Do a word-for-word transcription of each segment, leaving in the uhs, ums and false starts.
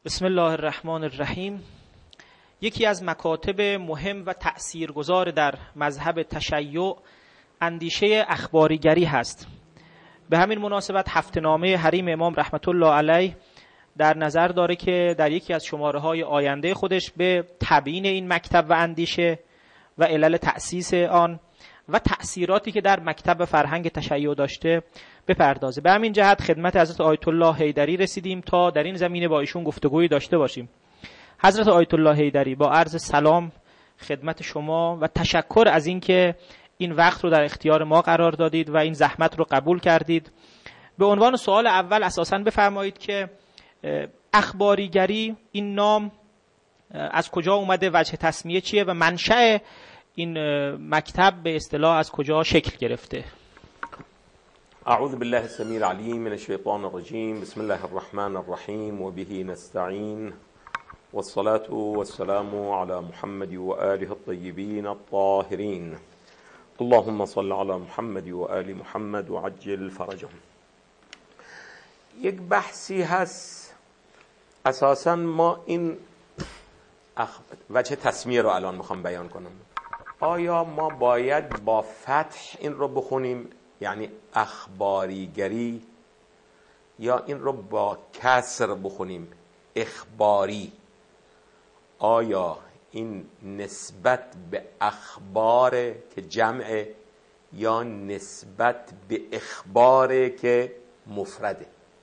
بسم الله الرحمن الرحیم. یکی از مکاتب مهم و تأثیرگذار در مذهب تشیع اندیشه اخباریگری هست. به همین مناسبت هفته‌نامه حریم امام رحمت الله علیه در نظر داره که در یکی از شماره های آینده خودش به تبیین این مکتب و اندیشه و علل تأسیس آن و تأثیراتی که در مکتب فرهنگ تشیع داشته بپردازه. به همین جهت خدمت حضرت آیت الله حیدری رسیدیم تا در این زمینه با ایشون گفتگویی داشته باشیم. حضرت آیت الله حیدری، با عرض سلام خدمت شما و تشکر از اینکه این وقت رو در اختیار ما قرار دادید و این زحمت رو قبول کردید. به عنوان سوال اول اساساً بفرمایید که اخباریگری این نام از کجا اومده، وجه تسمیه چیه و منشأ این مکتب به اصطلاح از کجا شکل گرفته؟ اعوذ بالله السمیع العلیم من الشیطان الرجیم. بسم الله الرحمن الرحیم و به نستعین والصلاة والسلام علی محمد و آله الطیبین الطاهرین. اللهم صل علی محمد و آل محمد و عجل فرجهم. یک بحثی هست اساساً ما این اخ... وجه تسمیه رو الان میخوام بیان کنم. آیا ما باید با فتح این رو بخونیم یعنی اخباریگری، یا این رو با کسر بخونیم اخباری؟ آیا این نسبت به اخبار که جمعه یا نسبت به اخبار که مفرده؟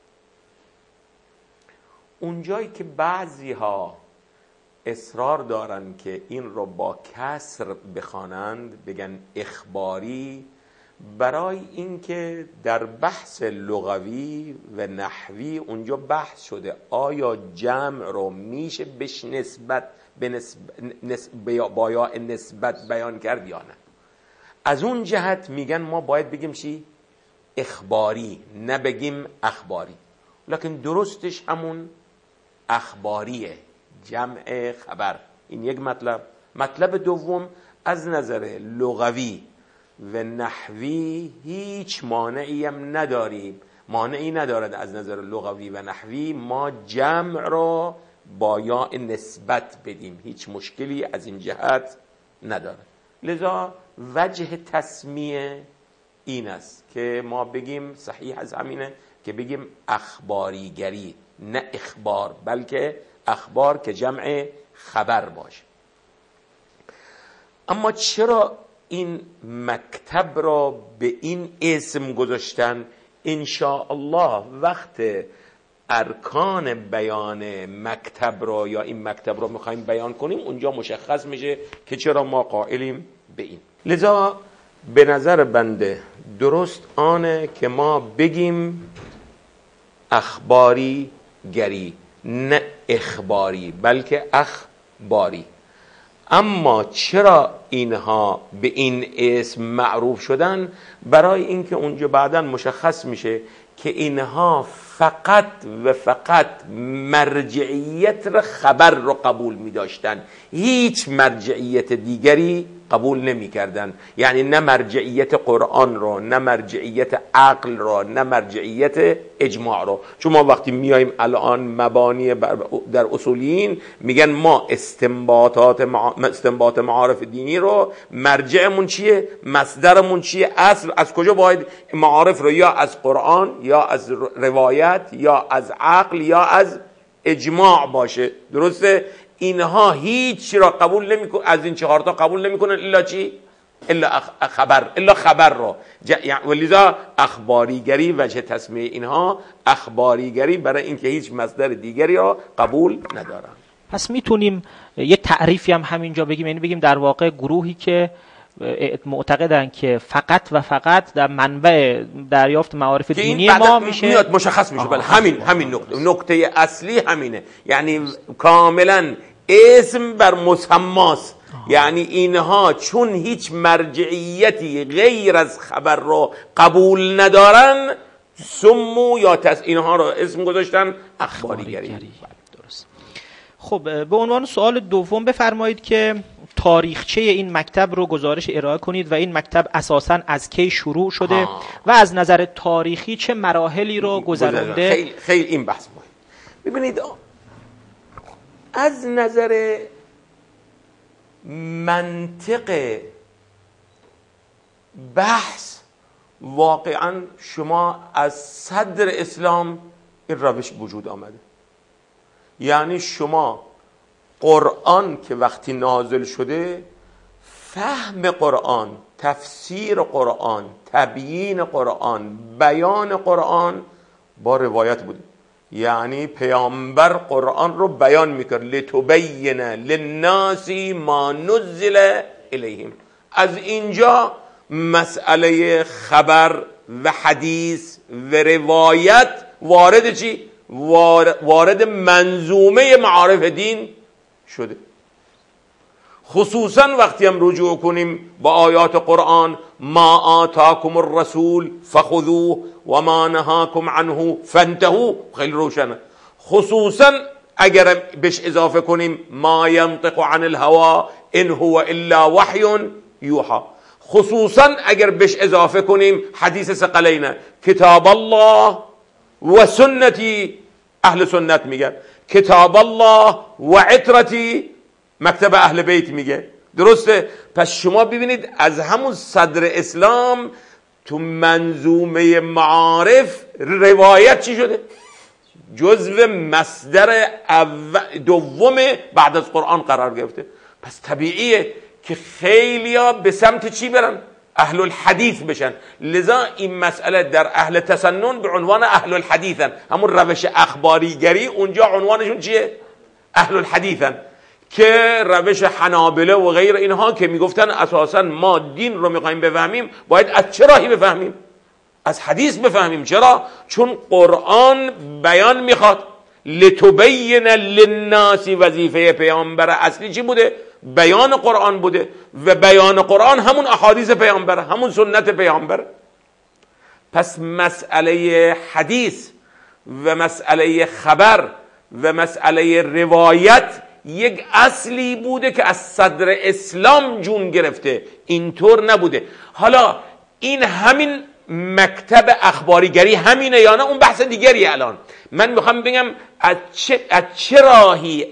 اونجایی که بعضی ها اصرار دارن که این رو با کسر بخوانند، بگن اخباری، برای اینکه در بحث لغوی و نحوی اونجا بحث شده آیا جمع رو میشه بهش نسبت به نسبت با یا نسبت بیان کرد یا نه. از اون جهت میگن ما باید بگیم چی؟ اخباری، نه بگیم اخباری. لکن درستش همون اخباریه، جمع خبر. این یک مطلب. مطلب دوم، از نظر لغوی و نحوی هیچ مانعی هم نداریم، مانعی ندارد از نظر لغوی و نحوی ما جمع رو با یا نسبت بدیم، هیچ مشکلی از این جهت نداره. لذا وجه تسمیه این است که ما بگیم، صحیح از همینه که بگیم اخباریگری، نه اخبار، بلکه اخبار که جمع خبر باشه. اما چرا این مکتب را به این اسم گذاشتن؟ انشاءالله وقت ارکان بیان مکتب را یا این مکتب را میخوایم بیان کنیم اونجا مشخص میشه که چرا ما قائلیم به این. لذا به نظر بنده درست آنه که ما بگیم اخباری گری، نه اخباری بلکه اخباری. اما چرا اینها به این اسم معروف شدن؟ برای اینکه اونجا بعداً مشخص میشه که اینها فقط و فقط مرجعیت را خبر رو قبول می‌داشتن، هیچ مرجعیت دیگری قبول نمی‌کردن. یعنی نه مرجعیت قرآن رو، نه مرجعیت عقل رو، نه مرجعیت اجماع رو. چون ما وقتی میایم الان مبانی در اصولیین میگن ما استنباطات استنباط معارف دینی رو مرجعمون چیه، مصدرمون چیه، اصل از کجا باید معارف رو، یا از قرآن یا از روایت یا از عقل یا از اجماع باشه. درسته؟ اینها هیچ را قبول نمیکنن، از این چهار تا قبول نمیکنن الا چی؟ الا خبر، الا خبر رو. ولذا اخباریگری وجه تسمیه اینها اخباریگری، برای اینکه هیچ مصدر دیگری را قبول ندارن. پس میتونیم یه تعریفی هم همینجا بگیم، یعنی بگیم در واقع گروهی که معتقدن که فقط و فقط در منبع دریافت معارف دینی ما میشه، میاد مشخص میشه. بله همین همین نقطه نقطه اصلی همینه. یعنی کاملا اسم بر مسماست. یعنی اینها چون هیچ مرجعیتی غیر از خبر رو قبول ندارن، سمو یا تس اینها رو اسم گذاشتن اخباریگری. درست. خب به عنوان سوال دوم بفرمایید که تاریخچه این مکتب رو گزارش ارائه کنید و این مکتب اساساً از کی شروع شده آه. و از نظر تاریخی چه مراحلی رو گذرانده. خیلی, خیلی این بحث مهم. ببینید از نظر منطق بحث واقعا شما از صدر اسلام این روش وجود آمده. یعنی شما قرآن که وقتی نازل شده، فهم قرآن، تفسیر قرآن، تبیین قرآن، بیان قرآن با روایت بوده. یعنی پیامبر قرآن رو بیان میکرد، لتبین للناس ما نزل الیهم. از اینجا مسئله خبر و حدیث و روایت وارد چی؟ وارد منظومه معارف دین شده. خصوصا وقتی هم رجوع کنیم با آیات قرآن، ما آتاکم الرسول فخذوه و ما نهاکم عنه فانتهوا، خیلی روشنه. خصوصا اگر بهش اضافه کنیم ما ینطق عن الهوى ان هو الا وحی یوحى، خصوصا اگر بهش اضافه کنیم حدیث ثقلین، کتاب الله و سنتی، اهل سنت میگن کتاب الله و عترتی، مکتب اهل بیت میگه. درسته؟ پس شما ببینید از همون صدر اسلام تو منظومه معارف روایت چی شده؟ جزو مصدر دوم بعد از قرآن قرار گرفته. پس طبیعیه که خیلیا به سمت چی برن؟ اهل الحدیث بشن. لذا این مسئله در اهل تسنن به عنوان اهل الحدیثن، همون روش اخباریگری اونجا عنوانشون چیه؟ اهل الحدیثن. که روش حنابله و غیر اینها که میگفتن اساسا ما دین رو میخوایم بفهمیم باید از چه راهی بفهمیم؟ از حدیث بفهمیم. چرا؟ چون قرآن بیان میخواد. لتبین للناس، وظیفه پیامبر اصلی چی بوده؟ بیان قرآن بوده و بیان قرآن همون احادیث پیامبر، همون سنت پیامبر. پس مسئله حدیث و مسئله خبر و مسئله روایت یک اصلی بوده که از صدر اسلام جون گرفته، اینطور نبوده. حالا این همین مکتب اخباریگری همینه یا نه اون بحث دیگریه. الان من میخوام بگم از چه, از چه راهی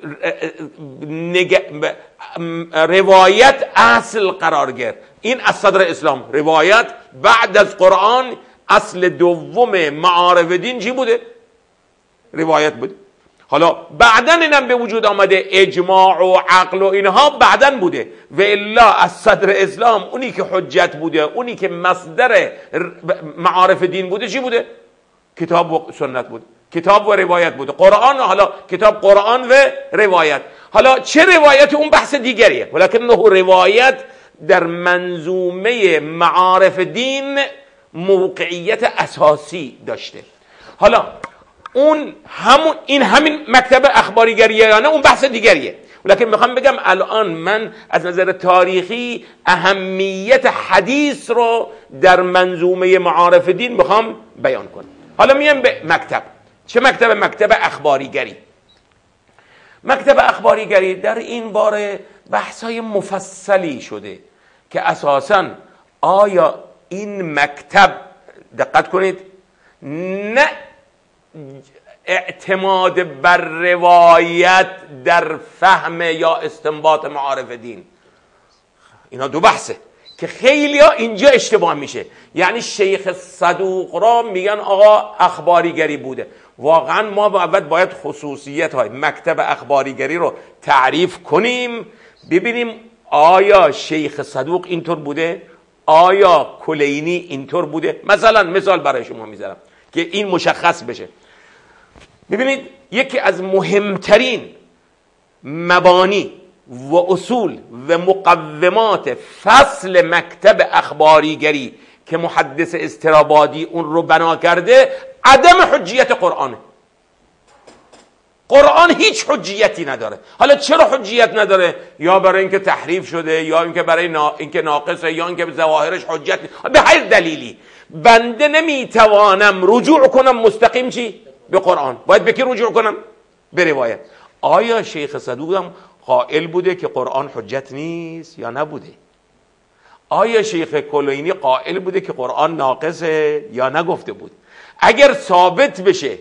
نگ... روایت اصل قرار گرفت. این از صدر اسلام روایت بعد از قرآن اصل دوم معارف دین چی بوده؟ روایت بوده. حالا بعدن اینم به وجود آمده، اجماع و عقل و اینها بعدن بوده، و الا از صدر اسلام اونی که حجت بوده، اونی که مصدر معارف دین بوده چی بوده؟ کتاب و سنت بوده، کتاب و روایت بوده. قرآن، حالا کتاب، قرآن و روایت. حالا چه روایت اون بحث دیگریه، ولکنه روایت در منظومه معارف دین موقعیت اساسی داشته. حالا اون همون این همین مکتب اخباریگریه یا نه اون بحث دیگریه. ولیکن میخوام بگم الان من از نظر تاریخی اهمیت حدیث رو در منظومه معارف دین میخوام بیان کنم. حالا میام به مکتب. چه مکتب؟ مکتب اخباریگری. مکتب اخباریگری در این باره بحثای مفصلی شده که اساساً آیا این مکتب، دقت کنید، نه اعتماد بر روایت در فهم یا استنباط معارف دین، اینا دو بحثه که خیلی ها اینجا اشتباه میشه. یعنی شیخ صدوق را میگن آقا اخباریگری بوده. واقعا ما باید باید خصوصیت های مکتب اخباریگری رو تعریف کنیم، ببینیم آیا شیخ صدوق اینطور بوده، آیا کلینی اینطور بوده. مثلا مثال برای شما میذارم که این مشخص بشه. ببینید یکی از مهمترین مبانی و اصول و مقومات فصل مکتب اخباریگری که محدث استرابادی اون رو بنا کرده عدم حجیت قرآنه. قرآن هیچ حجیتی نداره. حالا چرا حجیت نداره؟ یا برای اینکه تحریف شده، یا اینکه برای نا... اینکه ناقصه، یا اینکه به ظواهرش حجت نیست. به هر دلیلی بنده نمیتوانم رجوع کنم مستقیم چی؟ به قرآن. باید به کی رجوع کنم؟ به روایت. آیا شیخ صدوق هم قائل بوده که قرآن حجت نیست یا نبوده؟ آیا شیخ کلینی قائل بوده که قرآن ناقصه یا نگفته بود؟ اگر ثابت بشه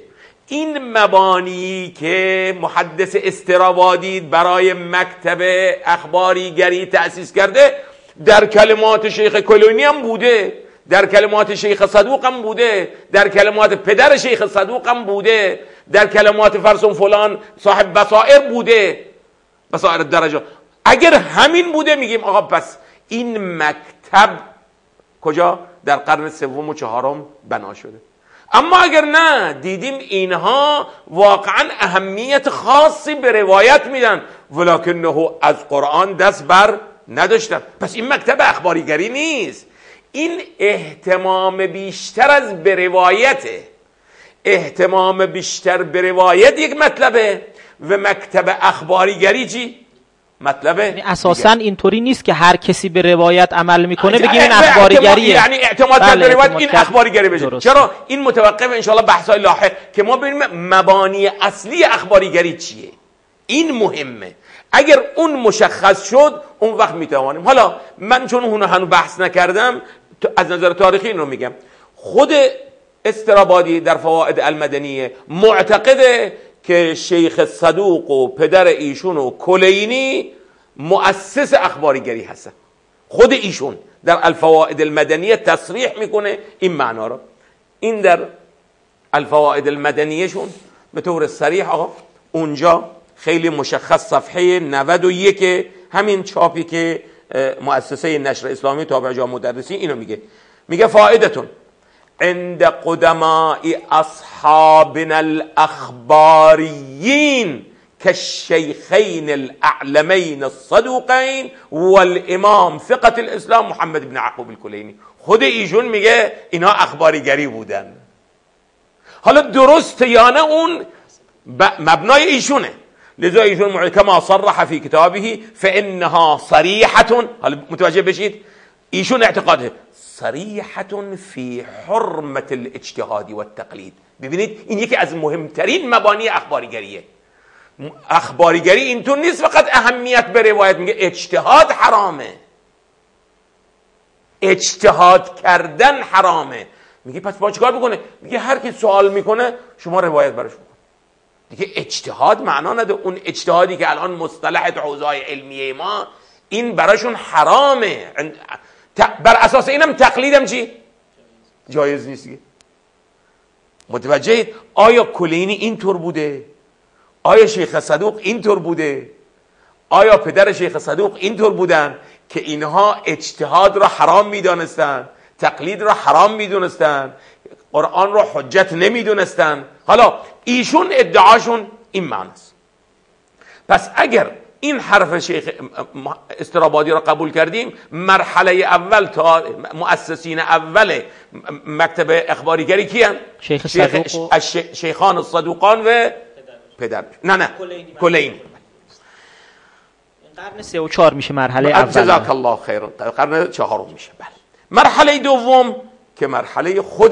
این مبانی که محدث استرابادی برای مکتب اخباریگری تأسیس کرده در کلمات شیخ کلینی هم بوده، در کلمات شیخ صدوق هم بوده، در کلمات پدر شیخ صدوق هم بوده، در کلمات فرسون فلان صاحب بصائر بوده، بصائر درجات. اگر همین بوده میگیم آقا پس این مکتب کجا؟ در قرن سوم و چهارم بنا شده. اما اگر نه دیدیم اینها واقعا اهمیت خاصی به روایت میدن ولکنه از قرآن دست بر نداشتن، پس این مکتب اخباریگری نیست. این اهتمام بیشتر از به روایته، اهتمام بیشتر به روایت یک مطلبه و مکتب اخباریگری چی؟ مطلبه یعنی اساسا اینطوری نیست که هر کسی به روایت عمل میکنه بگیم این اخباریگریه، یعنی اعتماد کرد به روایت این اخباریگری بشه. چرا؟ این متوقف ان شاءالله بحث‌های لاحق که ما ببینیم مبانی اصلی اخباریگری چیه. این مهمه. اگر اون مشخص شد اون وقت میتوانیم. حالا من چون اونو هنوز بحث نکردم از نظر تاریخی این رو میگم. خود استرابادی در فوائد المدنیه معتقده که شیخ صدوق و پدر ایشون و کلینی مؤسس اخباریگری هستن. خود ایشون در الفوائد المدنیه تصریح میکنه این معنا رو. این در الفوائد المدنیه شون به طور صریح آقا اونجا خیلی مشخص صفحه نود و یک همین چاپی که مؤسسه نشر اسلامی تابع جا مدرسی اینو میگه، میگه فائدتون عند قدماء اصحابنا الاخباریین كالشيخين الاعلمين الصدوقين والامام ثقة الاسلام محمد بن یعقوب الکلینی. خود ایشون میگه اینا اخباریگری بودن. حالا درست یا نه اون مبنای ایشونه، لذا ایشون كما صرح في كتابه فانها صریحة. حالا متوجه بشید ایشون اعتقاده صریحة فی حرمت الاجتهاد و التقلید. ببینید این یکی از مهمترین مبانی اخباریگریه. اخباریگری اینطور نیست فقط اهمیت به روایت، میگه اجتهاد حرامه، اجتهاد کردن حرامه. میگه پس با چیکار بکنه؟ میگه هر کی سوال میکنه شما روایت براش بکن. دیگه اجتهاد معنا نده اون اجتهادی که الان مصطلح حوزه‌های علمیه ما این براشون حرامه. بر اساس اینم تقلیدم چی؟ جایز نیست. متوجهید؟ آیا کلینی اینطور بوده؟ آیا شیخ صدوق اینطور بوده؟ آیا پدر شیخ صدوق اینطور بودن که اینها اجتهاد را حرام میدانستند، تقلید را حرام میدونستند، قرآن را حجت نمیدونستند؟ حالا ایشون ادعاشون این معناست. پس اگر این حرف شیخ استرابادی را قبول کردیم، مرحله اول تا مؤسسین اول مکتب اخباریگری کیان؟ شیخ صدوق و شیخان الصدوقان و پدر. نه نه کلینی. قرن سه و چهار میشه مرحله اول. جزاک الله خیر. قرن چهارم میشه. بله. مرحله دوم که مرحله خود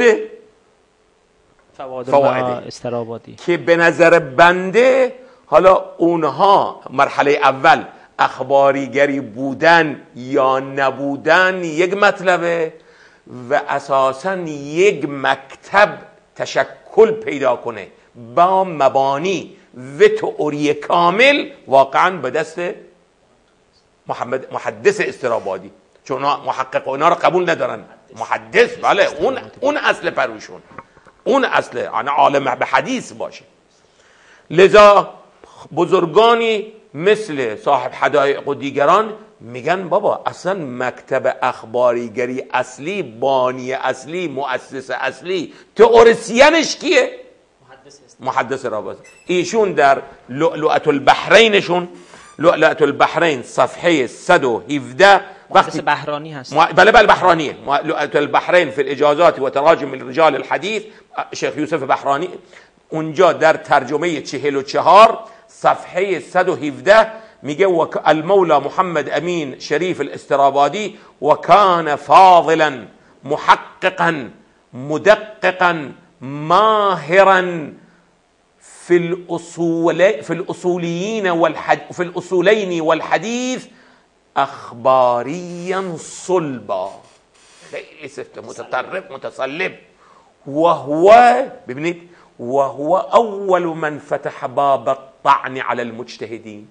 فوائد استرابادی که به نظر بنده حالا اونها مرحله اول اخباریگری بودن یا نبودن یک مطلبه و اساساً یک مکتب تشکل پیدا کنه با مبانی و تئوری کامل واقعاً به دست محمد محدث استرابادی، چون محقق اونا رو قبول ندارن. محدث بله اون اون اصل پروشون، اون اصل یعنی عالم به حدیث باشه. لذا بزرگانی مثل صاحب حدایق و دیگران میگن بابا اصلا مکتب اخباریگری اصلی، بانی اصلی، مؤسس اصلی، تئوریسینش کیه؟ محدث رابطه. ایشون در لؤلؤة البحرینشون، لؤلؤة البحرین صفحه صد و هفده وقتی بحرانی هست. بله بله بحرانیه. لؤلؤة البحرین فی الاجازات و تراجم الرجال الحدیث شیخ یوسف بحرانی، اونجا در ترجمه چهل و چهار صفحه صد و هفده میگه المولا محمد امین شریف الاسترابادی و کان فاضلا محققا مدققا ماهرا في الاصول في الاصوليين والحد في الاصولين والحديث اخباريا صلبا. خیلی صفت متطرف متصلب. و هو ببینید و هو اول من فتح باب الطعن على المجتهدین.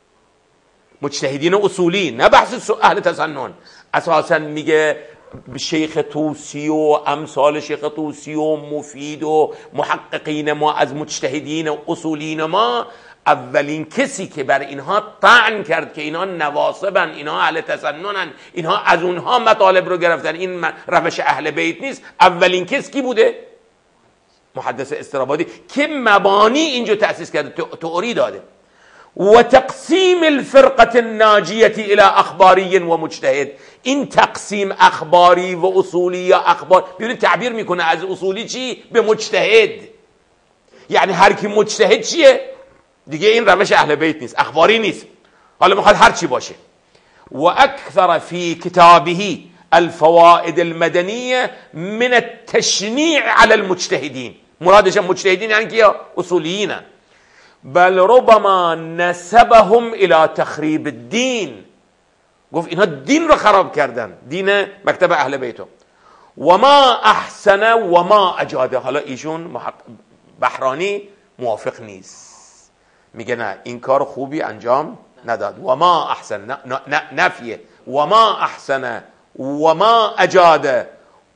مجتهدین اصولی، نه بحث اهل تسنن. اساسا میگه شیخ طوسی و امثال شیخ طوسی و مفید و محققین ما از مجتهدین اصولین ما، اولین کسی که بر اینها طعن کرد که اینها نواصبن، اینها اهل تسننن، اینها از اونها مطالب رو گرفتن، این روش اهل بیت نیست، اولین کس کی بوده؟ محدث استرابادی که مبانی اینجا تأسیس کرده، تئوری داده. و تقسیم الفرقه الناجیه الى اخباری و مجتهد، این تقسیم اخباری و اصولی یا اخبار، ببینید تعبیر میکنه از اصولی چی به مجتهد، یعنی هر کی مجتهد چیه دیگه، این روش اهل بیت نیست، اخباری نیست، حالا میخواد هر چی باشه. و اکثر فی کتابه الفوائد المدنیه من التشنیع علی المجتهدین، مرادش مجتهدین یعنی کیا؟ اصولیین. بل ربما نسبهم الى تخریب الدین، گفت اینها دین رو خراب کردن، دین مکتب اهل بیتو. و ما احسن و ما اجاده. حالا ایشون بحرانی موافق نیست، میگه نه این کار خوبی انجام نداد. و ما احسن نفیه، و ما احسن و ما اجاده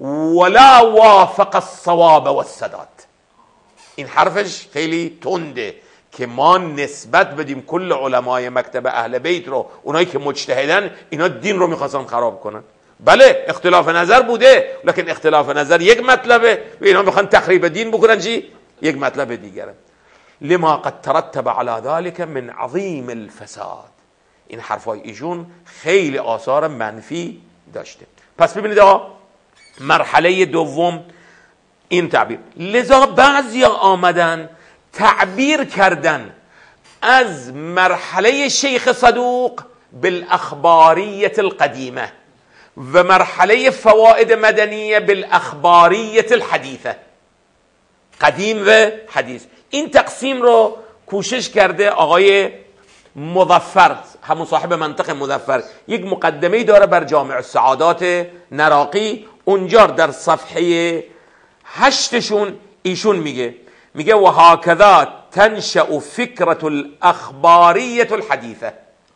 ولا وافق الصواب والسداد. این حرفش خیلی تنده که ما نسبت بدیم کل علمای مکتب اهل بیت رو، اونایی که مجتهدن اینا دین رو میخواستن خراب کنن. بله اختلاف نظر بوده، لکن اختلاف نظر یک مطلبه و اینا میخوان تخریب دین بکنن چی؟ یک مطلب دیگره. لما قد ترتب على ذلك من عظیم الفساد. این حرفای ایشون خیلی آثار منفی داشته. پس ببینید آقا مرحله دوم این تعبیر. لذا بعضی آمدن تعبیر کردن از مرحله شیخ صدوق بالاخباریت القدیمه و مرحله فوائد مدنیه بالاخباریت الحدیثه، قدیم و حدیث. این تقسیم رو کوشش کرده آقای مظفر، همون صاحب منطق مظفر، یک مقدمه داره بر جامع السعادات نراقی، اونجا در صفحه هشتشون ایشون میگه میگه و هكذا تنشأ فكرة الاخباریه الحدیثه.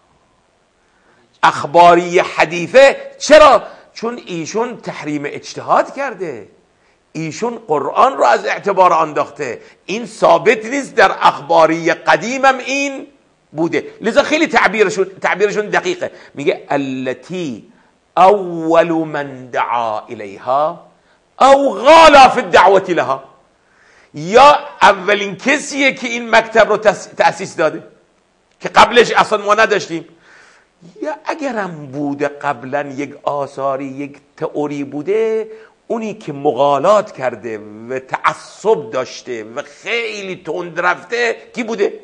اخباری حدیثه چرا؟ چون ایشون تحریم اجتهاد کرده، ایشون قرآن رو از اعتبار انداخته، این ثابت نیست در اخباری قدیمم این بوده. لذا خیلی تعبیرشون تعبیرشون دقیقه، میگه التي اول من دعا الیها او غالا فی الدعوه لها، یا اولین کسیه که این مکتب رو تأسیس داده که قبلش اصلا ما نداشتیم، یا اگرم بوده قبلا یک آثاری یک تئوری بوده، اونی که مغالات کرده و تعصب داشته و خیلی تند رفته کی بوده؟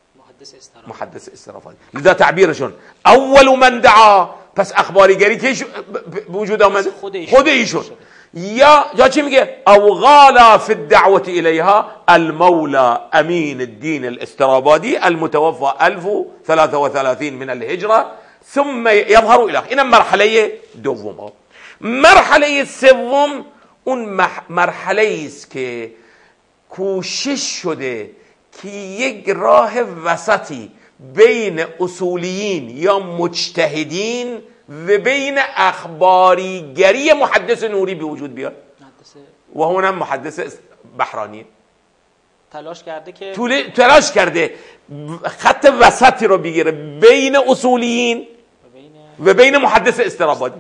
محدث استرافادی. لذا تعبیرشون اول من دعا، پس اخباریگری که وجود آمده خود ایشون. یا یا چی میگه؟ او غالا فی الدعوه الیها المولى امین الدین الاسترابادی المتوفى ألف وثلاثة وثلاثين من الهجره ثم يظهر الى. این مرحله دوم. مرحله سوم اون مرحله است که کوشش شده که یک راه وسطی بین اصولیین یا مجتهدین و بین اخباریگری محدث نوری به وجود بیاد، و اونم محدث بحرانی تلاش کرده که تلاش کرده خط وسطی رو بگیره بین اصولیین و بین محدث استرابادی.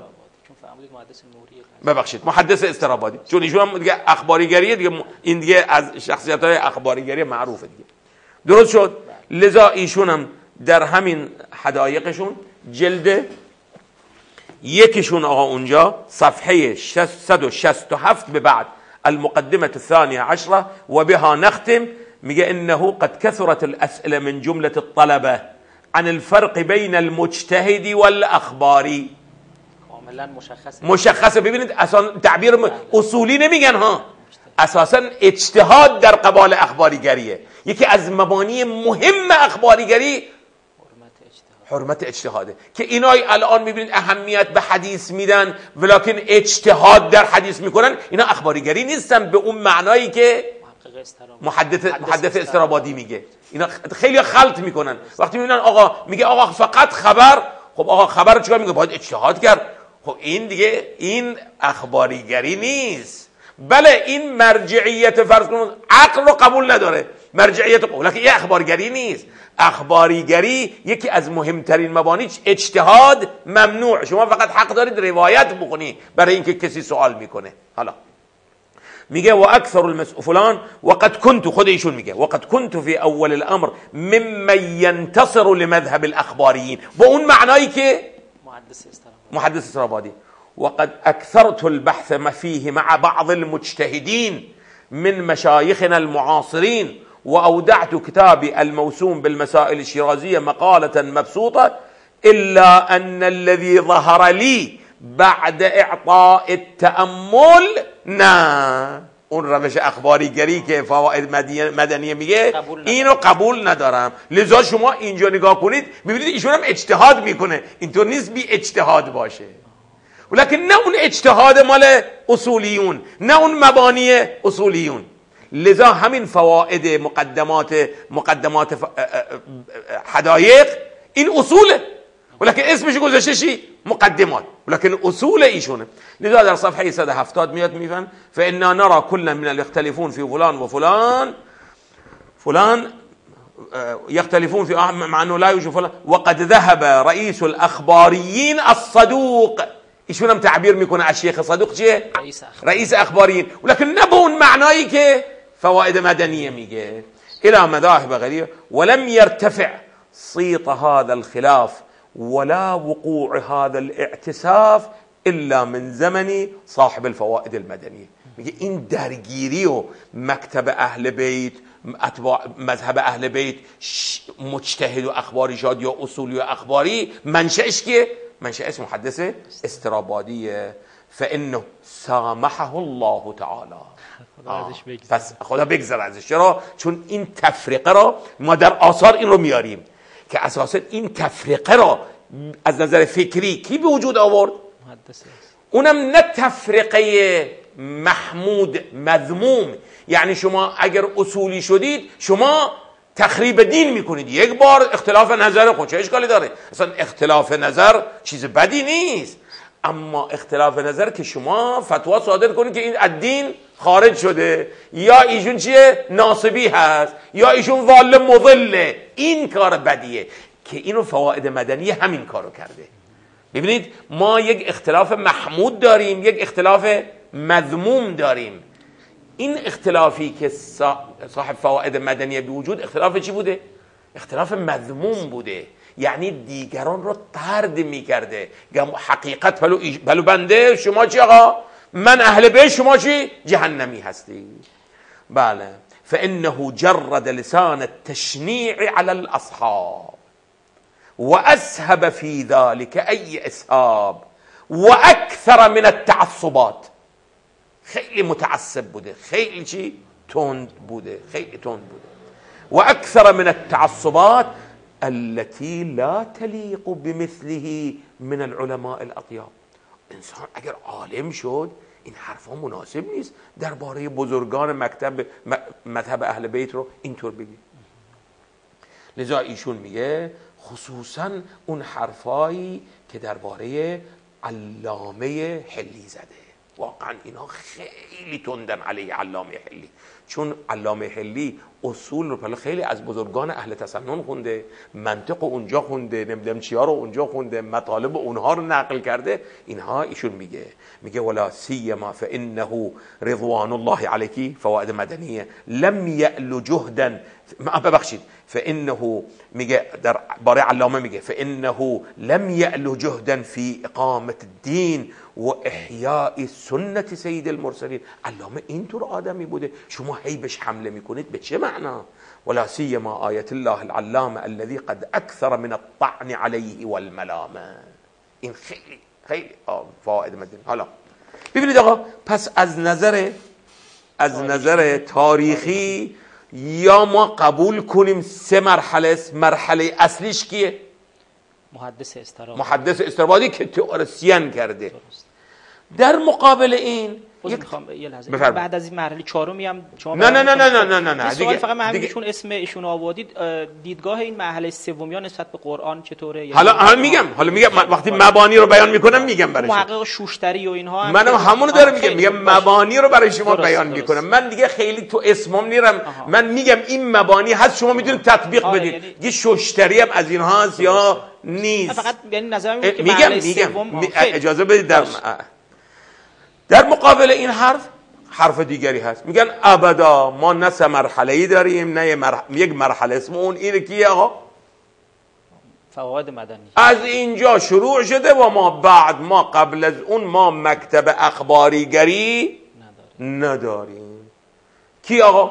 ببخشید محدث استرابادی، چون ایشون هم دیگه اخباریگریه دیگه، این دیگه از شخصیت‌های اخباریگری معروفه دیگه. درست شد؟ لذا ایشون هم در همین حدایقشون جلد یکیشون آقا اونجا صفحه صد و شصت و هفت به بعد المقدمه الثانیه عشره و بها نختم، میگه انه قد كثرت الاسئله من جمله الطلبه عن الفرق بين المجتهد والاخباری. کاملا مشخصه مشخصه. ببینید اصلا تعبیر اصولی نمیگن ها، اساسا اجتهاد در قبال اخباریگریه. یکی از مبانی مهم اخباریگری حرمت اجتهاده که اینای الان میبینید اهمیت به حدیث میدن ولکن اجتهاد در حدیث میکنن، اینا اخباریگری نیستن به اون معنایی که محدث محدث استرابادی میگه. اینا خیلی خلط میکنن وقتی میبینن آقا میگه آقا فقط خبر. خب آقا خبر رو چیکار میگه؟ باید اجتهاد کرد. خب این دیگه این اخباریگری نیست. بله این مرجعیت فرض کنون عقل رو قبول نداره، مرجعیت قبول، لکن این اخبارگری نیست. اخباریگری یکی از مهمترین مبانیش اجتهاد ممنوع. شما فقط حق دارید روایت بکنی برای اینکه کسی سوال میکنه. حالا میگه و اکثر المسئول فلان وقد كنت، خود ایشون میگه وقد كنت في اول الامر ممن ينتصر لمذهب الاخباريين، با اون معنایی که محدث استرابادی. وقد اكثرت البحث ما فيه مع بعض المجتهدين من مشايخنا المعاصرين واودعت كتابي الموسوم بالمسائل الشيرازية مقالة مبسوطة الا ان الذي ظهر لي بعد اعطاء التأمل نه، اون روش اخباریگری که فواید مدنیه میگه اینو قبول ندارم. لذا شما اینجا نگاه کنید ببینید ایشون هم اجتهاد میکنه، اینطور نیست بی اجتهاد باشه، ولکن نه اون اجتهاد مال اصولیون، نه اون مبانی اصولیون. لذا همین فواید مقدمات مقدمات حدایق این اصوله، ولکن اسمش گذاشته چی؟ مقدمات، ولكن اصول ایشونه. لذا در صفحه صد و هفتاد میاد میفن فإنا نرى كل من الاختلافون في فلان وفلان فلان يختلفون في مع انه لا يوجد فلان وقد ذهب رئيس الاخباريين الصدوق. ایشون هم تعبیر میکنه از شیخ صدوق چیه؟ رئیس اخباريين، ولكن نه به اون معنایی که فواید مدنیه میگه. الى مذاهب غریبه ولم يرتفع صيت هذا الخلاف ولا وقوع هذا الاعتساف الا من زمن صاحب الفوائد المدنیه. میگه این درگیری و مکتب اهل بیت، اتباع مذهب اهل بیت، مجتهد و اخباری شاد یا اصولی و اخباری، منشأش که منشأش محدث استرابادیه. فانه سامحه الله تعالی، پس خدا بگذره ازش. چرا؟ چون این تفریقه را ما در آثار این رو میاریم که اساسا این تفریقه را از نظر فکری کی به وجود آورد؟ اونم نه تفریقه محمود مذموم. یعنی شما اگر اصولی شدید شما تخریب دین میکنید. یک بار اختلاف نظر خود چه اشکالی داره؟ اصلا اختلاف نظر چیز بدی نیست، اما اختلاف نظر که شما فتوا صادر کنید که این از دین خارج شده، یا ایشون چیه ناصبی هست، یا ایشون واله مضله، این کار بدیه که اینو فواید مدنی همین کارو کرده. ببینید ما یک اختلاف محمود داریم، یک اختلاف مذموم داریم. این اختلافی که صاحب فواید مدنی به وجود اختلاف چی بوده؟ اختلاف مذموم بوده، یعنی دیگران رو طرد میکرده. حقیقت بلو, بلو بنده شما چی آقا؟ من اهل بیت، شما چی؟ جهنمی هستی. بله. فانه جرد لسان التشنيع على الاصحاب واسهب في ذلك اي اسهاب واكثر من التعصبات. خیلی متعصب بوده، خیلی چی؟ تند بوده، خیلی تند بوده. واكثر من التعصبات التي لا تليق بمثله من العلماء الاطياب. انسان اگر عالم شد این حرفا مناسب نیست درباره بزرگان مکتب مذهب اهل بیت رو اینطور بگی. لذا ایشون میگه خصوصا اون حرفایی که درباره علامه حلی زده، واقعا اینا خیلی تندن علیه علامه حلی، چون علامه حلی اصول رو خیلی از بزرگان اهل تسنن خونده، منطق اونجا خونده، نمیدونم چیا رو اونجا خونده، مطالب اونها رو نقل کرده. اینها ایشون میگه میگه ولا سیما فانه رضوان الله علیه فوائد مدنیه لم یعل جهدا، ببخشید فانه میگه در باره علامه میگه فانه لم یعل جهدا فی اقامه الدین و احیاء سنت سید المرسلین. علامه اینطور آدمی بوده، شما هی بهش حمله میکنید به چه معنا؟ ولا سیما آیت الله العلامه الذي قد اکثر من الطعن علیه والملامه. این خیلی خیلی فوائد مدنی. حالا ببینید آقا، پس از نظر از نظر تاریخی یا ما قبول کنیم سه مرحله است. مرحله اصلیش کیه؟ محدث استرابادی. محدث استرابادی که تئوریسین کرده. در مقابل این میخوام یه لحظه بفرم. بعد از این مرحله چهارمی هم شما نه نه نه نه نه نه نه نه دیگه فقط من همینشون اسم ایشون آوردید، دیدگاه این مرحله سومی نسبت به قرآن چطوره؟ حالا حالا میگم حالا میگم وقتی مبانی رو بیان میکنم میگم برای شما. محقق شوشتری و اینها هم منم همون دارم میگم میگم مبانی رو برای شما بیان میکنم. من دیگه خیلی تو اسمم نیرم. من میگم این مبانی هست، شما میتونید تطبیق بدید. یعنی دیگه شوشتری هم از اینها هست یا نیست؟ فقط یعنی نظرم اینه که میگم میگم اجازه بدید در در مقابل این حرف حرف دیگری هست. میگن ابدا ما نه سه مرحله‌ای داریم نه مرح... یک مرحله اسم اون اینه کیه آقا؟ فواید مدنی. از اینجا شروع شده و ما بعد ما قبل از اون ما مکتب اخباریگری نداریم, نداریم. کی آقا؟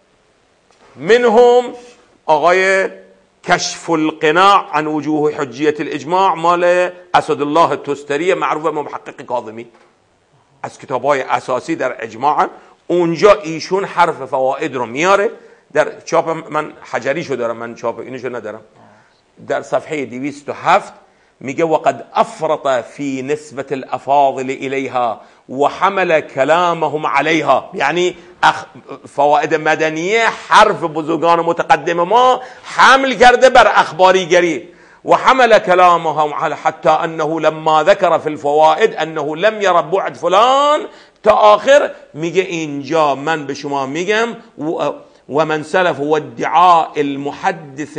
منهم آقای کشف القناع عن وجوه حجیت الاجماع مال اسدالله تستری معروف به محقق کاظمی، از کتاب‌های اساسی در اجماع. اونجا ایشون حرف فواید رو میاره. در چاپ من حجریشو دارم، من چاپ اینشو ندارم. در صفحه دویست و هفت میگه وقد افرط في نسبة الافاضل الیها وحمل كلامهم عليها. یعنی اخ... فواید مدنیه حرف بزرگان متقدم ما حمل کرده بر اخباریگری. وحمل كلامهم على حتى أنه لما ذكر في الفوائد أنه لم ير بعد فلان تا آخر میگه اینجا من به شما میگم و من سلف و ادعاء المحدث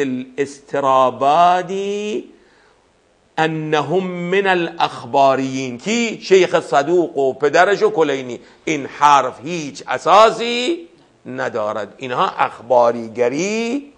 الاسترابادي انهم من الاخباریین کی شیخ صدوق و پدرش و کلینی. این حرف هیچ اساسی ندارد، اینها اخباریگری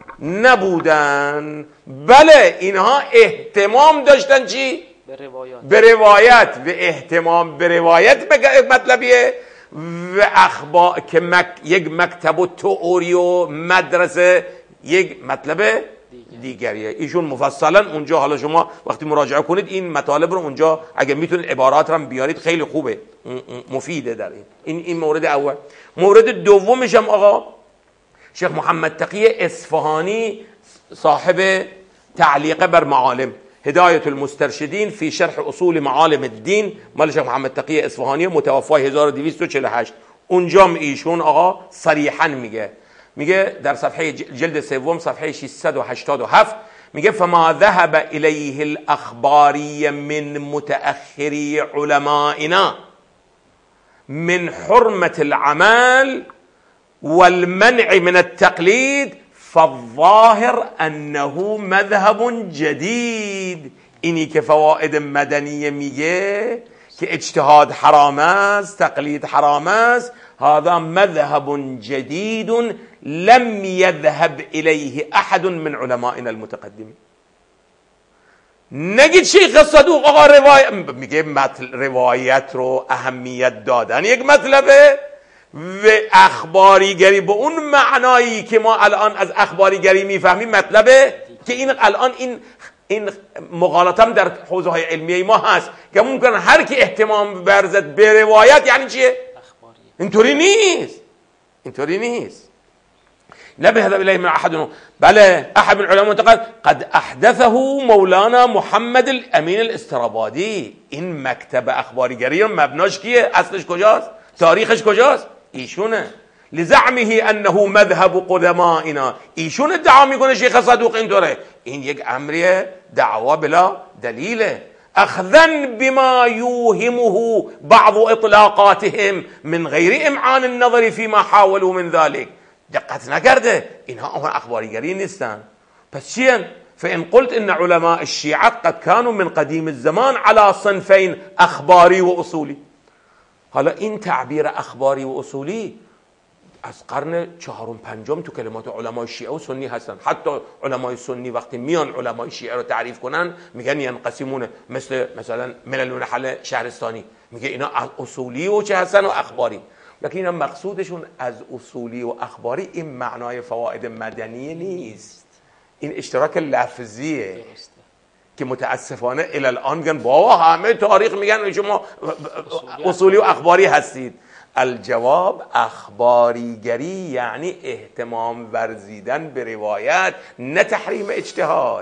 نبودن. بله اینها اهتمام داشتن چی؟ به روایات، به روایت و اهتمام به روایت مطلبیه و اخبار که مک... یک مکتب و تئوری و مدرسه یک مطلب دیگریه. ایشون مفصلا اونجا، حالا شما وقتی مراجعه کنید این مطالب رو اونجا اگه میتونید عبارات رو هم بیارید خیلی خوبه، مفیده در این این, این مورد اول. مورد دومش هم آقا شیخ محمد تقی اصفهانی صاحب تعلیق بر معالم هدایت المسترشدین فی شرح اصول معالم الدین مال شیخ محمد تقی اصفهانی متوفی هزار و دویست و چهل و هشت. اونجا ایشون آقا صریحا میگه میگه در صفحه جلد سوم صفحه ششصد و هشتاد و هفت میگه فما ذهب الیه الاخباری من متأخری علمائنا من حرمة العمل والمنع من التقلید فالظاهر انه مذهب جدید. اینی که فواید مدنیه میگه که اجتهاد حرام است، تقلید حرام است، هذا مذهب جدید لم يذهب الیه احد من علمائنا المتقدمین. نگید شیخ صدوق آقا روایت میگه روایت رو اهمیت دادن یک مطلبه و اخباریگری به اون معنایی که ما الان از اخباریگری میفهمیم مطلبه که این الان این این مقالات هم در حوزه های علمیه ما هست که ممکن هر کی اهتمام برزد به روایت یعنی چیه؟ اینطوری نیست، اینطوری نیست. لا بهذا الیه من احد. بله احد من علماء منتقد قد احدثه مولانا محمد الامین الاسترابادی. این مکتب اخباریگری مبناش کیه؟ اصلش کجاست؟ تاریخش کجاست؟ ایشونه. لزعمه انه مذهب قدمائنا. ایشون ادعا میکنه شیخ صدوق اینطوره. این یک امریه دعوا بلا دلیله. اخذا بما يوهمه بعض اطلاقاتهم من غیر امعان النظر فيما حاولوا من ذلك. دقت نکرده اینها اخباریگری نیستن. پس چیه؟ فإن قلت إن علماء الشيعة قد كانوا من قديم الزمان على صنفين اخباری و اصولی. حالا این تعبیر اخباری و اصولی از قرن چهارم پنجم تو کلمات علمای شیعه و سنی هستن. حتی علمای سنی وقتی میان علمای شیعه رو تعریف کنن میگن ینقسمون، مثل مثلا ملل و نحل شهرستانی میگه اینا اصولی و چه هستن و اخباری. لکن اینا مقصودشون از اصولی و اخباری این معنای فواید مدنی نیست، این اشتراک لفظیه که متاسفانه الی الان میگن بابا همه تاریخ میگن شما اصولی و اخباری هستید. الجواب اخباریگری یعنی اهتمام ورزیدن به روایت، نه تحریم اجتهاد.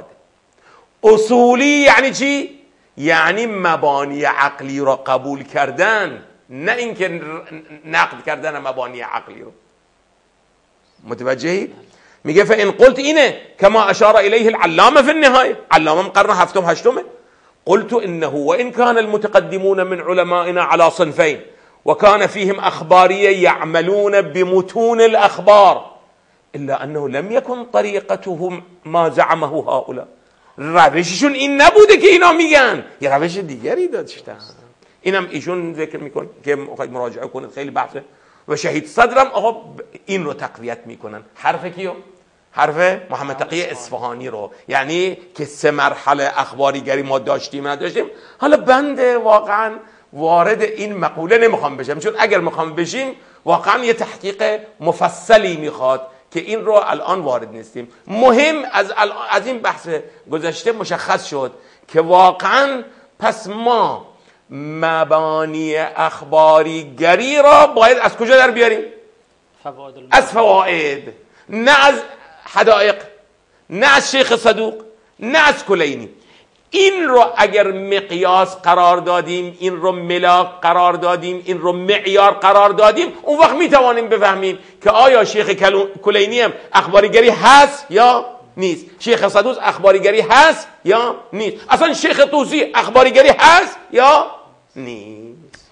اصولی یعنی چی؟ یعنی مبانی عقلی را قبول کردن، نه اینکه نقد کردن مبانی عقلی رو. متوجهی؟ میگه فان قلت اینه کما اشار الیه العلامه فی النهایه، علامه قرن هفتم هشتمه، قلت انه وان كان المتقدمون من علمائنا على صنفين وكان فيهم اخباريه يعملون بمتون الاخبار الا انه لم يكن طریقتهم ما زعمه هؤلاء. روششون این نبوده که اینا میگن، یه روش دیگری داشتن. اینم ایشون ذکر میکنه که میخواید مراجعه کنید، خیلی بحثه. و شهید صدرم آقا این رو تقویت میکنن. حرف کیو؟ حرف محمد تقی اصفهانی رو، یعنی که سه مرحله اخباریگری ما داشتیم نداشتیم. حالا بنده واقعا وارد این مقوله نمیخوام بشم، چون اگر میخوام بشیم واقعا یه تحقیق مفصلی میخواد که این رو الان وارد نیستیم. مهم از از این بحث گذشته مشخص شد که واقعا پس ما مبانی اخباریگری را باید از کجا در بیاریم؟ از فواید، نه از حدائق، نه از شیخ صدوق، نه از کلینی. این رو اگر مقیاس قرار دادیم، این رو ملاک قرار دادیم، این رو معیار قرار دادیم، اون وقت میتوانیم بفهمیم که آیا شیخ کلینی هم اخباریگری هست یا نیست، شیخ صدوق اخباریگری هست یا نیست، اصلا شیخ طوسی اخباریگری هست یا نیست.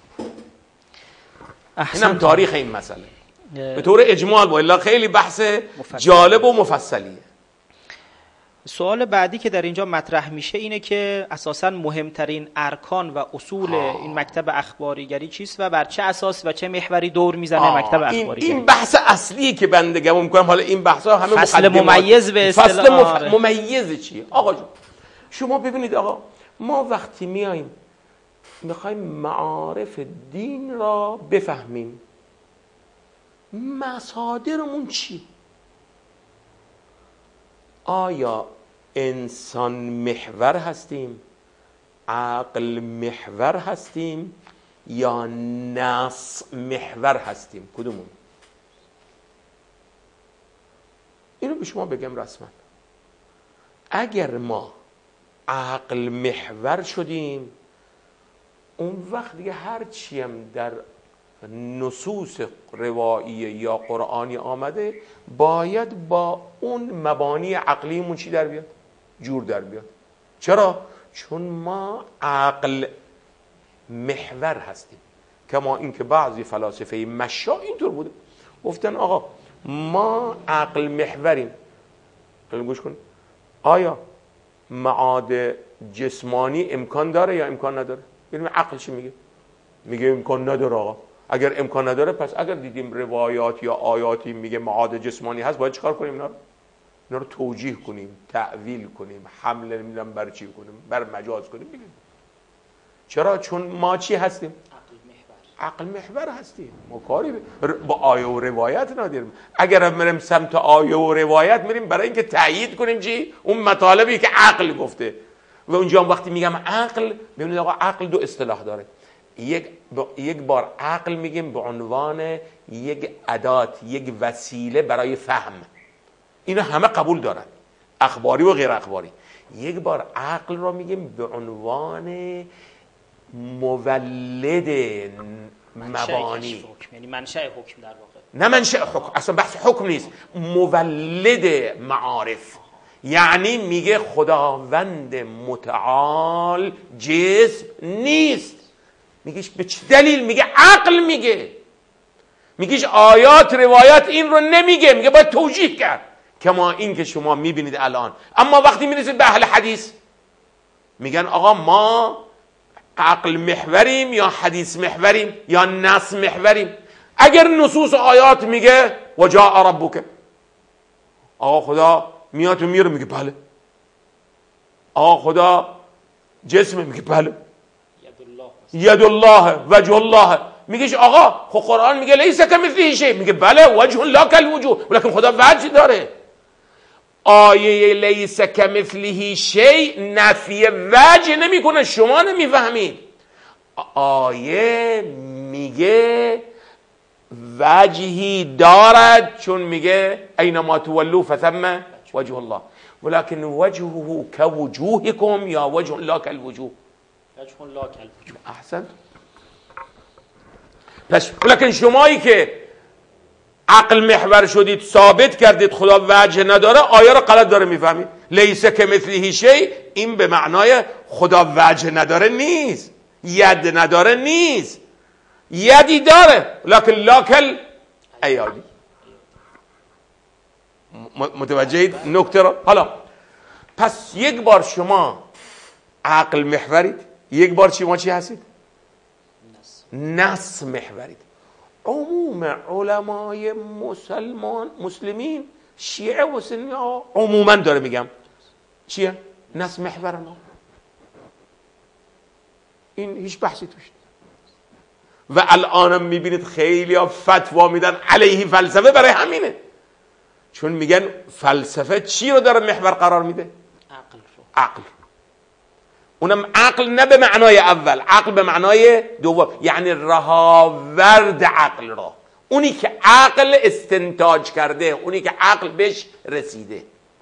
اینم تاریخ این مسئله به طور اجمال، با الا خیلی بحث جالب و مفصلیه. سوال بعدی که در اینجا مطرح میشه اینه که اساساً مهمترین ارکان و اصول آه. این مکتب اخباریگری چیست و بر چه اساس و چه محوری دور میزنه آه. مکتب اخباریگری؟ این, این بحث اصلی که بنده گمون میکنم. حالا این بحث ها همه فصل ممیز به اصطلاح. فصل مف... ممیز چیه؟ آقا جون شما ببینید، آقا ما وقتی میاییم میخوایم معارف دین را بفهمیم، مصادرمون چی؟ آیا انسان محور هستیم، عقل محور هستیم، یا نص محور هستیم؟ کدومون؟ اینو به شما بگم رسما. اگر ما عقل محور شدیم، اون وقت دیگه هر چیم در نصوص روایی یا قرآنی آمده باید با اون مبانی عقلیمون چی در بیاد؟ جور در بیاد. چرا؟ چون ما عقل محور هستیم. کما اینکه بعضی فلاسفه مشا اینطور بوده، گفتن آقا ما عقل محوریم. گوش کن، آیا معاد جسمانی امکان داره یا امکان نداره؟ ببینیم عقل چی میگه. میگه امکان نداره. آقا اگر امکان نداره، پس اگر دیدیم روایات یا آیاتی میگه معاد جسمانی هست، باید چیکار کنیم؟ اینا رو اینا رو توجیه کنیم، تعویل کنیم، حمله نمیدونم بر چی کنیم، بر مجاز کنیم. بگیم چرا؟ چون ما چی هستیم؟ عقل محور هستیم. ما کاری با آیه و روایت نداریم. اگر میریم سمت آیه و روایت میریم برای اینکه تایید کنیم چی؟ اون مطالبی که عقل گفته. و اونجا هم وقتی میگم عقل، ببینید آقا عقل دو اصطلاح داره. یک یک بار عقل میگیم به عنوان یک ادات، یک وسیله برای فهم. اینا همه قبول دارن، اخباری و غیر اخباری. یک بار عقل رو میگیم به عنوان مولد مبانی، یعنی منشأ حکم در واقع. نه منشأ حکم، اصلا بحث حکم نیست، مولد معارف. یعنی میگه خداوند متعال جسم نیست. میگیش به چه دلیل؟ میگه عقل میگه. میگیش آیات روایات این رو نمیگه، میگه باید توجیه کرد. کما این که شما میبینید الان. اما وقتی میرسید به اهل حدیث میگن آقا ما عقل محوریم یا حدیث محوریم یا نص محوریم. اگر نصوص آیات میگه و جاء ربک، آقا خدا میاد و میره، میگه بله. آقا خدا جسم، میگه بله. ید الله، وجه الله، میگه آقا خب قرآن میگه لیس کمثله شیء، میگه بله وجه لا کالوجوه، ولیکن خدا وجه داره. آیه لیس کمثله شیء نفی وجه نمیکنه، شما نمیفهمید. آیه میگه وجهی دارد، چون میگه اینما تولوا فثم وجه الله، ولكن وجهه كوجوهكم یا وجه لا كالوجوه. وجه لا كالوجوه. احسن. پس لکن شمایی که عقل محور شدید، ثابت کردید خدا وجه نداره، آیه رو غلط داره میفهمید. لیس کمثله شیء، این به معنای خدا وجه نداره نیست، ید نداره نیست، یدی داره لکن لاکل ایادی. متوجهید نکته رو؟ حالا پس یک بار شما عقل محورید، یک بار چی ما چی هستید؟ نص محورید. عموم علمای مسلمان مسلمین شیعه و سنی ها عموما داره میگم چیه؟ نص محورن. این هیچ بحثی توش نیست. و الانم میبینید خیلی ها فتوا میدن علیه فلسفه برای همینه، چون میگن فلسفه چی رو داره محور قرار میده؟ عقل رو. عقل. اونم عقل نه به معنای اول، عقل به معنای دوم، یعنی رهاورد عقل را، اونی که عقل استنتاج کرده، اونی که عقل بهش رسیده.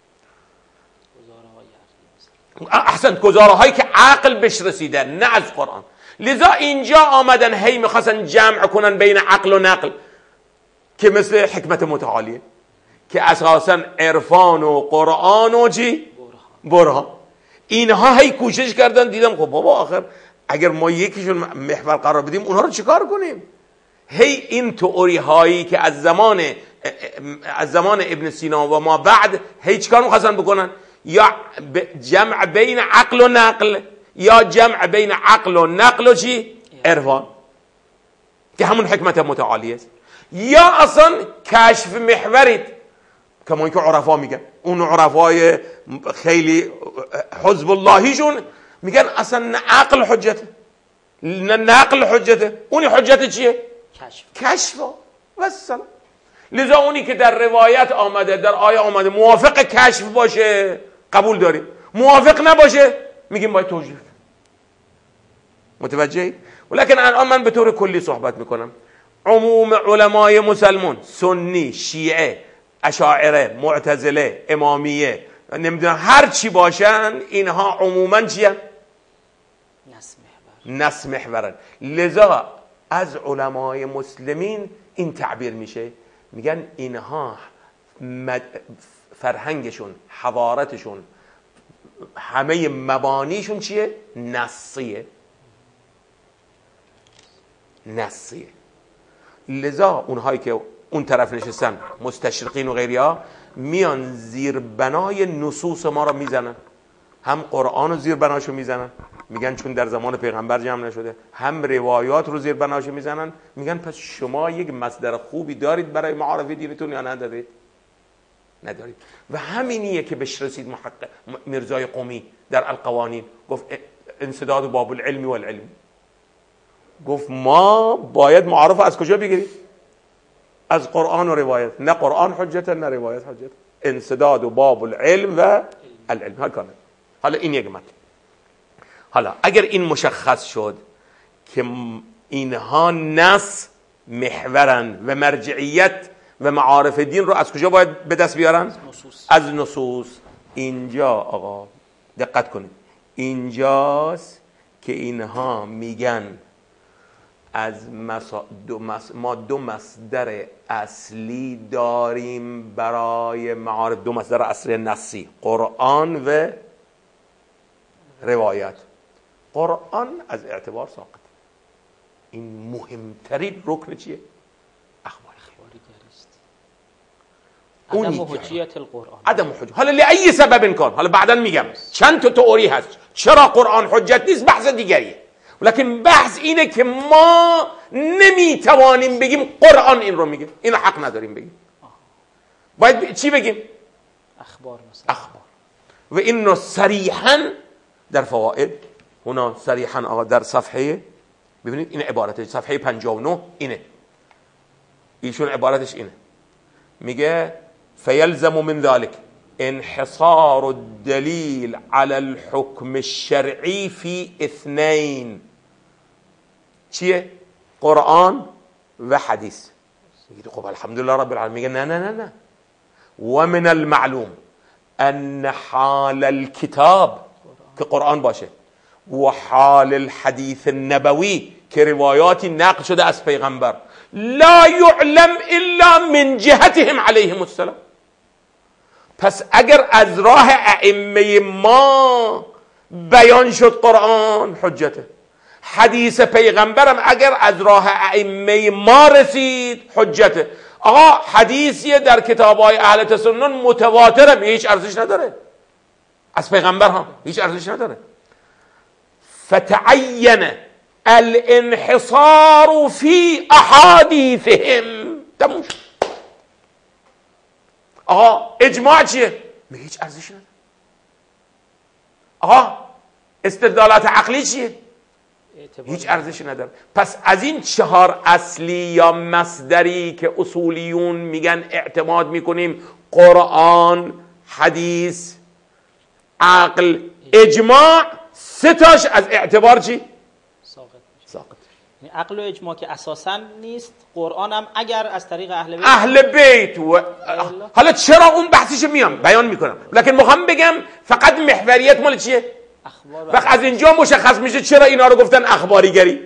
احسنت، گزاره هایی که عقل بهش رسیده، نه از قرآن. لذا اینجا آمدن هی میخواستن جمع کنن بین عقل و نقل که مثل حکمت متعالیه که اساسا عرفان و قرآن و چی؟ برهان. اینها هی کوشش کردن، دیدم خب بابا آخر اگر ما یکیشون محور قرار بدیم اونها رو چیکار کنیم؟ هی این تئوری هایی که از زمان از زمان ابن سینا و ما بعد هی چیکار می‌خواستن بکنن؟ یا جمع بین عقل و نقل، یا جمع بین عقل و نقل و چی؟ عرفان، که همون حکمت متعالی است. یا اصلا کشف محورید کما اینکه عرفا میگن، اون عرفای خیلی حزب اللهیشون میگن اصلا نه عقل حجته نه نقل حجته، اونی حجت چیه؟ کشف. کشف و سلام. لذا اونی که در روایت آمده، در آیه آمده موافق کشف باشه قبول داریم، موافق نباشه میگیم باید توجیه. متوجهی؟ ولکن الان من به طور کلی صحبت میکنم. عموم علمای مسلمان، سنی، شیعه، اشاعره، معتزله، امامیه، نمیدونم هر چی باشن، اینها عموما چیه؟ نص محور. نص محورن. لذا از علمای مسلمین این تعبیر میشه، میگن اینها فرهنگشون، حضارتشون، همه مبانیشون چیه؟ نصیه. نصیه. لذا اونهایی که اون طرف نشستن، مستشرقین و غیریا، میان زیر بنای نصوص ما رو میزنن، هم قرآن رو زیر بناشو میزنن، میگن چون در زمان پیغمبر جمع نشده، هم روایات رو زیر بناشو میزنن، میگن پس شما یک مصدر خوبی دارید برای معارف دینتون یا ندارید؟ ندارید. و همینیه که بهش رسید محقق میرزای قمی در القوانین، گفت انسداد باب العلم والعلم، گفت ما باید معارف از کجا بگیریم؟ از قرآن و روایت. نه قرآن حجت نه روایت حجت. انسداد و باب العلم و العلم. ها کنه. حالا این یک مطلب. حالا اگر این مشخص شد که اینها نص محورن و مرجعیت و معارف دین رو از کجا باید به دست بیارن؟ نصوص. از نصوص. اینجا آقا دقت کنید، اینجاست که اینها میگن از مسا... دو مس... ما دو مصدر اصلی داریم برای معارف، دو مصدر اصلی نصی، قرآن و روایت. قرآن از اعتبار ساقط، این مهمترین رکن چیه؟ اخبار عدم حجیت القرآن. عدم حجیت. حالا لأی سبب کن، حالا بعدا میگم چند تا تئوری هست چرا قرآن حجت نیست، بحث دیگریه. لکن بحث اینه که ما نمیتوانیم بگیم قرآن این رو میگه، اینو حق نداریم بگیم. باید ب... چی بگیم؟ اخبار مثلا. اخبار. و اینو صریحا در فوائد، هنا صریحا آقا در صفحه، ببینید این عبارتش صفحه پنجاه و نه اینه، ایشون عبارتش اینه، میگه فیلزم من ذلك انحصار الدلیل على الحكم الشرعی فی اثنین. چیه؟ قرآن و حدیث. میگه خب الحمدلله رب العالمین. میگه نه نه نه نه و من المعلوم ان حال الكتاب که قرآن باشه و حال الحدیث النبوی که روایاتی نقل شده از پیغمبر لا یعلم الا من جهتهم علیهم السلام. پس اگر از راه ائمه ما بیان شد قرآن حجته، حدیث پیغمبرم اگر از راه ائمه ما رسید حجته. آقا حدیثیه در کتاب‌های اهل تسنن متواتره، هیچ ارزش نداره، از پیغمبر ها هیچ ارزش نداره. فتعین الانحصار فی احادیثهم. تموم. آقا اجماع چیه؟ هیچ ارزش نداره. آقا استدلالات عقلی چیه؟ هیچ ارزشی نداره. پس از این چهار اصلی یا مصدری که اصولیون میگن اعتماد میکنیم، قرآن، حدیث، عقل، اجماع، سه تاش از اعتبار چی؟ ساقط میشه. ساقط. یعنی عقل و اجماع که اساساً نیست، قرآن هم اگر از طریق اهل بیت اهل بیت و... حالا چرا اون بحثش میام بیان میکنم، لکن میخوام بگم فقط محوریت مال چیه؟ وقت از اینجا مشخص میشه چرا اینا رو گفتن اخباریگری،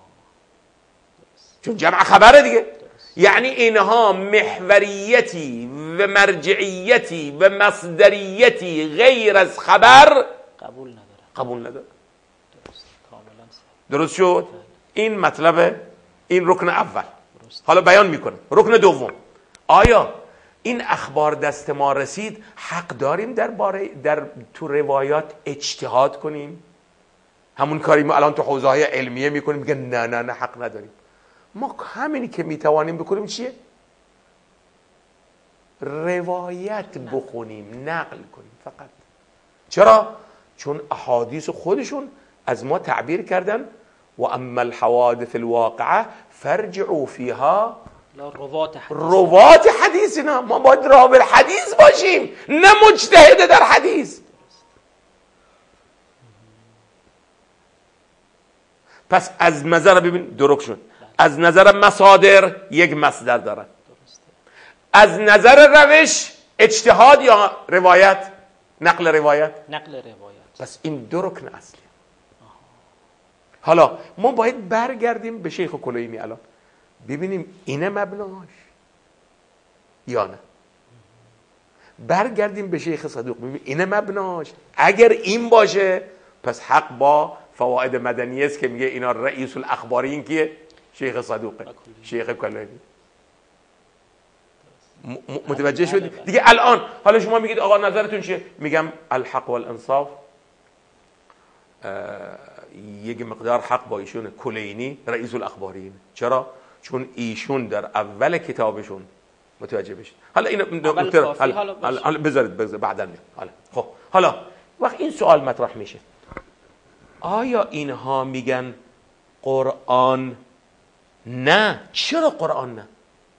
چون جمع خبره دیگه. یعنی اینها محوریتی و مرجعیتی و مصدریتی غیر از خبر قبول نداره. قبول نداره. درست. کاملا صحیح. درست شد؟ این مطلب این رکن اول. حالا بیان میکنم رکن دوم. آیا این اخبار دست ما رسید حق داریم در باره در تو روایات اجتهاد کنیم؟ همون کاری ما الان تو حوزه‌های علمیه میکنیم، میگن نه نه نه حق نداریم. ما همینی که میتوانیم بکنیم چیه؟ روایت بخونیم، نقل کنیم فقط. چرا؟ چون احادیث خودشون از ما تعبیر کردن و اما الحوادث الواقعه فارجعوا فيها روات حدیث. روات حدیثنا. ما باید راوی حدیث باشیم، نه مجتهد در حدیث. پس از نظر ببین درک شد، از نظر مصادر یک مصدر دارن، از نظر روش اجتهاد یا روایت، نقل روایت، نقل روایت. پس این دو رکن اصلی. حالا ما باید برگردیم به شیخ کلینی الان ببینیم اینه مبناش یا نه. برگردیم به شیخ صدوق ببینیم اینه مبناش. اگر این باشه پس حق با فواید مدنی است که میگه اینا رئیس الاخبارین کیه؟ شیخ صدوقه، شیخ کلینی. متوجه شدید دیگه؟ الان حالا شما میگید آقا نظرتون چیه؟ میگم الحق والانصاف یک مقدار حق با ایشون کلینی رئیس الاخبارین. چرا؟ چون ایشون در اول کتابشون متوجه بشید. حالا این حالا بذارید بذارید بعداً میاد. حالا خب حالا وقت این سوال مطرح میشه، آیا اینها میگن قرآن نه؟ چرا قرآن نه؟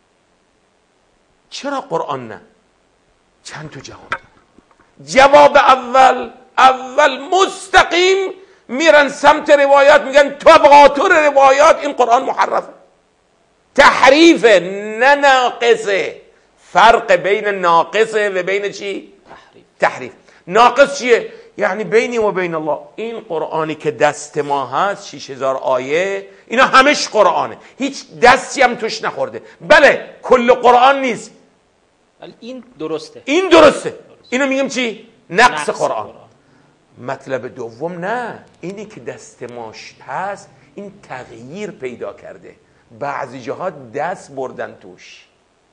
چرا قرآن نه؟ چند تا جواب دارن. جواب اول اول مستقیم میرن سمت روایات، میگن تواتر روایات این قرآن محرفه، تحریف نه ناقصه. فرق بین ناقصه و بین چی؟ تحریف. تحریف. ناقص چیه؟ یعنی بینی و بین الله این قرآنی که دست ما هست شش هزار آیه، اینا همش قرآنه، هیچ دستی هم توش نخورده. بله کل قرآن نیست، ولی این درسته، این درسته, درسته. اینو میگم چی؟ نقص, نقص قرآن. قرآن. مطلب دوم نه، اینی که دست ماش هست این تغییر پیدا کرده، بعضی جاها دست بردن توش،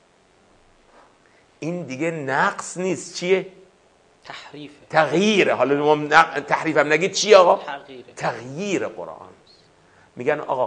این دیگه نقص نیست، چیه؟ تحریفه، تغییره. حالا ما تحریف هم نگید چی آقا؟ تغییره. تغییر قرآن. میگن آقا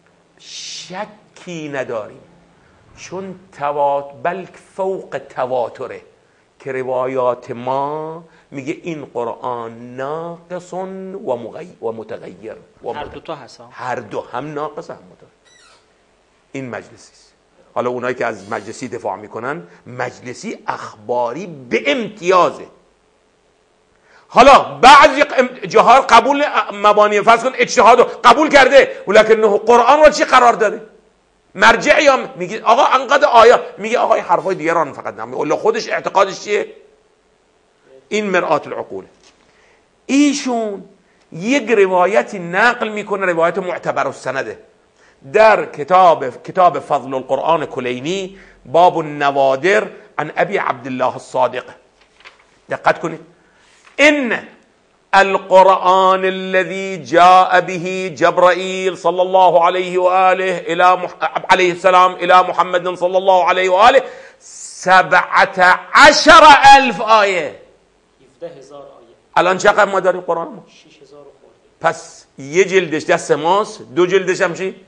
شکی نداریم چون توات بلک فوق تواتره که روایات ما میگه این قرآن ناقص و مغیر و متغیر و هر دو تا هست، هر دو هم ناقص هم متغیر. این مجلسی است. حالا اونایی که از مجلسی دفاع میکنن، مجلسی اخباری به امتیازه. حالا بعضی جاها قبول مبانی فرض کن اجتهاد قبول کرده، ولکنه قرآن رو چی قرار داده؟ مرجع یا میگه آقا انقدر آیا میگه آقا حرفای دیگران فقط نمیگه، ولی خودش اعتقادش چیه؟ این مرآت العقول. ایشون یک روایتی نقل میکنه، روایت معتبر السنده، در کتاب کتاب فضل القرآن کلینی باب النوادر عن ابی عبدالله الصادق. دقت کنید، ان القرآن الذي جاء به جبرائيل صلى الله عليه وآله الى مح... عليه السلام الى محمد صلى الله عليه وآله سبعة عشر الف آیه. الان چقدر ما داریم قرآن ما؟ شش هزار خورده. پس یه جلدش دست ماست، دو جلدش هم چی؟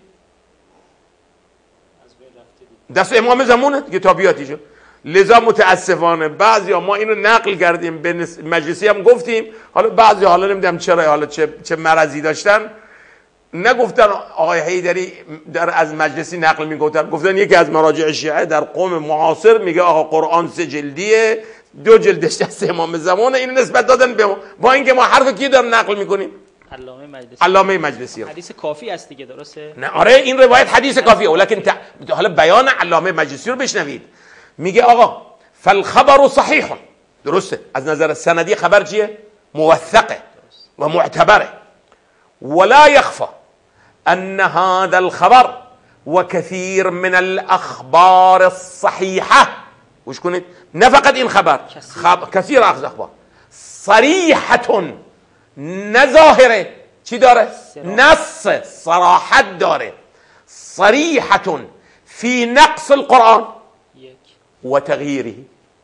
دست امام زمانه دیگه، تابعیاتیشو. لذا متاسفانه بعضی ها ما اینو نقل کردیم به مجلسی هم گفتیم، حالا بعضی حالا نمیدونم چرا، حالا چه چه مرضی داشتن، نگفتن آقای حیدری در از مجلسی نقل میگفتن، گفتن یکی از مراجع شیعه در قوم معاصر میگه آقا قرآن سه جلدیه، دو جلدش دست امام زمانه، اینو نسبت دادن به ما، با اینکه ما حرف کی داریم نقل میکنیم؟ علامه مجلسی. علامه مجلسی. حدیث کافی است دیگه، درسته؟ نه آره این روایت حدیث کافیه، ولکن ت... حالا بیان علامه مجلسی رو بشنوید. میگه آقا فالخبر صحیح، درسته، از نظر سندی خبر چیه؟ موثقه و معتبره. ولا يخفى ان هذا الخبر وكثير من الاخبار الصحيحه، وش کنید؟ نه فقط این خبر، خب... کثیر از اخبار صریحه، نظاهره چی داره؟ نص، صراحت داره، صریحه فی نقص القرآن و تغییره.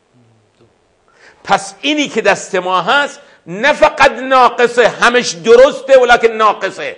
پس اینی که دست ما هست نه فقط ناقصه، همش درسته ولکن ناقصه.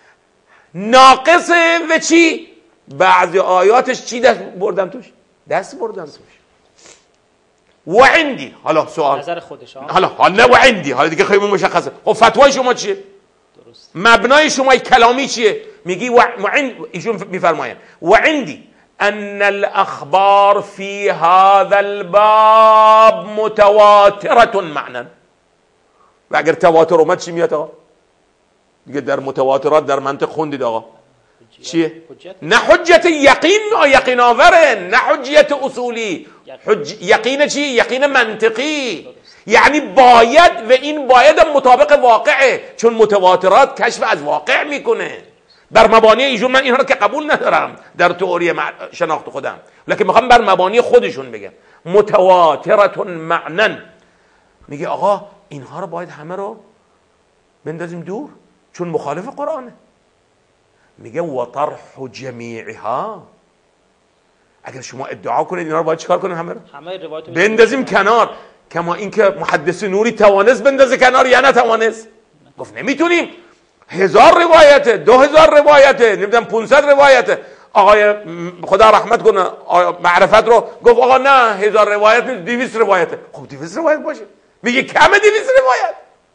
ناقصه و چی؟ بعضی آیاتش چی دست بردم توش؟ دست بردم توش. و عندی، حالا سوال نظر خودش، حالا حالا و عندی، حالا دیگه خیلی مشخصه. خب فتوای شما چیه؟ درست. مبنای شما کلامی چیه؟ میگی و عند، ایشون میفرمایند و عندی ان الاخبار في هذا الباب متواتره معنا. و اگر تواتر اومد چی میاد آقا؟ دیگه در متواترات در منطق خوندید آقا چیه؟ نه حجت یقین و یقین آوره، نه حجت اصولی، حج... یقین چی؟ یقین منطقی. یعنی باید، و این باید مطابق واقعه، چون متواترات کشف از واقع میکنه. بر مبانی ایشون من اینها رو که قبول ندارم در تئوری شناخت خودم، لکن میخوام بر مبانی خودشون بگم. متواترة معنا. میگه آقا اینها رو باید همه رو بندازیم دور چون مخالف قرآنه. میگه و طرح جمیعها. اگر شما ادعا کنید اینا رو باید چیکار کنیم؟ همه رو همه روایت بندازیم کنار. کما اینکه محدث نوری توانست بندازه کنار یا نتوانست؟ گفت نمیتونیم. هزار روایته، دو هزار روایته، نمیدونم پونصد روایته. آقای خدا رحمت کنه معرفت رو گفت آقا نه هزار روایت نیست، دویست روایته. خب دویست روایت باشه، میگه کمه دویست روایت.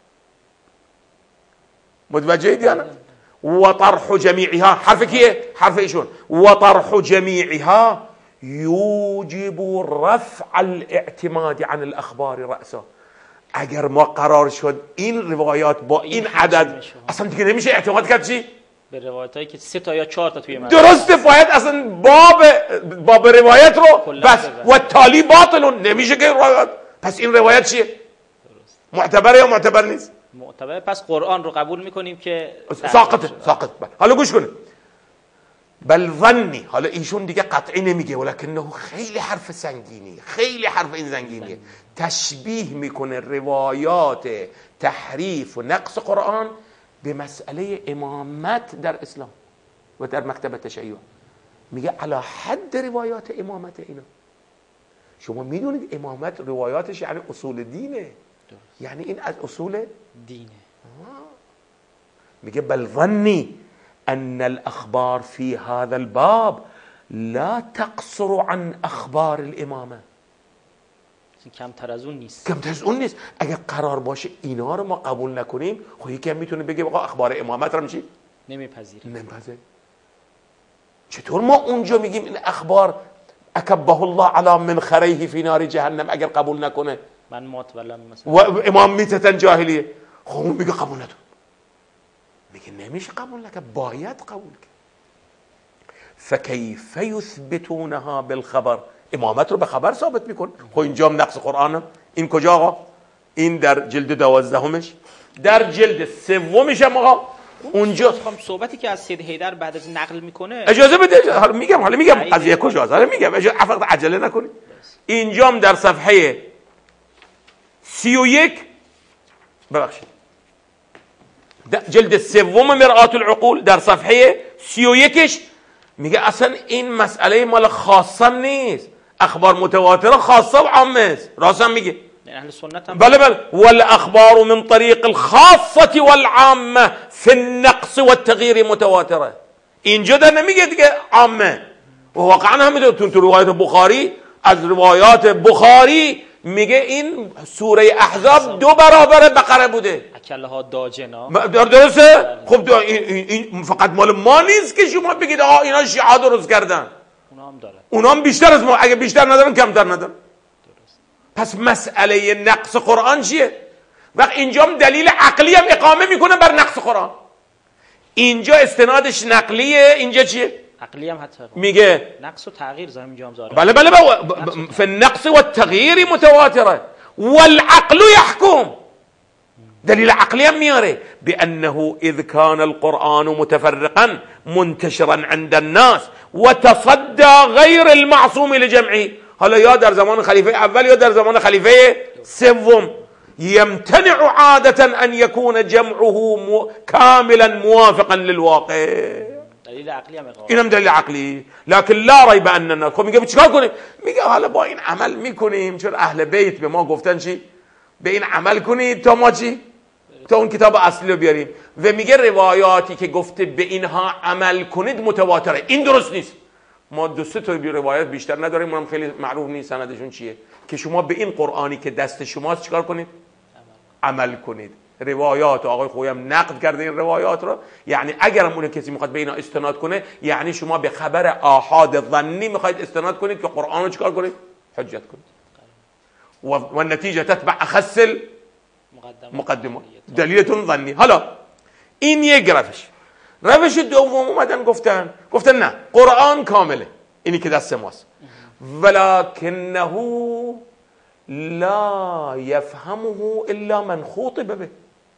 متوجهید یا نه؟ و طرح جمیعها، حرف کیه؟ حرف ایشون. و طرح جمیعها یوجب رفع الاعتماد عن الاخبار رأسا. اگر ما قرار شد این روایات با این, این عدد اصلا دیگه نمیشه اعتماد کرد چی؟ به روایتایی که سه تا یا چهار تا توی مدرسه درسته، باید اصلا باب باب روایت رو بس و تالی باطل نمیشه که روایت. پس این روایت چیه؟ درست. معتبره یا معتبر نیست؟ معتبر. پس قرآن رو قبول میکنیم که ساقطه. ساقط. حالا گوش کنید. بل ظنی، حالا ایشون دیگه قطعی نمیگه ولکنه خیلی حرف سنگینی، خیلی حرف این سنگینیه. تشبیه میکنه روایات تحریف و نقص قرآن به مسئله امامت در اسلام و در مکتب تشیع. میگه علی حد روایات امامت اینا. شما میدونید امامت روایاتش یعنی اصول دینه، یعنی این از اصول دینه. میگه بل ظنی ان الاخبار في هذا الباب لا تقصر عن اخبار الامامه. کمتر از اون نیست، کمتر از اون نیست. اگر قرار باشه اینا رو ما قبول نکنیم، خب یکی هم میتونه بگه آقا اخبار امامت رو چی؟ نمیپذیریم. نمیپذیریم. چطور ما اونجا میگیم این اخبار اکبه الله علی منخریه فی نار جهنم اگر قبول نکنه من متولم مثلا و امام میتتن جاهلیه؟ خب اون میگه قبول نکن. میگه نمیشه قبول نکن، باید قبول کن. فکیف یثبتونها بالخبر. امامت رو به خبر ثابت میکن. خب اینجا هم نقص قرآنه. این کجا آقا؟ این در جلد دوازدهمش. در جلد سومش هم آقا اونجا صحبتی که از سید حیدر بعد از نقل میکنه اجازه بده، حالا میگم حالا میگم قضیه کجاست، حالا میگم اجازه فقط عجله نکنید. اینجام در صفحه سی و یک ببخشید جلد سوم مرآت العقول در صفحه سی و یکش میگه اصلا این مسئله مال خاصه نیست، اخبار متواتره خاصه و عامه است. راستم میگه اهل سنت هم بله بله والاخبار من طریق الخاصه والعامه في النقص والتغییر متواتره. اینجا در نمیگه دیگه عامه، و واقعا همینطور تو روایت بخاری از روایات بخاری میگه این سوره احزاب دو برابر بقره بوده. اکلها داجنا درسته؟ خب این, این فقط مال ما نیست که شما بگید آها اینا شیعه درست کردن، اونا هم دارن، اونا هم بیشتر از ما، اگه بیشتر ندارن کمتر ندارن. پس مسئله نقص قرآن چیه؟ وقت اینجا دلیل عقلی هم اقامه میکنه بر نقص قرآن. اینجا استنادش نقلیه، اینجا چیه؟ عقلی هم حتی میگه نقص و تغییر زمین اینجا هم زاره. بله بله بله فی النقص والتغییر متواتره والعقل يحكم. دلیل عقلی هم میاره بانه اذ كان القرآن متفرقا منتشرا عند الناس وتصدى غير المعصوم لجمعه. حالا یا در زمان خلیفه اول یا در زمان خلیفه سوم يمتنع عادة ان يكون جمعه م... كاملا موافقا للواقع. دلیل عقلی هم اقامه. اینم دلیل عقلی. لكن لا ريب اننا. خب میگه چیکار کنیم؟ میگه حالا با این عمل میکنیم چون اهل بیت به ما گفتن چی؟ به این عمل کنید تا ما چی؟ تا اون کتاب اصلی رو بیاریم. و میگه روایاتی که گفته به اینها عمل کنید متواتره، این درست نیست. ما دو سه تا روایت بیشتر نداریم، اونم خیلی معروف نیست سندشون چیه، که شما به این قرآنی که دست شماست چیکار کنید؟ عمل, عمل کنید. روایات آقای خویی هم نقد کرده این روایات رو، یعنی اگر هم اون کسی میخواد به اینا استناد کنه، یعنی شما به خبر آحاد ظنی میخواید استناد کنید که قرآن رو چیکار کنید؟ حجت کنید. و, و نتیجه تتبع اخص مقدمه دلیلتون ظنی. حالا این یک روش. روش دوم اومدن گفتن گفتن نه قرآن کامله، اینی که دست ماست، ولکنه لا یفهمه الا من خاطب به.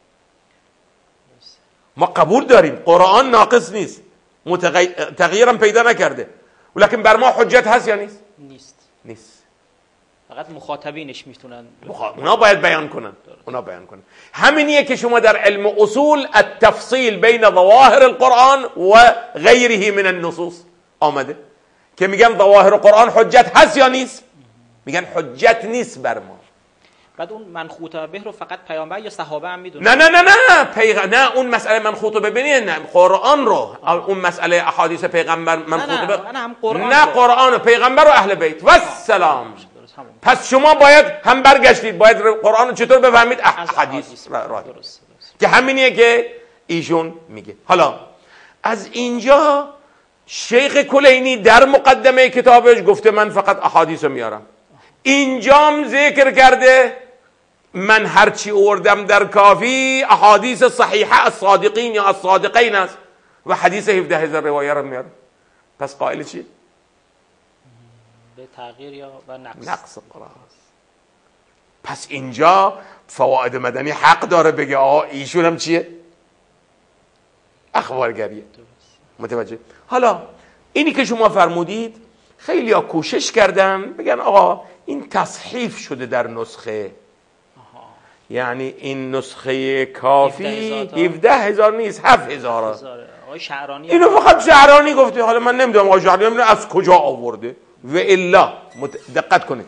ما قبول داریم قرآن ناقص نیست، متغی... تغییرم پیدا نکرده، ولکن بر ما حجت هست یا نیست؟ نیست نیست. فقط مخاطبینش میتونن مخا... اونا باید بیان کنن. اونا بیان کنن. همینیه که شما در علم اصول التفصیل بین ظواهر القرآن و غیره من النصوص آمده که میگن ظواهر القرآن حجت هست یا نیست؟ میگن حجت نیست بر ما. بعد اون منخوط به رو فقط پیامبر یا صحابه هم میدونن؟ نه نه نه نه پیغ... نه اون مسئله منخوط به ببینید، نه قرآن رو آه. اون مسئله احادیث پیغمبر منخوط به نه, نه, قرآن نه قرآن و پیغمبر و اهل بیت و السلام. پس شما باید هم برگشتید، باید قرآن رو چطور بفهمید؟ احادیث را که همینیه که ایشون میگه. حالا از اینجا شیخ کلینی در مقدمه کتابش گفته من فقط احادیث رو میارم. اینجام ذکر کرده من هرچی اوردم در کافی احادیث صحیحه از صادقین یا از صادقین است و حدیث هفده هزار روایه رو میارم. پس قائل چی؟ به تغییر یا به نقص نقص قرآن. پس اینجا فواید مدنی حق داره بگه آقا ایشون هم چیه؟ اخبارگریه. متوجه؟ حالا اینی که شما فرمودید خیلی ها کوشش کردن بگن آقا این تصحیف شده در نسخه. آها. یعنی این نسخه کافی هفده هزار نیست، هفت هزار. آقای شعرانی اینو فقط شعرانی گفته. حالا من نمیدونم آقای شعرانی از کجا آورده و الا دقت کنید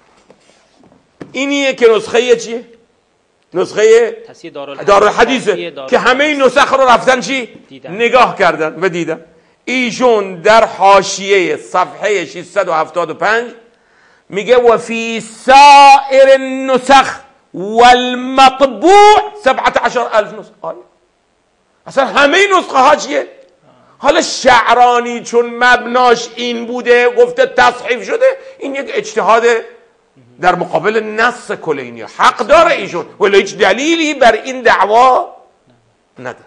اینیه که نسخه چیه؟ نسخه دارالحدیثه که همه این نسخ رو رفتن چی؟ دیدن. نگاه کردن و دیدن. ایشون در حاشیه صفحه ششصد و هفتاد و پنج میگه و فی سائر النسخ والمطبوع سبعة عشر الف نسخه. آره. اصلا همه نسخه ها چیه؟ حالا شعرانی چون مبناش این بوده گفته تصحیف شده، این یک اجتهاد در مقابل نص کلینی. حق داره ایشون، ولی هیچ دلیلی بر این دعوا نداره.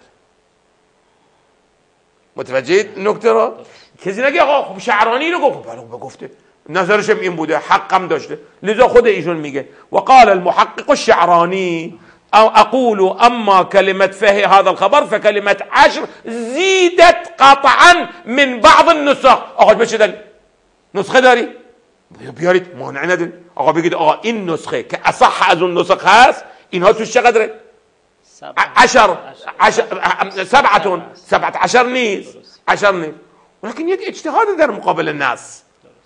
متوجه نکته را؟ کسی نگه آقا خب شعرانی رو گفت، بله گفته نظرش هم این بوده، حقم داشته، لذا خود ایشون میگه و قال المحقق الشعرانی او اقول اما کلمه فه هذا الخبر فکلمه عشر زیدت قطعا من بعض النسخ. آقا بشه دلیل نسخه داری بیارید، مانع نداری. آقا بگید آقا این نسخه که اصح از اون نسخه هست اینها توش چقدره؟ عشر عشر سبعتون سبعت عشر نیست، عشر نیست، ولكن یک اجتهاد در مقابل الناس.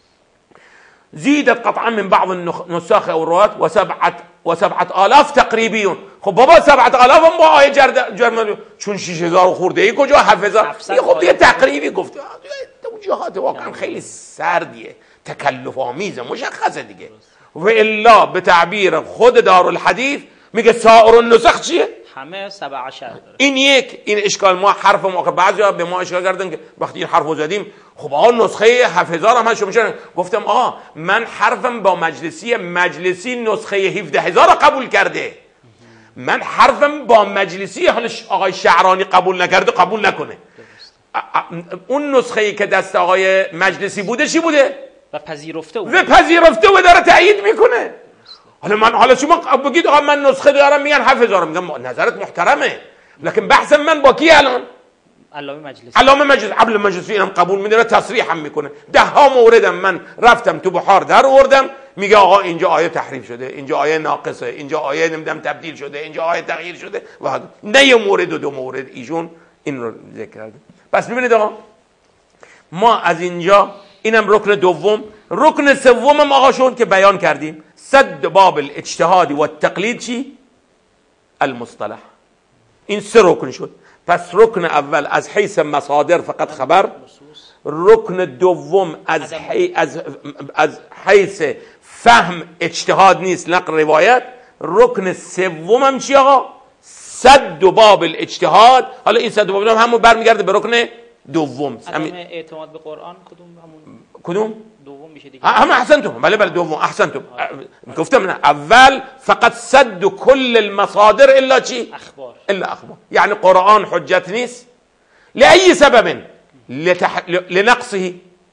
زیدت قطعا من بعض النسخ او الروايات و سبعت و سبعت آلاف تقریبیون. خب بابا سبعت آلاف هم با آیه جرمانی چون شش هزار خورده ای کجا حفظا؟ خب دیگه تقریبی گفته. توجیهات واقعا خیلی سردیه، تکلف آمیزه، مشخصه دیگه. و الا به تعبیر خود دارالحدیث میگه سائر النسخ چیه؟ همه سبع عشر داره. این یک این اشکال ما حرف ما که بعضیا به ما اشکال کردن که وقتی این حرفو زدیم خب آقا نسخه هفت هزار هم هست. میشن گفتم آقا من حرفم با مجلسی مجلسی نسخه هفده هزار قبول کرده، من حرفم با مجلسی حالا آقای شعرانی قبول نکرده قبول نکنه. اون نسخه ای که دست آقای مجلسی بوده چی بوده؟ و پذیرفته بوده. و پذیرفته و داره تایید میکنه. حالا من حالا شما بگید آقا من نسخه دارم میگن هفت هزار، میگم نظرت محترمه، لكن بحثم من با کی الان؟ علامه مجلسی. علامه مجلس عبل مجلسی اینم قبول میداره، تصریح هم میکنه. ده ها موردم من رفتم تو بحار در آوردم میگه آقا اینجا آیه تحریف شده، اینجا آیه ناقصه، اینجا آیه نمیدونم تبدیل شده، اینجا آیه تغییر شده و نه یه مورد و دو مورد ایشون این رو ذکر کرده. پس ببینید آقا ما از اینجا اینم رکن دوم. رکن سومم آقا شون که بیان کردیم سد باب الاجتهاد و التقلید چی؟ المصطلح. این سه رکن شد. پس رکن اول از حیث مصادر فقط خبر، رکن دوم از, حی... از... از حیث فهم اجتهاد نیست نقل روایت، رکن سومم چی آقا؟ سد باب الاجتهاد. حالا این سد باب همون برمیگرده به رکن دوم. همین اعتماد به قرآن کدوم همون کدوم؟ دوم میشه دیگه. هم احسنتم، بله بله دوم احسنتم. گفتم نه اول فقط سد کل المصادر الا چی؟ اخبار. الا اخبار. یعنی قرآن حجت نیست لأي سبب، لتح... لنقصه،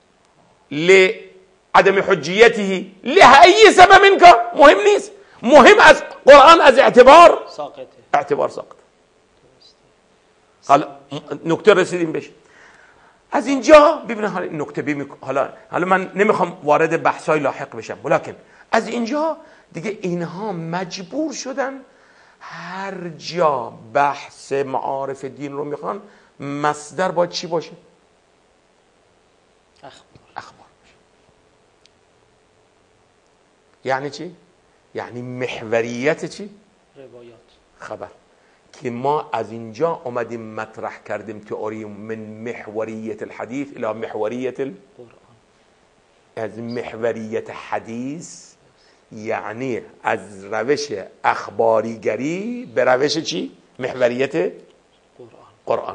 لعدم حجیته، لأي سبب که مهم نیست. مهم از قرآن از اعتبار ساقطه، اعتبار ساقط. حالا نکته رسیدیم بشه. از اینجا ببینید حالا این نکته ببینید حالا حالا من نمیخوام وارد بحثای لاحق بشم، ولیکن از اینجا دیگه اینها مجبور شدن هر جا بحث معارف دین رو میخوان مصدر باید چی باشه؟ اخبار. اخبار باشه. یعنی چی؟ یعنی محوریت چی؟ روایات. خبر. که ما از اینجا اومدیم مطرح کردیم تئوری من محوریت الحدیث الى محوریت القرآن. از محوریت حدیث یعنی از روش اخباریگری به روش چی؟ محوریت قرآن. قرآن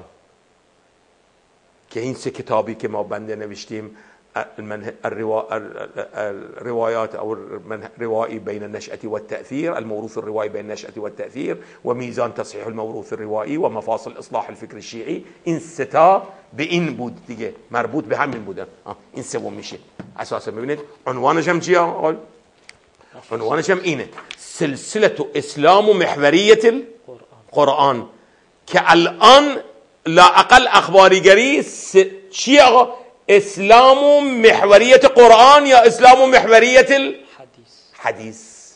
که این سه کتابی که ما بنده نوشتیم الروايات أو الروائي بين النشأة والتأثير، الموروث الروائي بين النشأة والتأثير، وميزان تصحيح الموروث الروائي، ومفاصل إصلاح الفكر الشيعي. این ستا به این بود دیگه، مربوط به همین بودن. این سوم میشه اساسا. ببینید عنوانش هم چیه آقا؟ عنوانش هم اینه سلسله اسلام و محوریت القرآن، که الان لا اقل اخباریگری چیه آقا؟ اسلام و محوریت قرآن یا اسلام و محوریت الحدیث. حدیث.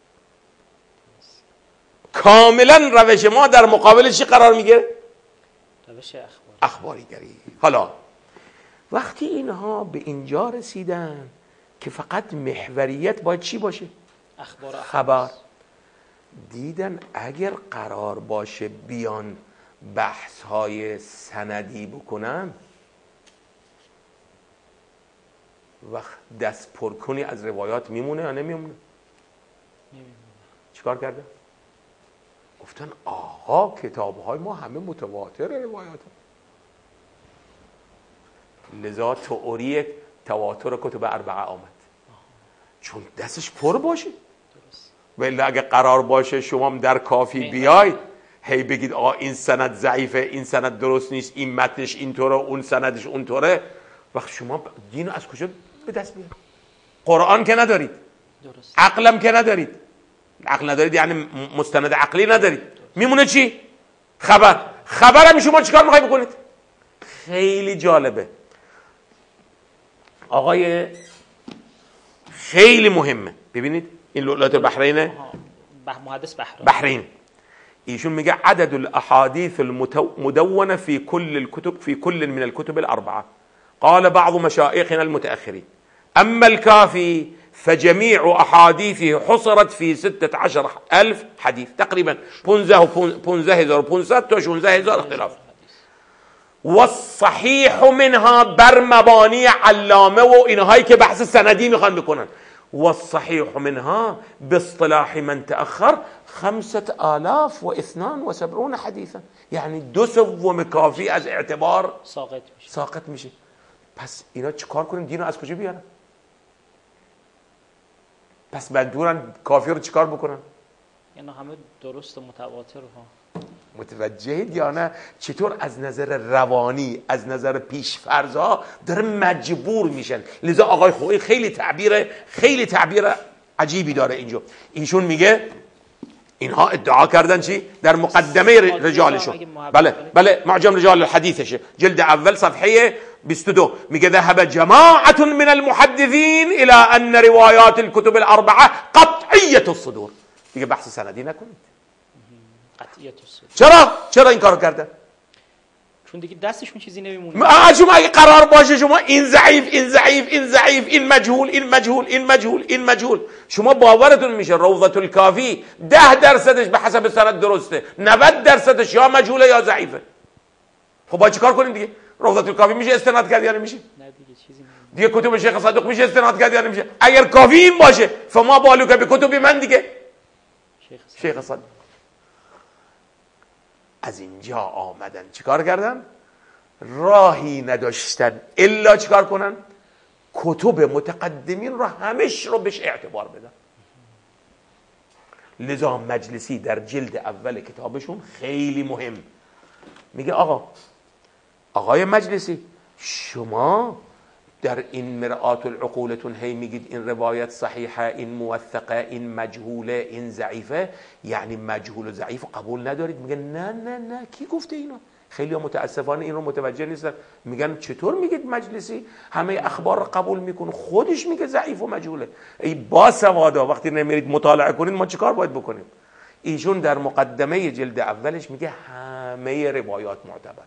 کاملا روش ما در مقابل چی قرار میگیره؟ روش اخباری. اخباریگری. حالا وقتی اینها به اینجا رسیدن که فقط محوریت باید چی باشه؟ اخبار. خبر. دیدن اگر قرار باشه بیان بحث های سندی بکنن، وقت دست پرکنی از روایات میمونه یا نمیمونه؟ نمیمونه. چیکار کرده؟ گفتن آها کتاب‌های ما همه متواتر روایات، لذا تئوری تواتر کتب اربعه آمد. چون دستش پر باشه. ولی اگه قرار باشه شما هم در کافی بیاید هی بگید آقا این سند ضعیفه، این سند درست نیست، این متنش اینطوره، اون سندش اونطوره، وقت شما دین از کجا به دست بیارید؟ قرآن که ندارید، درست. عقلم که ندارید، عقل ندارید یعنی مستند عقلی ندارید. میمونه چی؟ خبر. خبرم شما چیکار میخواید بکنید؟ خیلی جالبه آقای، خیلی مهمه. ببینید این لؤلؤة البحرینه، محدث بحرین بحرین ایشون میگه عدد الاحاديث المدونه في كل الكتب في كل من الكتب الاربعه. قال بعض مشايخنا المتاخرين اما الكافي فجميع احاديثه حصرت في ستة عشر ألف حديث، تقريبا پانزده هزار و پانصد تا شانزده هزار اختلاف. والصحيح منها بر مبانی علامه و اینهایی که بحث سندی میخوان بکنن. والصحيح منها باصطلاح من تأخر خمسة آلاف و اثنان و سبعون حدیثا، یعنی دو سوم کافی از اعتبار ساقط میشه. ساقط میشه. پس اینا چیکار کنیم؟ دین رو از کجا بیارن؟ پس منظورن کافی رو چیکار بکنن؟ یعنی همه درست و متواتر ها. متوجهید یا نه؟ چطور از نظر روانی، از نظر پیشفرض‌ها داره مجبور میشن. لذا آقای خویی خیلی تعبیر خیلی تعبیر عجیبی داره اینجا. ایشون میگه اینها ادعا کردن چی؟ در مقدمه رجالشون، بله بله معجم رجال الحدیثشه، جلد اول صفحه بیست و دو میگه ذهب جماعة من المحدثين الى ان روايات الكتب الاربعه قطعیة الصدور. دیگه بحث سندی نکنید. قطعیت الصدور. چرا؟ چرا این کارو کردن؟ چون دیگه دستشون چیزی نمیمونه. شما اگه قرار باشه شما این ضعیف این ضعیف این ضعیف این مجهول این مجهول این مجهول این مجهول، شما باورتون میشه روضة الکافی ده درصدش به حسب سند درسته، نود درصدش یا مجهوله یا ضعیفه. خب باید چیکار کنیم دیگه؟ روضة الکافی میشه استناد کرد یا نمیشه؟ نه دیگه چیزی دیگه کتب شیخ صادق میشه استناد کرد یا نمیشه؟ اگر کافی این باشه فما بالو که به کتب من دیگه شیخ صادق. از اینجا آمدن چیکار کردن؟ راهی نداشتن الا چیکار کنن؟ کتب متقدمین رو همش رو بهش اعتبار بدن. لذا مجلسی در جلد اول کتابشون خیلی مهم میگه آقا آقای مجلسی شما در این مرآت العقولتون هی میگید این روایت صحیحه، این موثقه، این مجهوله، این ضعیفه، یعنی مجهول و ضعیف قبول ندارید؟ میگن نه نه نه کی گفته اینو؟ خیلی متاسفانه این رو متوجه نیستن. میگن چطور میگید مجلسی همه اخبار رو قبول میکنه، خودش میگه ضعیف و مجهوله؟ ای با سوادا وقتی نمیرید مطالعه کنید ما چیکار باید بکنیم؟ ایشون در مقدمه جلد اولش میگه همه روایات معتبره.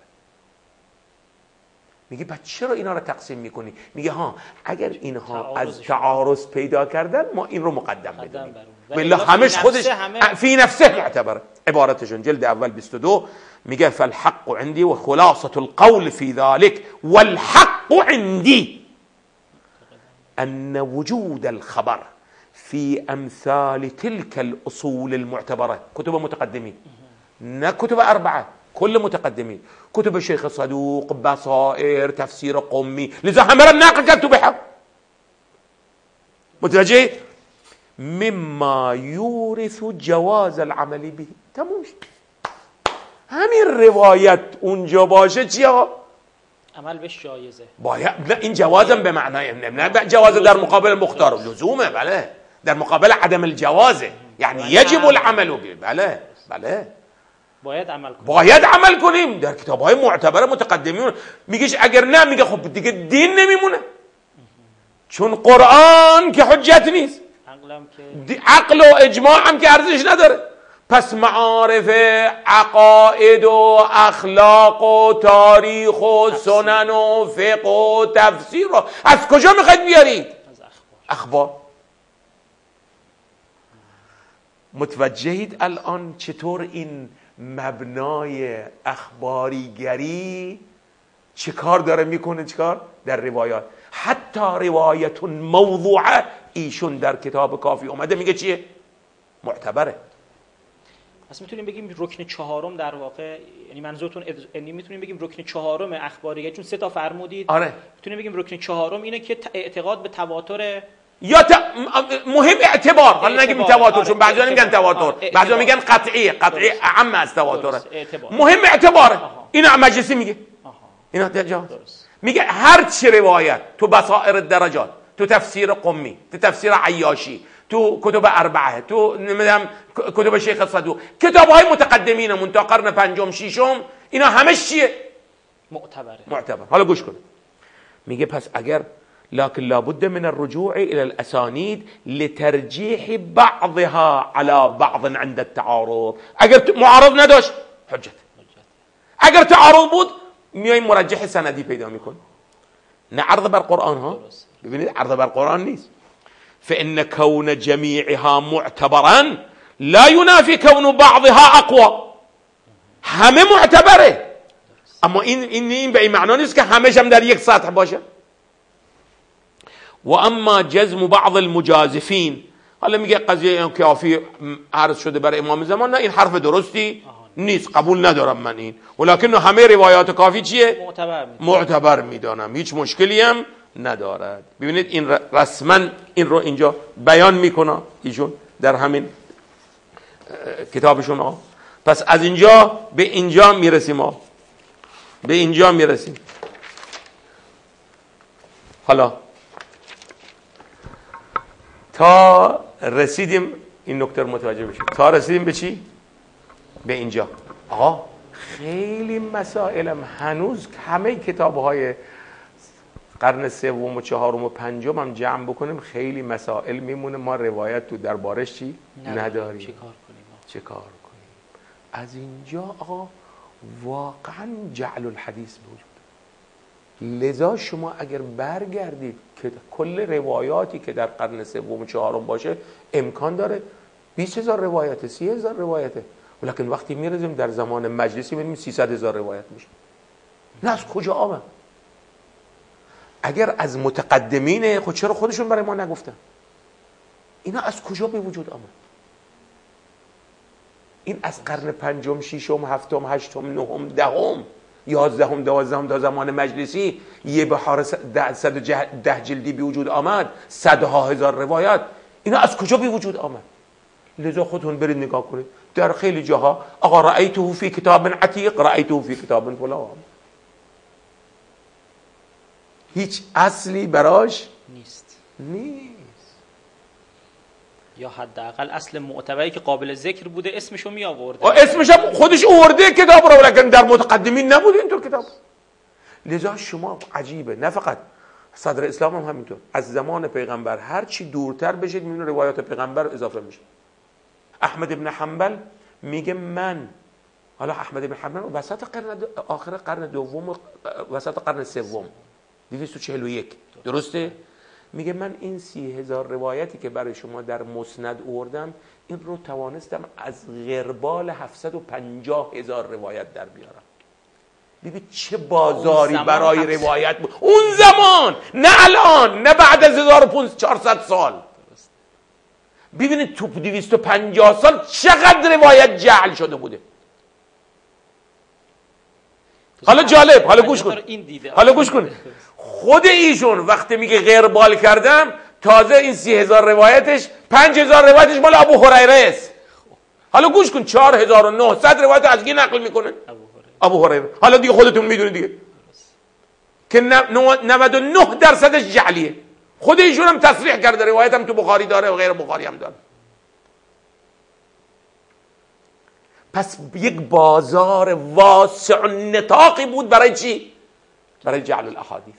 میگه بعد چرا اینا رو تقسیم میکنی؟ میگه ها اگر اینها از تعارض پیدا کردن ما این رو مقدم بدیم، بالله همش خودش فی نفسه معتبره. عبارتشون جلد اول بیست و دو میگه فالحق عندي وخلاصة القول في ذلك والحق عندي ان وجود الخبر في امثال تلك الاصول المعتبره، کتب متقدمین نه کتب اربعه، كل متقدمين، كتب الشيخ الصدوق، بصائر، تفسير قمي، لذا همه را نقل کرد تو بحر. متوجه؟ مما يورث جواز العمل به. تموم شد. همین روایت اونجا باشه چی آقا؟ عمل بهش جایزه. باید نه این جوازم به معنای نه جواز در مقابل مختار لزومه، بله در مقابل عدم الجوازه، یعنی یجب العمل به. بله بله باید عمل کنیم. باید عمل کنیم. در کتاب‌های معتبر متقدمین میگیش اگر نه میگه خب دیگه دین نمیمونه، چون قرآن که حجت نیست، عقلم که عقل و اجماع هم که ارزش نداره. پس معارف عقاید و اخلاق و تاریخ و سنن و فقه و تفسیر رو از کجا میخواید بیارید؟ از اخبار. اخبار. متوجهید الان چطور این مبنای اخباریگری چه کار داره میکنه؟ چه کار؟ در روایات حتی روایت موضوعه ایشون در کتاب کافی اومده میگه چیه؟ معتبره. پس میتونیم بگیم رکن چهارم در واقع، یعنی منظورتون یعنی میتونیم بگیم رکن چهارم اخباریگری، چون سه تا فرمودید. آره میتونیم بگیم رکن چهارم اینه که اعتقاد به تواتر یا ت... مهم اعتبار، حالا نگیم تواتر، چون بعضیا میگن تواتر، بعضیا میگن قطعی، قطعی اعم از تواتره. مهم اعتباره. اینا مجلسی میگه. اینا جا میگه هر چی روایت تو بصائر الدرجات، تو تفسیر قمی، تو تفسیر عیاشی، تو کتب اربعه، تو نمیدونم کتب شیخ صدوق، کتاب‌های متقدمینمون تا قرن پنجم ششم، اینا همش چیه؟ معتبره. معتبر. حالا گوش کن، میگه پس اگر لكن لابد من الرجوع الى الاسانید لترجیح بعضها على بعض عند التعارض. اگر معارض نداشت حجت، اگر تعارض بود میایم مرجح سندی پیدا میکن، نه عرض بر قرآن ها. ببینید عرض بر قرآن نیست. فإن كون جميعها معتبرا لا ينافي كون بعضها اقوى. همه معتبره، اما این این این به این معنا نیست که همش هم در یک سطح باشه. و اما جزم بعض المجازفین، حالا میگه قضیه کافی عرض شده برای امام زمان، نه این حرف درستی نیست، قبول ندارم من این، ولکن همه روایات کافی چیه؟ معتبر میدونم. معتبر میدانم، هیچ مشکلی هم ندارد. ببینید این رسما این رو اینجا بیان میکنه ایشون در همین کتابشون ها. پس از اینجا به اینجا میرسیم ها، به اینجا میرسیم. حالا تا رسیدیم این نکته رو متوجه بشیم، تا رسیدیم به چی؟ به اینجا. آقا خیلی مسائلم هنوز همه کتاب‌های قرن سوم و چهارم و پنجم هم جمع بکنیم خیلی مسائل میمونه، ما روایت تو دربارش چی نداریم. چه کار کنیم؟ چه کار کنیم؟ از اینجا آقا واقعا جعل الحدیث بوجود. لذا شما اگر برگردید که کل روایاتی که در قرن سوم و چهارم باشه امکان داره بیست هزار روایته، سی هزار روایته، ولیکن وقتی میرسیم در زمان مجلسی میبینیم سیصد هزار روایت میشه. نه از کجا آمد؟ اگر از متقدمینه خود چرا خودشون برای ما نگفتن؟ اینا از کجا به وجود آمد؟ این از قرن پنجم، ششم، هفتم، هشتم، نهم، دهم، یازدهم، دوازدهم تا زمان مجلسی یه بهار صد و ده جلدی به وجود آمد، صدها هزار روایت، اینا از کجا به وجود آمد؟ لذا خودتون برید نگاه کنید در خیلی جاها آقا رأیته فی کتاب عتیق، رأیته فی کتاب فلان، هیچ اصلی براش نیست نیست. یا حداقل اصل معتبری که قابل ذکر بوده اسمشو می آورده، اسمش هم خودش آورده کتاب رو، ولیکن در متقدمین نبوده اینطور کتاب. لذا شما عجیبه، نه فقط صدر اسلام هم همینطور، از زمان پیغمبر هر چی دورتر بشید میبینید روایات پیغمبر اضافه میشه. احمد ابن حنبل میگه من، حالا احمد ابن حنبل وسط قرن دو... آخر قرن دوم، وسط قرن سوم، دویست و چهل و یک، درسته؟ میگه من این سی هزار روایتی که برای شما در مسند آوردم این رو توانستم از غربال هفتصد و پنجاه هزار روایت در بیارم. ببین چه بازاری برای روایت بود اون زمان، نه الان، نه بعد از هزار و چهارصد سال. ببینید تو دویست و پنجاه سال چقدر روایت جعل شده بوده. حالا جالب، حالا گوش کن، حالا گوش کن، خود ایشون وقتی میگه غربال کردم، تازه این سی هزار روایتش پنج هزار روایتش مال ابو هریره است. حالا گوش کن، چهار هزار و نهصد روایت از کی نقل میکنه؟ ابو هریره. حالا دیگه خودتون میدونید دیگه که نود و نه درصدش جعلیه. خود ایشون هم تصریح کرده، روایت هم تو بخاری داره و غیر بخاری هم داره. پس یک بازار واسع نطاقی بود برای چی؟ برای جعل الاحادیث.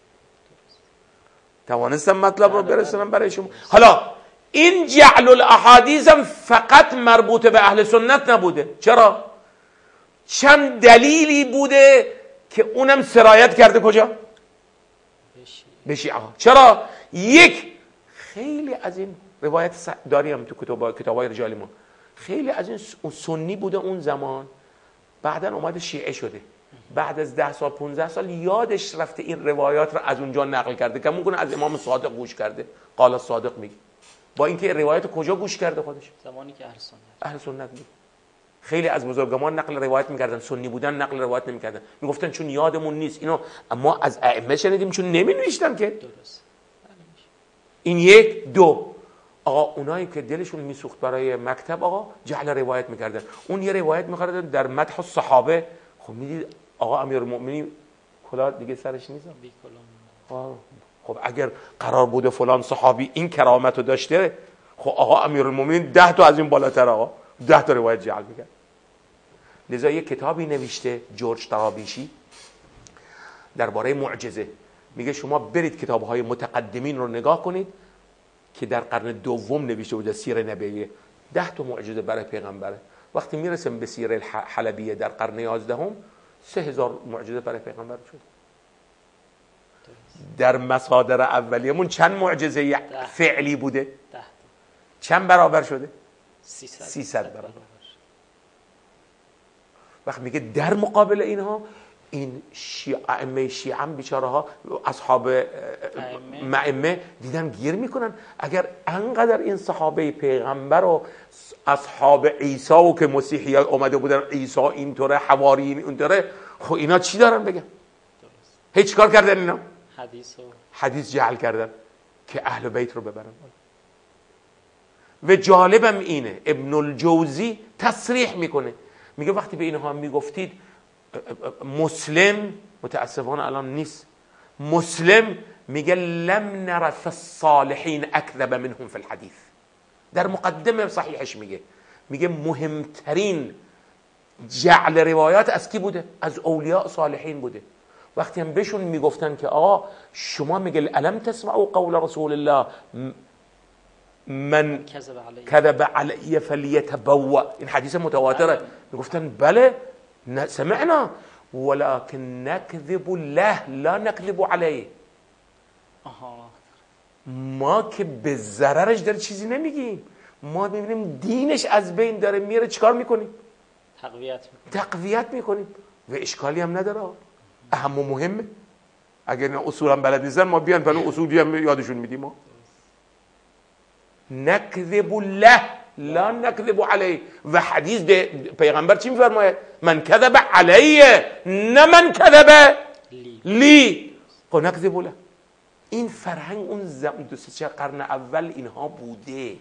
توانستم مطلب رو برسونم برای شما. حالا این جعل الاحادیث هم فقط مربوط به اهل سنت نبوده. چرا؟ چند دلیلی بوده که اونم سرایت کرده کجا؟ به شیعه. چرا؟ یک، خیلی از این روایت داریم تو کتاب کتابای رجال ما، خیلی از این سنی بوده اون زمان، بعدن اومده شیعه شده، بعد از ده سال پونزده سال یادش رفته این روایات رو از اونجا نقل کرده که ممکنه از امام صادق گوش کرده. قال صادق میگه، با اینکه روایت کجا گوش کرده خودش؟ زمانی که اهل سنت اهل سنت بود. خیلی از بزرگان نقل روایت میکردن، سنی بودن نقل روایت نمیکردن، میگفتن چون یادمون نیست اینو، اما از ائمه شنیدیم چون نمینوشتن که. درست. این یک. دو، آقا اونایی که دلشون میسوخت برای مکتب آقا جعل روایت میکردن. اون یه روایت میخوردن در مدح الصحابه، خب میدید آقا امیرالمؤمنین کلاه دیگه سرش نیست. بی کلاه. خب اگر قرار بوده فلان صحابی این کرامت رو داشته، خب آقا امیرالمومنین ده تا از این بالاتر آقا ده تا روایت جعل میگن. لذا یک کتابی نوشته جورج طرابیشی درباره معجزه، میگه شما برید کتاب‌های متقدمین رو نگاه کنید که در قرن دوم نوشته بوده، سیره نبویه، ده تا معجزه برای پیغمبره. وقتی میرسیم به سیره حلبیه در قرن یازدهم سه هزار معجزه برای پیغمبر شد. در مصادر اولیه‌مون چند معجزه فعلی بوده؟ چند برابر شده؟ سیصد برابر. وقتی میگه در مقابل اینها این شیعه ائمه شیعه هم بیچاره ها اصحاب ائمه دیدن گیر میکنن. اگر انقدر این صحابه پیغمبر و اصحاب عیسی و که مسیحی اومده بودن عیسی اینطوره حواریین اینطوره، خب اینا چی دارن بگن؟ هیچ کار کردن اینا؟ حدیث و حدیث جعل کردن که اهل بیت رو ببرن. و جالبم اینه ابن الجوزی تصریح میکنه، میگه وقتی به اینها میگفتید مسلم، متاسفانه الان نیست، مسلم میگه لم نر فی الصالحین اکذب منهم فی الحدیث. در مقدمه صحیحش میگه میگه مهمترین جعل روایات از کی بوده؟ از اولیاء صالحین بوده. وقتی هم بهشون میگفتن که آقا شما میگه الم تسمعوا قول رسول الله من کذب علی فلیتبوأ، این حدیث متواتره، میگفتن بله سمعنا ولكن نكذب له لا نكذب عليه. ما که به ضررش داره چیزی نمیگیم، ما میبینیم دینش از بین داره میره چیکار میکنیم؟ تقویت میکنیم تقویت میکنیم و اشکالی هم نداره، اهم و مهمه. اگر نه اصولا بلد نیستن ما بیان پلو اصولی هم یادشون میدیم. ما نکذب له لا نکذب علیه. و حدیث پیغمبر چی میفرماید؟ من کذب علیه نه من کذب لی. خب نکذب له. این فرهنگ اون زمان دو سه قرن اول اینها بوده.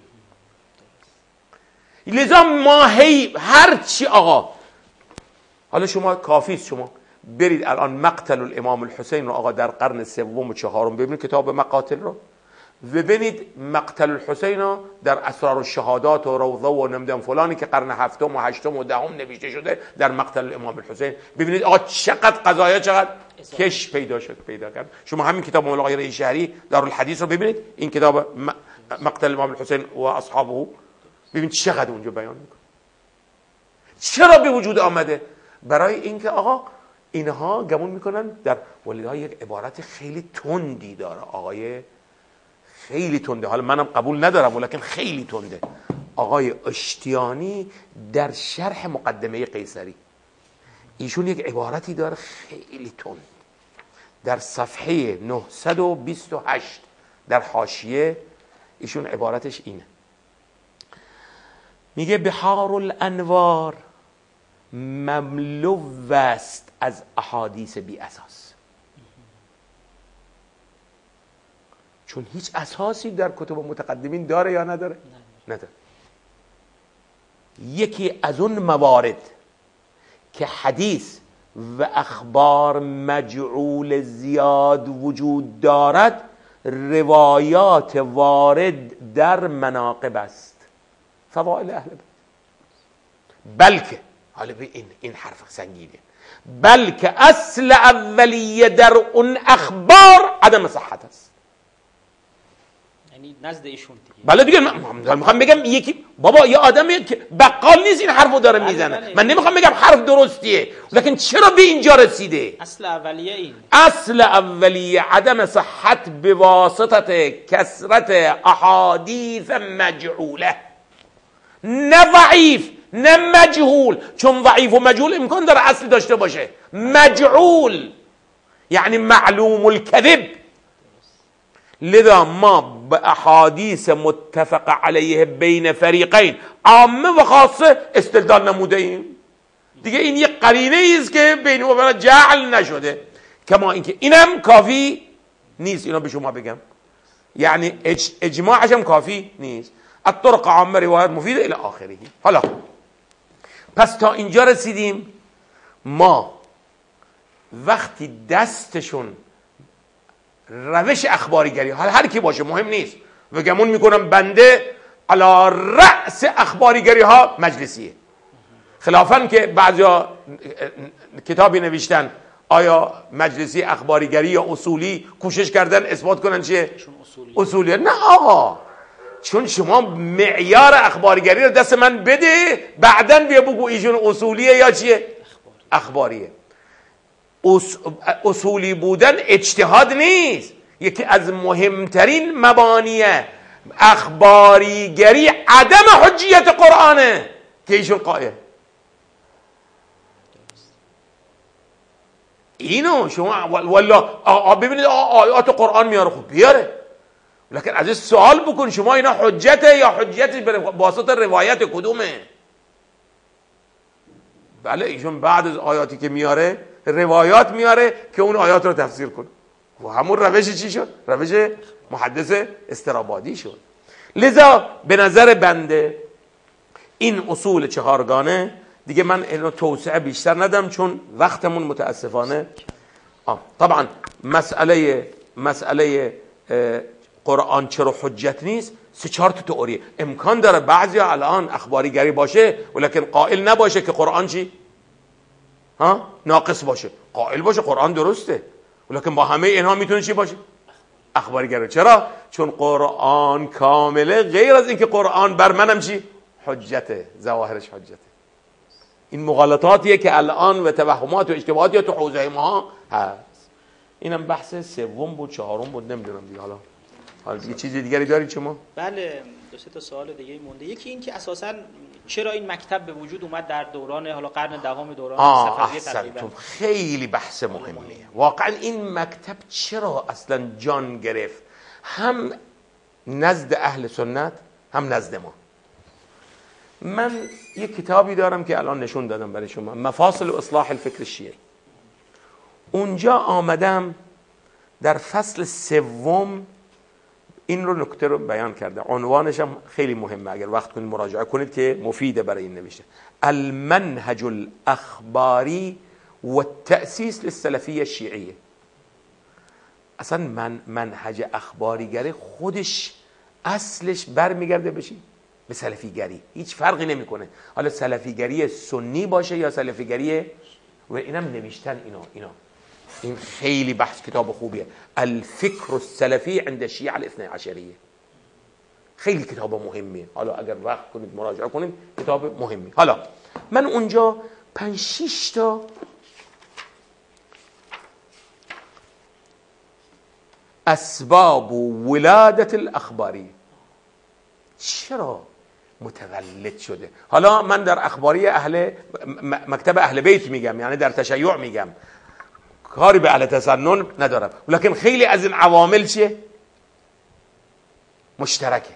لذا ما هی هر چی آقا، حالا شما کافیست شما برید الان مقتل الامام الحسین رو آقا در قرن سوم و چهارم ببینید، کتاب مقاتل رو، و ببینید مقتل الحسین رو در اسرار الشهادات و روضه و نمیدونم فلانی که قرن هفتم و هشتم و دهم نوشته شده در مقتل الامام الحسین، ببینید آقا چقدر قضایا چقدر کش پیدا شد پیدا کرد. شما همین کتاب مولا غیر شهری دارالحدیث رو ببینید، این کتاب مقتل الامام الحسین و اصحابه، ببینید چقدر اونجا بیان میکنه. چرا به وجود آمده؟ برای اینکه آقا اینها گمون میکنن در ولیدها یک عبارت خیلی تندی داره، آقای خیلی تنده، حالا منم قبول ندارم ولیکن خیلی تنده. آقای اشتیانی در شرح مقدمه قیصری ایشون یک عبارتی داره خیلی تند، در صفحه نهصد و بیست و هشت در حاشیه ایشون عبارتش اینه، میگه بحار الانوار مملو است از احادیث بی اساس. چون هیچ اساسی در کتب متقدمین داره یا نداره؟ نداره. یکی از اون موارد که حدیث و اخبار مجعول زیاد وجود دارد روایات وارد در مناقب است، فضائل اهل بیت. بلکه حالا به این این حرف سنگینه، بلکه اصل اولیه در اون اخبار عدم صحت است. یعنی نزد ایشون دیگه. بله دیگه من میخوام بگم یکی بابا یه آدمی که بقال نیست این حرفو داره میزنه، من نمیخوام بگم حرف درستیه، لکن چرا به اینجا رسیده؟ اصل اولیه این اصل اولیه عدم صحت به واسطه کثرت احادیث مجعوله، نه ضعیف نه مجهول. چون ضعیف و مجهول امکان داره اصل داشته باشه، مجعول یعنی معلوم الکذب. لذا ما به احادیث متفق علیه بین فریقین عامه و خاصه استدلال نموده ایم دیگه. این یک قرینه است که بین و جعل نشده. کما اینکه اینم کافی نیست، اینا به شما بگم، یعنی اج اجماعش هم کافی نیست. الطرق عامه روایت مفیده الی آخره. حالا پس تا اینجا رسیدیم. ما وقتی دستشون روش اخباریگری، حالا هر کی باشه مهم نیست، و گمون میکنم بنده علی رأس اخباریگری ها مجلسیه. خلافاً که بعضیا کتابی نوشتن آیا مجلسی اخباریگری یا اصولی کوشش کردن اثبات کنن چیه؟ اصولیه. نه آقا، چون شما معیار اخباریگری رو دست من بده، بعدن بیا بگو ایشون اصولیه یا چیه؟ اخباریه. اصولی بودن اجتهاد نیست. یکی از مهمترین مبانی اخباریگری عدم حجیت قرآنه که ایشون قائل. اینو شما والله ببینید آیات قرآن میاره، خب بیاره، لکن از این سوال بکن شما اینا حجته یا حجتش به واسطه روایت کدومه؟ بله ایشون بعد از آیاتی که میاره روایات میاره که اون آیات رو تفسیر کنه و همون روش چی شد؟ روش محدث استرابادی شد. لذا به نظر بنده این اصول چهارگانه دیگه من اینو توسعه بیشتر ندم چون وقتمون متاسفانه آه. طبعا مسئله مسئله قرآن چرا حجت نیست سه چهار تا تئوری امکان داره. بعضیا الان اخباریگری باشه ولکن قائل نباشه که قرآن چی ها ناقص باشه، قائل باشه قرآن درسته ولکن با همه اینها میتونه چی باشه؟ اخباریگری. چرا؟ چون قرآن کامله، غیر از اینکه قرآن بر منم چی حجته، ظواهرش حجته. این مغالطاتیه که الان و توهمات و اشتباهات یا تو حوزه ما هست. اینم بحث سوم بود چهارم بود نمیدونم دیگه. حالا حالا دیگه چیز دیگری دارید شما؟ بله دو سه تا سوال دیگه مونده. یکی این که اساساً چرا این مکتب به وجود اومد در دوران حالا قرن دهم دوران صفوی تقریبا؟ خیلی بحث مهمیه. واقعا این مکتب چرا اصلا جان گرفت، هم نزد اهل سنت هم نزد ما. من یک کتابی دارم که الان نشون دادم برای شما، مفاصل اصلاح الفکر الشیعی. اونجا آمدم در فصل سوم این رو نکته رو بیان کرده، عنوانش هم خیلی مهمه، اگر وقت کنید مراجعه کنید که مفیده برای این نوشته. المنهج الاخباری و التأسیس للسلفیه الشیعیه. اصلا من منهج اخباریگری خودش اصلش برمیگرده بشی به سلفیگری، هیچ فرقی نمیکنه حالا سلفیگری سنی باشه یا سلفیگری، و اینم نوشتن اینا اینا این خیلی بحث کتاب خوبیه، الفکر السلفی عند الشیعه الاثنی عشریه. خیلی کتاب مهمیه، حالا اگر وقت کنید مراجعه کنید، کتاب مهمی. حالا من اونجا پنج شش تا اسباب ولادت الاخباری، چرا متولد شده. حالا من در اخباری اهل مکتب اهل بیت میگم، یعنی در تشیع میگم، کاری به اهل تسنن ندارم، لکن خیلی از این عوامل چیه؟ مشترکه.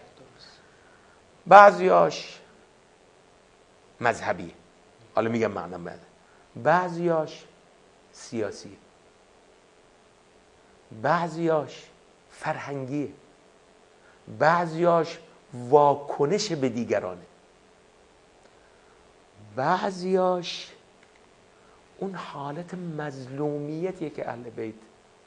بعضیاش مذهبیه، حالا میگم معنی بعد. بعضیاش سیاسیه، بعضیاش فرهنگیه، بعضیاش واکنش به دیگرانه، بعضیاش اون حالت مظلومیتیه که اهل بیت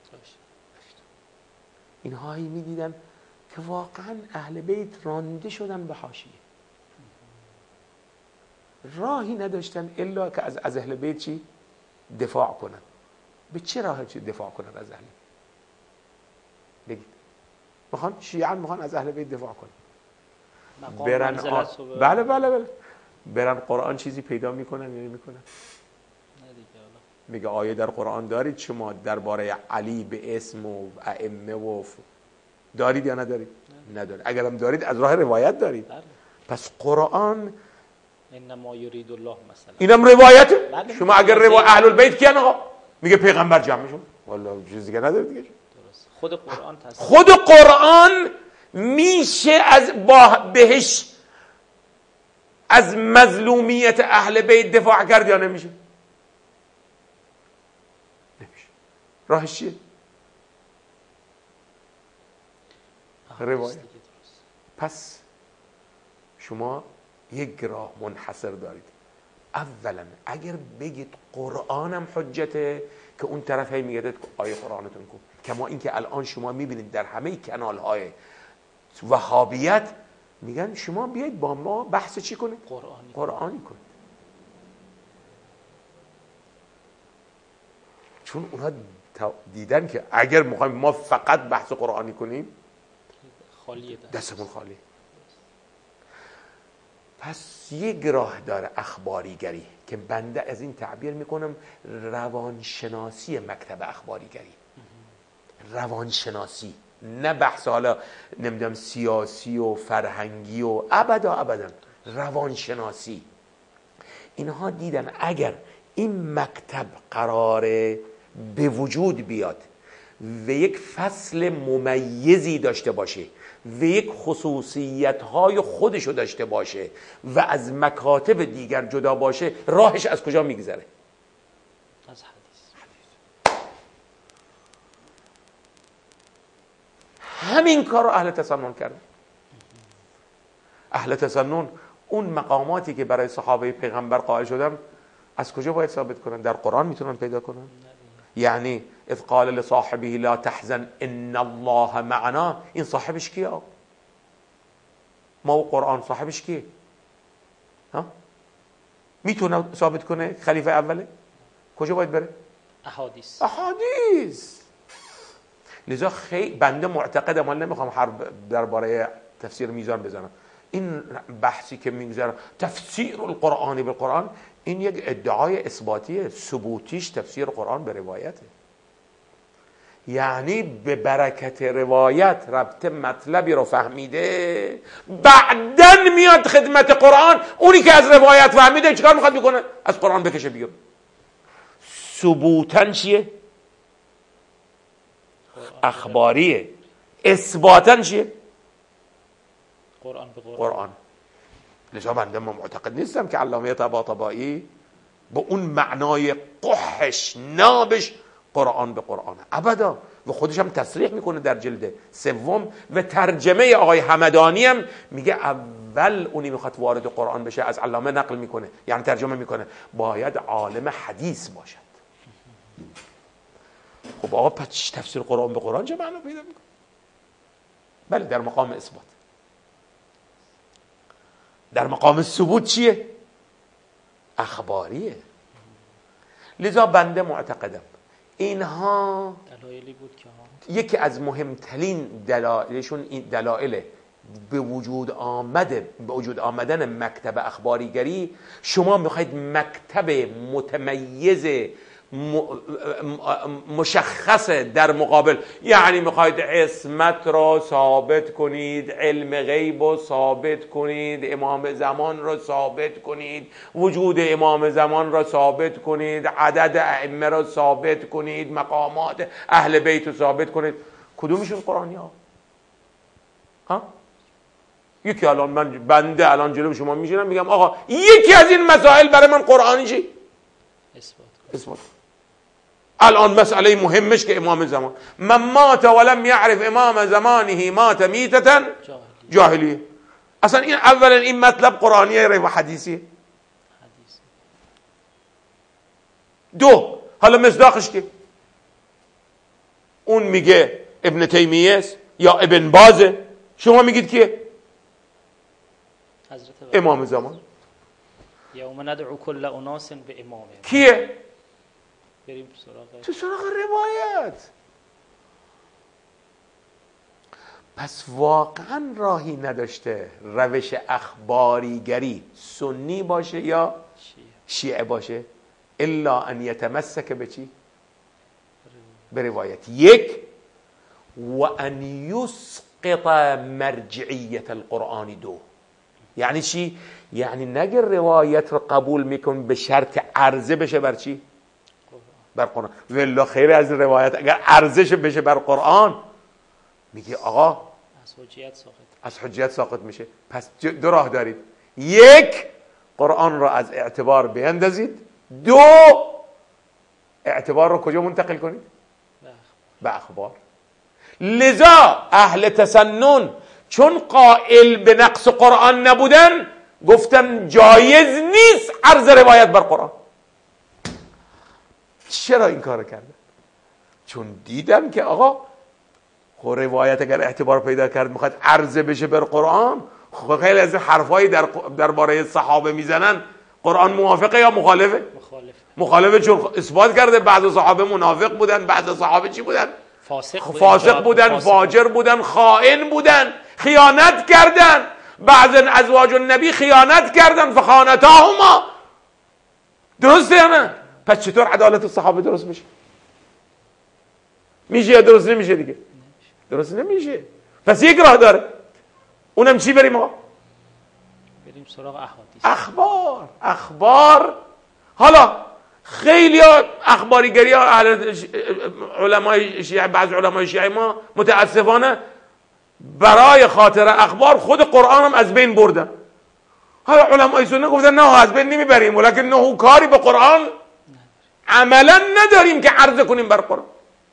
اینهایی میدیدن که واقعا اهل بیت رانده شدن به حاشیه، راهی نداشتن الا که از از اهل بیت چی دفاع کنن. به چه راهی چی دفاع کنن از اهل؟ بگید. میخوان شیعان میخوان از اهل بیت دفاع کنن، برن آ... بله بله بله برن قرآن چیزی پیدا میکنن یا نمیکنن؟ میگه آیه در قرآن دارید شما درباره علی به اسم و ائمه و ف... دارید یا ندارید؟ نه. ندارید. اگرم دارید از راه روایت دارید. بله. پس قرآن انما یرید الله مثلا اینم روایت. بله. شما اگر روایت اهل البیت کیان آقا؟ میگه پیغمبر جمعشون، والله چیز دیگه ندارید دیگه. درست. خود قرآن تصدیق. خود قرآن میشه از با بهش از مظلومیت اهل بیت دفاع کرد یا نمیشه؟ نمیشه. راهش چیه؟ روایت. پس شما یک راه منحصر دارید. اولا اگر بگید قرآنم حجته، که اون طرف هی میگه آیه قرآنتون کن، کما اینکه الان شما میبینید در همه کانال های وهابیت میگن شما بیایید با ما بحث چی کنید؟ قرآنی قرآنی کنید. چون اونها دیدن که اگر میخوایم ما فقط بحث قرآنی کنیم خالیه، دستمون خالی. پس یک راه داره اخباریگری که بنده از این تعبیر میکنم روانشناسی مکتب اخباریگری. روانشناسی، نه بحث حالا نمیدونم سیاسی و فرهنگی و ابدا ابدا، روانشناسی. اینها دیدن اگر این مکتب قراره به وجود بیاد و یک فصل ممیزی داشته باشه و یک خصوصیت‌های خودشو داشته باشه و از مکاتب دیگر جدا باشه، راهش از کجا میگذره؟ از حدیث. همین کار رو اهل تسنن کردن. اهل تسنن اون مقاماتی که برای صحابه پیغمبر قائل شدن از کجا باید ثابت کنن؟ در قرآن میتونن پیدا کنن؟ یعنی اذ قال لصاحبه لا تحزن ان الله معنا، این صاحبش کیه؟ ما و قرآن صاحبش کیه؟ ها؟ میتونه ثابت کنه خلیفه اوله؟ کجا باید بره؟ احادیث. احادیث. لذا خیلی بنده معتقدم، من نمیخوام حرب درباره تفسیر میزان بزنم، این بحثی که میگذره تفسیر القرآن بالقرآن، این یک ادعای اثباتیه، ثبوتیش تفسیر قرآن به روایته. یعنی به برکت روایت ربط مطلبی رو فهمیده، بعدن میاد خدمت قرآن، اونی که از روایت فهمیده چیکار میخواد بکنه؟ از قرآن بکشه بیاد. ثبوتن چیه؟ اخباریه. اثباتن چیه؟ قرآن به قرآن. قرآن. لذا بنده من معتقد نیستم که علامه طباطبایی با اون معنای قحش نابش قرآن به قرآن، ابدا. و خودش هم تصریح میکنه در جلد سوم و ترجمه آقای همدانی هم میگه اول اونی میخواد وارد قرآن بشه از علامه نقل میکنه، یعنی ترجمه میکنه باید عالم حدیث باشد. خب آقا پس تفسیر قرآن به قرآن چه معنا پیدا میکنه؟ بله در مقام اثبات. در مقام ثبوت چیه؟ اخباریه. لذا بنده معتقدم اینها دلایلی بود که یکی از مهمترین دلایلشون این دلایل به وجود آمده به وجود آمدن مکتب اخباریگری. شما میخواید مکتب متمیز مشخص در مقابل، یعنی میخواید عصمت را ثابت کنید، علم غیب را ثابت کنید، امام زمان را ثابت کنید، وجود امام زمان را ثابت کنید، عدد ائمه را ثابت کنید، مقامات اهل بیت را ثابت کنید. کدومشون قرآنی ها؟ ها؟ یکی الان من بنده الان جلوی شما میشینم میگم آقا یکی از این مسائل برای من قرآنی چی؟ اثبات. اثبات. الان مسئله مهمش که امام زمان من مات ولم يعرف امام زمانه مات میتة جاهلیه. اصلا این اولا این مطلب قرآنیه و حدیثیه؟ حدیث. دو، حالا مصداقش که اون میگه ابن تیمیه است یا ابن بازه، شما میگید که امام زمان. یوم ندعو کل اناس به امامه. کیه؟ بریم سراغ تو سراغ روایت. پس واقعا راهی نداشته روش اخباریگری سنی باشه یا شیعه باشه الا ان یتمسک به چی؟ به روایت. یک، و ان یسقط مرجعیت القرآن. دو، یعنی چی؟ یعنی نگر روایت رو قبول میکن به شرط عرضه بشه بر چی؟ بر قرآن. والله خیر از روایت اگر ارزش بشه بر قرآن میگه آقا از حجیت ساقط از حجیت ساقط میشه. پس دو راه دارید، یک قرآن را از اعتبار بیندازید، دو اعتبار رو کجا منتقل کنید؟ به اخبار. لذا اهل تسنن چون قائل به نقص قرآن نبودن گفتن جایز نیست عرض روایت بر قرآن. چرا این کار کردن؟ چون دیدن که آقا خب روایت اگر اعتبار پیدا کرد میخواد عرضه بشه بر قرآن، خیلی از حرفایی در درباره صحابه میزنن، قرآن موافقه یا مخالفه؟ مخالف. مخالفه، چون اثبات کرده بعضی صحابه منافق بودن، بعضی صحابه چی بودن؟ فاسق, فاسق بودن، فاجر بودن، خائن بودن، خیانت کردن. بعضی ازواج النبی خیانت کردن، فخانتاهما. درسته یا نه؟ پس چطور عدالت الصحابه درست میشه؟ میشه یا درست نمیشه دیگه؟ درست نمیشه. پس یک راه داره، اونم چی بریم آقا؟ بریم سراغ احادیث. اخبار. اخبار. حالا خیلی اخباریگری ها اهل علمای شیعه، بعض علمای شیعه ما متاسفانه برای خاطر اخبار خود قرآن هم از بین بردن. حالا علمای سنت گفتن نه از بین نمیبریم، ولکن نه کاری به قرآن عملا نداریم که عرضه کنیم بر قرآن.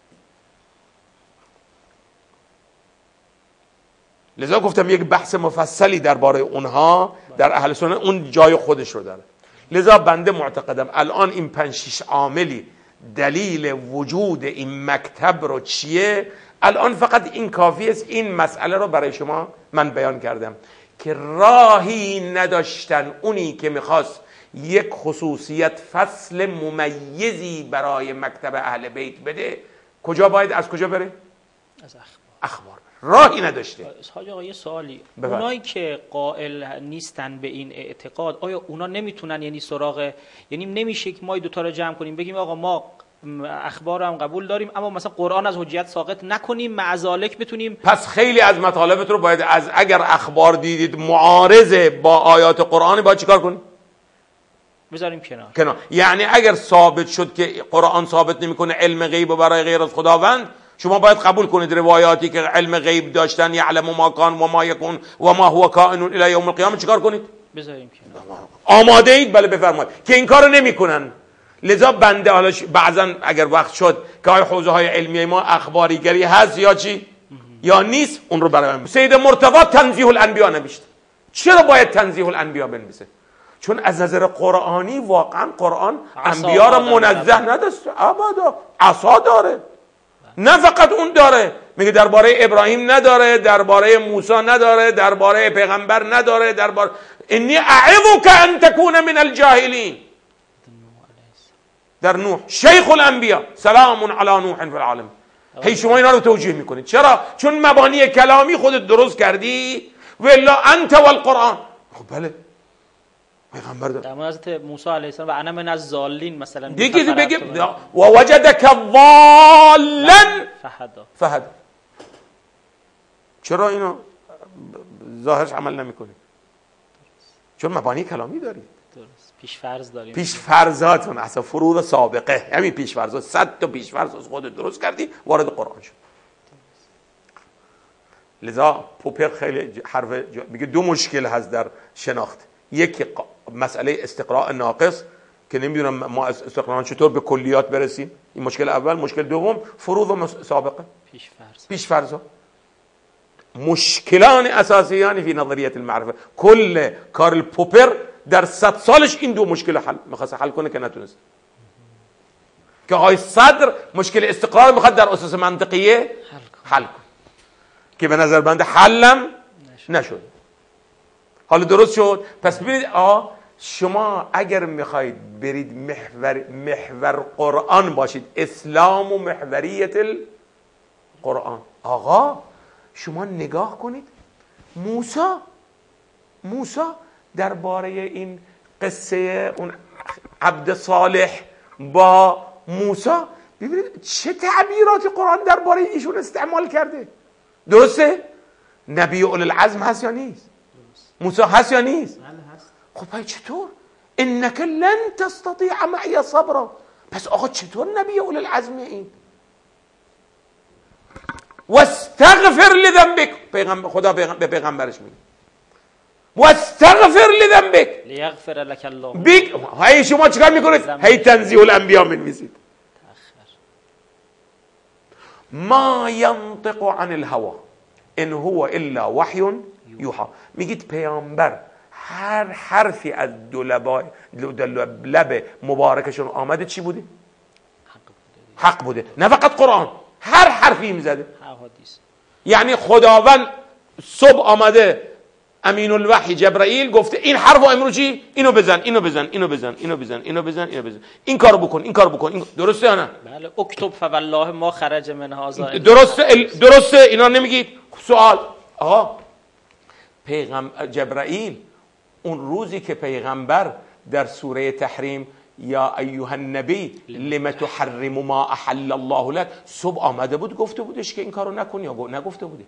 لذا گفتم یک بحث مفصلی درباره اونها در اهل سنت اون جای خودش رو داره. لذا بنده معتقدم الان این پنج شش عاملی دلیل وجود این مکتب رو چیه؟ الان فقط این کافی است این مسئله رو برای شما من بیان کردم که راهی نداشتن اونی که میخواست یک خصوصیت فصل ممیزی برای مکتب اهل بیت بده، کجا باید از کجا بره؟ از اخبار. اخبار. راهی نداشته. حاج آقا یه سوالی، بفرد. اونایی که قائل نیستن به این اعتقاد آیا اونا نمیتونن یعنی سراغ، یعنی نمیشه که ما دو تا رو جمع کنیم بگیم آقا ما اخبار هم قبول داریم اما مثلا قرآن از حجیت ساقط نکنیم، معذالک بتونیم؟ پس خیلی از مطالبت رو باید از اگر اخبار دیدید معارضه با آیات قرآن باید چیکار کنیم؟ بذاریم کنار. کنار. یعنی اگر ثابت شد که قرآن ثابت نمیکنه علم غیب و برای غیر از خداوند، شما باید قبول کنید روایاتی که علم غیب داشتن، یعلم ما کان و ما یکون و ما هو کائن الی یوم القیامه، چیکار کنید؟ بذاریم کنار. آماده اید؟ بله بفرمایید. که این کارو نمیکنن. لذا بنده حالا بعضا اگر وقت شد که آیا حوزه های علمی ما اخباریگری هست یا چی یا نیست، اون رو برای من. سید مرتضی تنزیه الانبیا نوشت. چرا باید تنزیه الانبیا بنویسه؟ چون از نظر قرآنی واقعا قرآن انبیا را منزه نداشته. ابدا عصا داره. نه فقط اون داره، میگه درباره ابراهیم نداره، درباره موسی نداره، درباره پیغمبر نداره، درباره انی اعظک ان تکون من الجاهلین. در نوح شیخ الانبیا سلام علی نوح فی العالم. هی شما اینا رو توجیه میکنید. چرا؟ چون مبانی کلامی خودت درست کردی. و الا انت والقرآن. خب بله پیغمبر داره. در حضرت موسی علیه السلام و انا من الضالین مثلا دیگه بگه و وجدک ضالا فهدا. فهدا. چرا اینو ظاهرش عمل نمیکنید؟ چون مبانی کلامی دارید. درست. پیش فرض داریم. پیش فرضاتون اصلا فروض سابقه، همین پیش فرضات، صد تا پیش فرض از خودت درست کردی وارد قرآن شد. لذا پوپر خیلی حرف میگه دو مشکل هست در شناخت. یک مسئله استقراء ناقص که نمیدونم ما استقراء چطور به کلیات برسیم، این مشکل اول. مشکل دوم فروض و سابقه، پیش فرض. پیش فرض مشکلان اساسیان فی نظریه المعرفه. کل کارل پوپر در صد سالش این دو مشکل حل میخواست حل کنه که نتونست. که آقای صدر مشکل استقرار میخواد در اساس منطقیه حل کنه که به نظر بنده حلم نشد. حالا درست شد. پس ببینید آ شما اگر میخواید برید محور محور قرآن باشید، اسلام و محوریت القرآن، آقا شما نگاه کنید موسی موسی درباره این قصه اون عبد صالح با موسی، ببینید چه تعبیرات قرآن درباره ایشون استعمال کرده. درسته؟ نبی اول العزم هست یا نیست؟ موسی هست یا نیست؟ خب پای چطور؟ انک لن تستطیع معی صبرا. پس آقا چطور نبی اول العزم این؟ واستغفر لذنبک. پیغمبر خدا به پیغمبرش میگه واستغفر لذنبک لیغفر لك الله. بیگ هی شما چیکار میکنید؟ هی تنزیه الانبیا می‌نویسید. ما ینطق عن الهوى ان هو الا وحی یوحى. میگید پیامبر هر حرفی از دو لبای لب مبارکشون آمده چی بوده؟ حق بوده. نه فقط قرآن، هر حرفی میزده. یعنی خداوند صبح آمده امین الوحی جبرائیل گفته این حرفو امروز چی؟ اینو بزن اینو بزن اینو بزن اینو بزن اینو بزن اینو بزن این کارو بکن این کارو بکن این... درسته یا نه؟ بله. اکتب فوالله ما خرج من هذا. درسته ال... درسته اینا نمیگید؟ سوال آقا پیغمبر جبرائیل اون روزی که پیغمبر در سوره تحریم یا ایها النبی لم تحرم ما احل الله لك صبح آمده بود گفته بودش که این کارو نکن یا نگفته بودش؟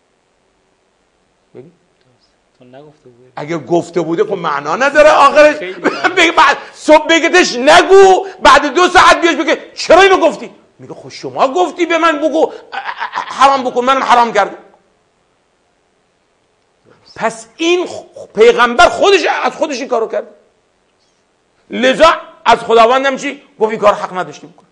بگی نگفته بود. اگه گفته بوده خب معنا نداره آخرش بگه بعد صبح بگتش نگو بعد دو ساعت بیاش بگه چرا اینو گفتی؟ میگه خب شما گفتی به من بگو حرام بکن منم حرام کردم. پس این پیغمبر خودش از خودش این کارو کرد، لذا از خداوندم چی؟ گفت این کار حق نداشتی بکن.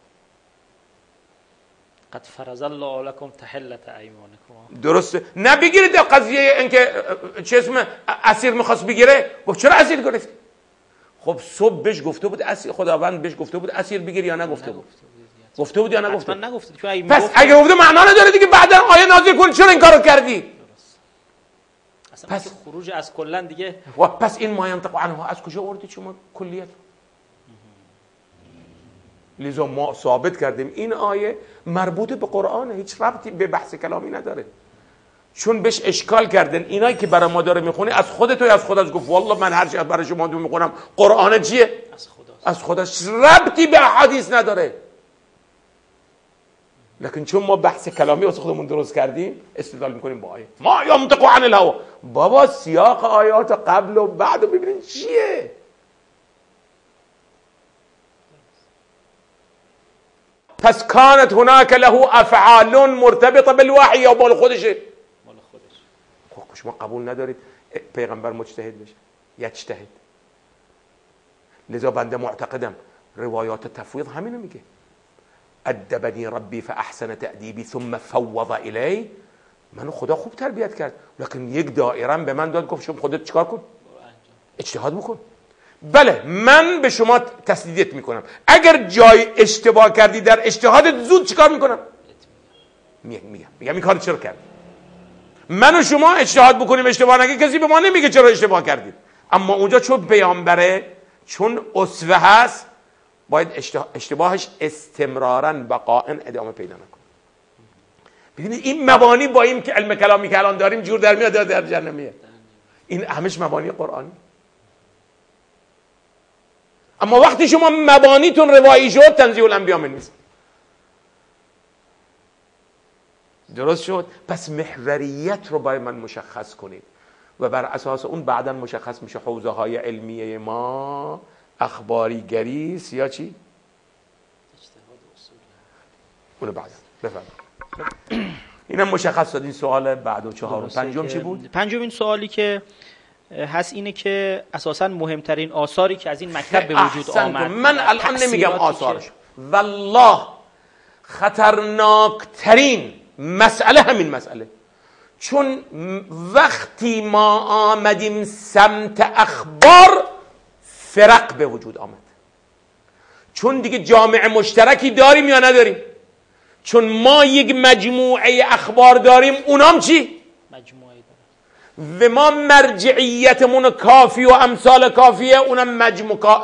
قد فرض الله لكم تحلت ایمانکم. درسته. نه بگیرید قضیه اینکه چه اسمه اسیر میخواست بگیره، گفت چرا اسیر گرفتی؟ خب صبح بهش گفته بود اسیر، خداوند بهش گفته بود اسیر بگیر یا نگفته بود؟ گفته بود یا نگفته؟ حتما نگفته. چون اگه پس اگه گفته معنا نداره دیگه بعدا آیه نازل کن چرا این کارو کردی؟ اصلا پس خروج از کلا دیگه. و پس این ما ینطق عنه از کجا آوردی شما کلیت؟ لذا ما ثابت کردیم این آیه مربوط به قرآنه، هیچ ربطی به بحث کلامی نداره. چون بهش اشکال کردن اینایی که برای ما داره میخونی از خودت یا از خودت؟ گفت والله من هر چی برای شما دو میخونم قرآن چیه؟ از خداست. از خودش ربطی به احادیث نداره. لکن چون ما بحث کلامی واسه خودمون درست کردیم استدلال میکنیم با آیه ما ینطق عن الهوا. بابا سیاق آیات قبل و بعد رو ببینید چیه. پس کانت هناك له افعال مرتبطه بالوحی یا مال خودشه؟ مال خودش. خب شما قبول ندارید پیغمبر مجتهد بشه؟ یجتهد. لذا بنده معتقدم روایات تفویض همینو میگه. ادبنی ربی فاحسن تأدیبی ثم فوض الی. منو خدا خوب تربیت کرد لکن یک دایره به من داد گفت شما خودت چیکار کن؟ اجتهاد بکن. بله من به شما تسدیدت میکنم، اگر جای اشتباه کردی در اجتهادت زود چیکار میکنم؟ میگم میگم میگم این کارو چرا کردی؟ من و شما اجتهاد بکنیم اشتباه نگه کسی به ما نمیگه چرا اشتباه کردید، اما اونجا چون پیامبره چون اسوه هست باید اشتباهش استمرارا بقاء ادامه پیدا نکنه. ببینید این مبانی با این که علم کلامی که الان داریم جور در میاد در جنه میاد. این همش مبانی قرآنی. اما وقتی شما مبانیتون روایی شد تنزیه الانبیاء من نیست. درست شد؟ پس محوریت رو باید من مشخص کنید و بر اساس اون بعدا مشخص میشه حوزه های علمیه ما اخباری گریست یا چی؟ اجتهاد اصول. اونو بعدا بفرمایید. اینم مشخص شد. این سوال بعد و چهارم پنجم چی بود؟ پنجم این سوالی که هست اینه که اساساً مهمترین آثاری که از این مکتب به وجود آمد، من الان نمیگم آثارش، والله خطرناکترین مسئله همین مسئله. چون وقتی ما آمدیم سمت اخبار فرق به وجود آمد. چون دیگه جامعه مشترکی داریم یا نداریم؟ چون ما یک مجموعه اخبار داریم اونام چی؟ مجموعه داریم و ما مرجعیتمون کافی و امثال کافیه، اونم مجموع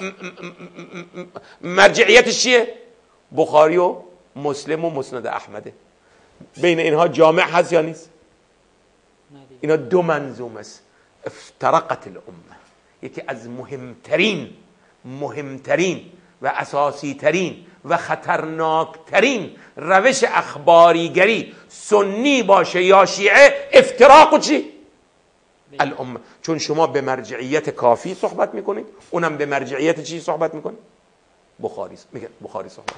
مرجعیتش چیه؟ بخاری و مسلم و مسند احمده. بین اینها جامع هست یا نیست؟ اینا دو منظوم است. افترقت الامه. یکی از مهمترین مهمترین و اساسی ترین و خطرناکترین روش اخباریگری سنی باشه یا شیعه افتراق و چی؟ الامه. چون شما به مرجعیت کافی صحبت میکنید اونم به مرجعیت چی صحبت میکنه؟ بخاری میگه بخاری صحبت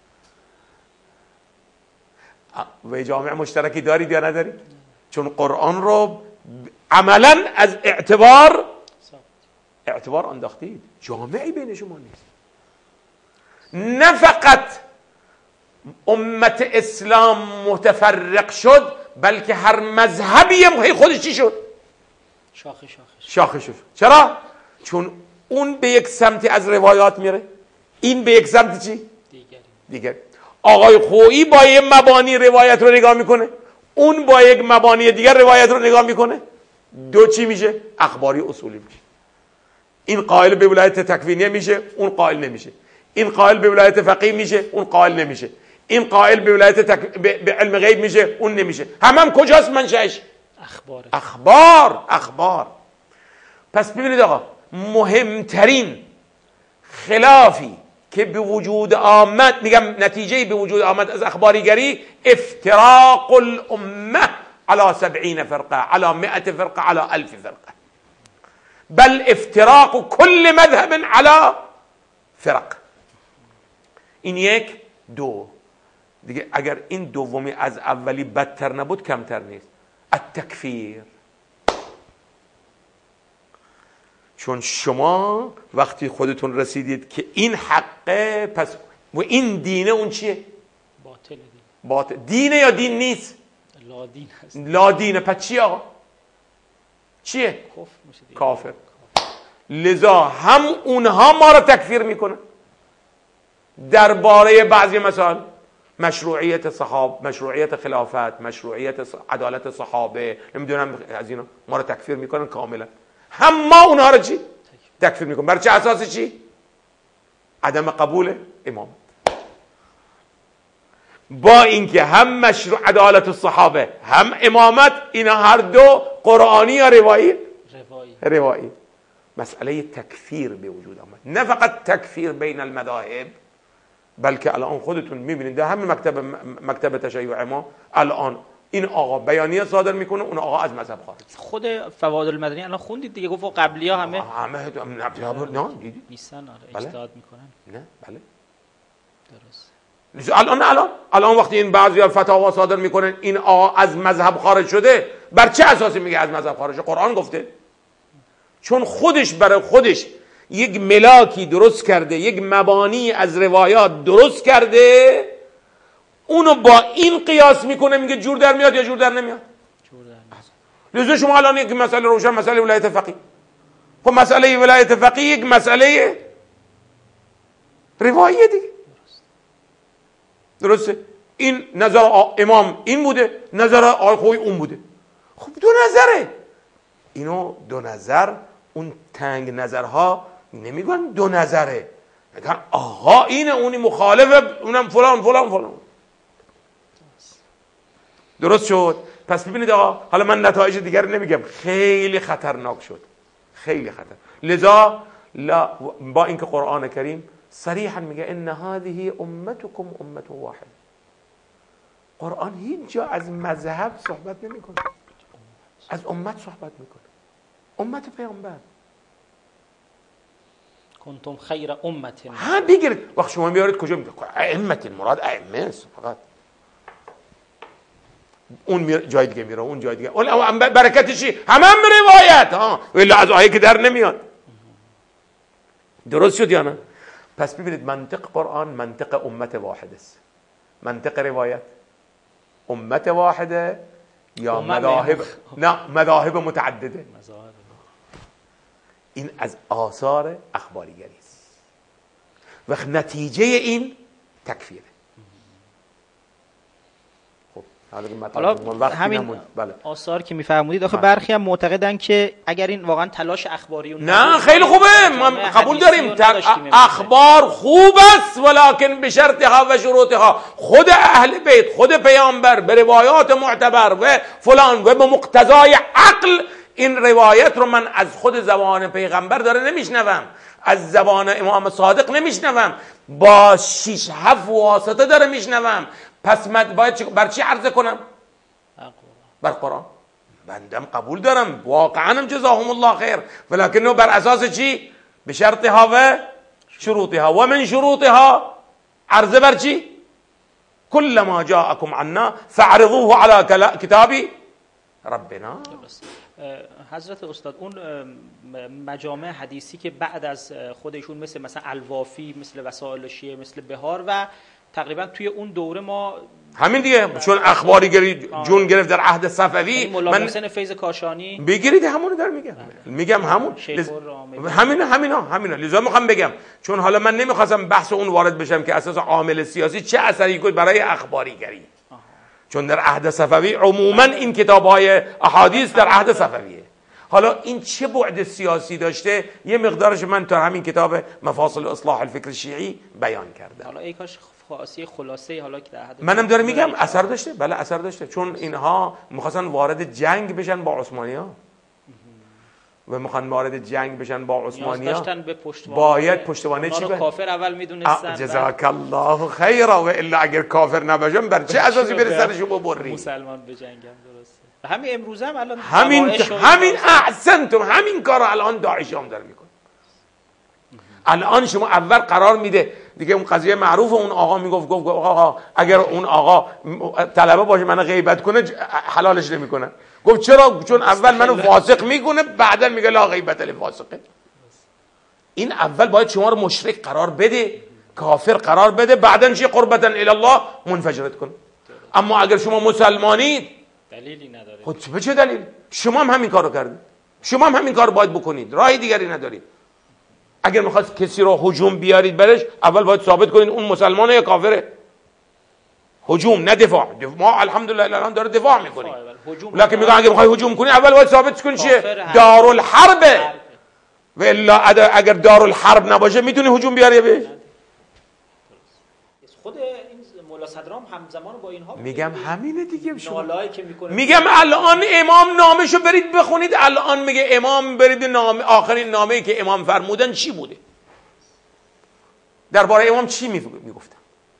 میکنه. و جامعه مشترکی دارید یا ندارید؟ چون قرآن رو عملا از اعتبار اعتبار انداختید، جامعی بین شما نیست. نه فقط امت اسلام متفرق شد بلکه هر مذهبی هم خودش چی شد؟ شاخه شاخه شاخه شد. چرا؟ چون اون به یک سمتی از روایات میره، این به یک سمت چی؟ دیگری دیگر. آقای خویی با یک مبانی روایت رو نگاه میکنه، اون با یک مبانی دیگر روایت رو نگاه میکنه. دو چی میشه؟ اخباری اصولی میشه. این قائل به ولایت تکوینیه میشه، اون قائل نمیشه. این قائل به ولایت فقیه میشه، اون قائل نمیشه. این قائل به ولایت تک... به... به علم غیب میشه، اون نمیشه. هم هم کجاست منشأش؟ اخبار. اخبار اخبار. پس ببینید آقا، مهمترین خلافی که به وجود آمد، میگم نتیجه به وجود آمد از اخباریگری، افتراق الامه على سبعین فرقه، على مئة فرقه، على الف فرقه، بل افتراق كل مذهب على فرق. این یک. دو دیگه، اگر این دومی از اولی بدتر نبود کمتر نیست، التکفیر. چون شما وقتی خودتون رسیدید که این حقه، پس و این دینه، اون چیه؟ باطل. دین باطل. دینه یا دین نیست؟ لا دین هست. لا دینه. پس چیه آقا؟ چیه؟ کفر میشه دیگه. کافر. لذا هم اونها ما را تکفیر میکنن درباره بعضی مسائل، مشروعیت صحاب، مشروعیت خلافت، مشروعیت عدالت صحابه، نمیدونم از اینا، ما را تکفیر میکنن کاملا. هم ما اونها را چی؟ تکفیر میکنن. بر چه اساس چی؟ عدم قبول امام. با اینکه هم مشروع عدالت الصحابه هم امامت، اینا هر دو قرآنی یا روایی؟ روایی. روایی. مسئله تکفیر به وجود آمد. نه فقط تکفیر بین المذاهب، بلکه الان خودتون میبینید در همین مکتب مکتب تشیع ما الان این آقا بیانیه صادر میکنه، اون آقا از مذهب خارج. خود فواد المدنی الان خوندید دیگه، گفت قبلی ها همه همه نه دیدی نیستن. آره اجتهاد میکنن. نه بله درست. الان الان الان وقتی این بعضیا فتاوا صادر میکنن این آقا از مذهب خارج شده، بر چه اساسی میگه از مذهب خارج شده؟ قرآن گفته. چون خودش برای خودش یک ملاکی درست کرده، یک مبانی از روایات درست کرده، اونو با این قیاس میکنه، میگه جور در میاد یا جور در نمیاد. جور در میاد. لذا شما الان یک مسئله روشن، مسئله ولایت فقیه. خب مسئله ولایت فقیه یک مسئله رواییه دیگه. درسته؟ این نظر امام این بوده، نظر آقای خویی اون بوده. خب دو نظره. اینو دو نظر، اون تنگ نظرها نمیگن دو نظره، میگن آقا اینه، اونی مخالفه، اونم فلان فلان فلان. درست شد؟ پس ببینید آقا، حالا من نتایج دیگر نمیگم، خیلی خطرناک شد، خیلی خطر. لذا لا، با اینکه قرآن کریم صریحا میگه ان هذه امتكم امه واحده، قرآن هیچ جا از مذهب صحبت نمیکنه، از امت صحبت میکنه، امت پیامبر. کنتم خیر امت. ها بگیرید. وقت شما میارید کجا میگه ائمه، مراد ائمه است فقط. اون میر... جای دیگه میره، اون جای دیگه، اون برکتش چی؟ همه هم روایت ها، ولی از آیه که در نمیاد. درست شد یا نه؟ پس ببینید منطق قرآن منطق امت واحد است، منطق روایت امت واحده یا مذاهب، نه مذاهب متعدده. این از آثار اخباریگری است و نتیجه این تکفیره. خب حالا همین بله. آثار که میفرمودید آخه برخی هم معتقدن که اگر این واقعا تلاش اخباری اون نه خیلی خوبه، ما قبول داریم اخبار خوب است، ولکن به شرطها و شروطها. خود اهل بیت، خود پیامبر به روایات معتبر و فلان و به مقتضای عقل، این روایت رو من از خود زبان پیغمبر داره نمیشنوم، از زبان امام صادق نمیشنوم، با شیش هفت واسطه داره میشنوم. پس من باید بر چی عرضه کنم؟ بر قرآن. بندم قبول دارم، واقعا جزاهم الله خیر، ولکنه بر اساس چی؟ به شرطها و شروطها. و من شروطها عرضه بر چی؟ کل ما جاءکم عنا فاعرضوه علی کتاب ربنا. حضرت استاد، اون مجامع حدیثی که بعد از خودشون مثل مثلا الوافی، مثل وسائل شیعه، مثل بهار و تقریبا توی اون دوره ما همین دیگه، چون اخباریگری جون گرفت در عهد صفوی، مولا محسن فیض کاشانی بگیرید همونو در میگم میگم همون لز... همین همینا همینا لذا میخوام بگم، چون حالا من نمیخواستم بحث اون وارد بشم که اساس عامل سیاسی چه اثری کنه برای اخباریگری، چون در عهد صفوی عموما این کتاب‌های احادیث در عهد صفویه، حالا این چه بعد سیاسی داشته یه مقدارش من تا همین کتاب مفاصل اصلاح الفکر شیعی بیان کردم. حالا ای کاش خاصی خلاصه حالا که در حد منم داره میگم اثر داشته. بله اثر داشته، چون اینها میخواستن وارد جنگ بشن با عثمانی‌ها و میخوان وارد جنگ بشن با عثمانی‌ها، داشتن به پشتوانه باید پشتوانه چی به کافر اول میدونستن. جزاک الله خیرا. و الا اگر کافر نباشن بر چه اساسی بره سرشو ببری؟ مسلمان به جنگم. درسته. همین امروز هم الان همین همین احسنتم همین کارو الان داعش هم داره میکنه. الان شما اول قرار میده دیگه، اون قضیه معروف اون آقا میگفت گفت آقا اگر اون آقا طلبه باشه منو غیبت کنه حلالش نمیکنن. گفت چرا؟ چون اول منو فاسق میکنه بعدا میگه لا غیبت لفاسقه. این اول باید شما رو مشرک قرار بده، کافر قرار بده، بعدا چی قربتا الی الله منفجرت کنه. اما اگر شما مسلمانید دلیلی نداره. خود به چه دلیل؟ شما هم همین کارو کردید، شما هم همین کارو باید بکنید، راه دیگری ندارید. اگر میخواست کسی رو هجوم بیارید برش، اول باید ثابت کنید اون مسلمانه یا کافره. هجوم نه دفاع. ما الحمدلله الان داره دفاع میکنیم، لکن میگه اگه میخوای هجوم کنی اول باید ثابت کنی چیه؟ دارالحرب. و الا اگر دارالحرب نباشه میتونی هجوم بیاری بهش؟ خود این مولا صدرام همزمان با اینها میگم همینه دیگه. شما که میکنه میگم الان امام نامشو برید بخونید، الان میگه امام برید نام آخرین نامه‌ای که امام فرمودن چی بوده؟ درباره امام چی میگفتن؟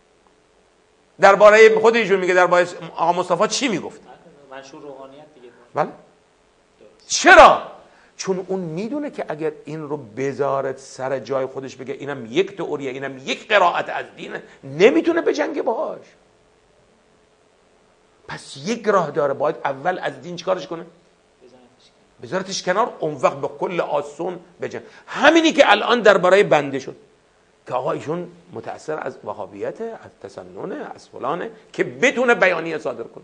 درباره خود ایشون میگه درباره آقا مصطفی چی میگفت؟ منشور روحانیت دیگه. بله. چرا؟ چون اون میدونه که اگر این رو بذارد سر جای خودش بگه اینم یک تئوریه، اینم یک قرائت از دینه، نمیتونه بجنگه باهاش. پس یک راه داره، باید اول از دین چیکارش کنه؟ بذارتش کنار، اون وقت به کل آسون بجنگ. همینی که الان درباره بنده شد که آقا ایشون متأثر از وهابیت، از تسنن، از فلانه که بتونه بیانیه صادر کنه.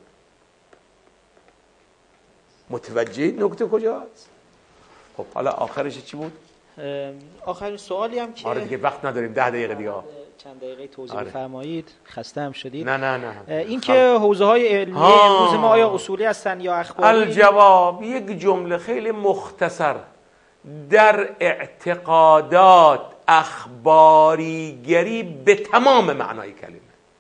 متوجه نکته کجاست؟ خب حالا آخرش چی بود؟ آخرین سوالی هم که آره دیگه وقت نداریم، ده دقیقه دیگه. چند دقیقه توضیح آره. بفرمایید. خسته هم شدید. نه نه نه. این که حوزه های علمی امروز ما آیا اصولی هستن یا اخباری؟ الجواب یک جمله خیلی مختصر. در اعتقادات اخباریگری به تمام معنای کلمه.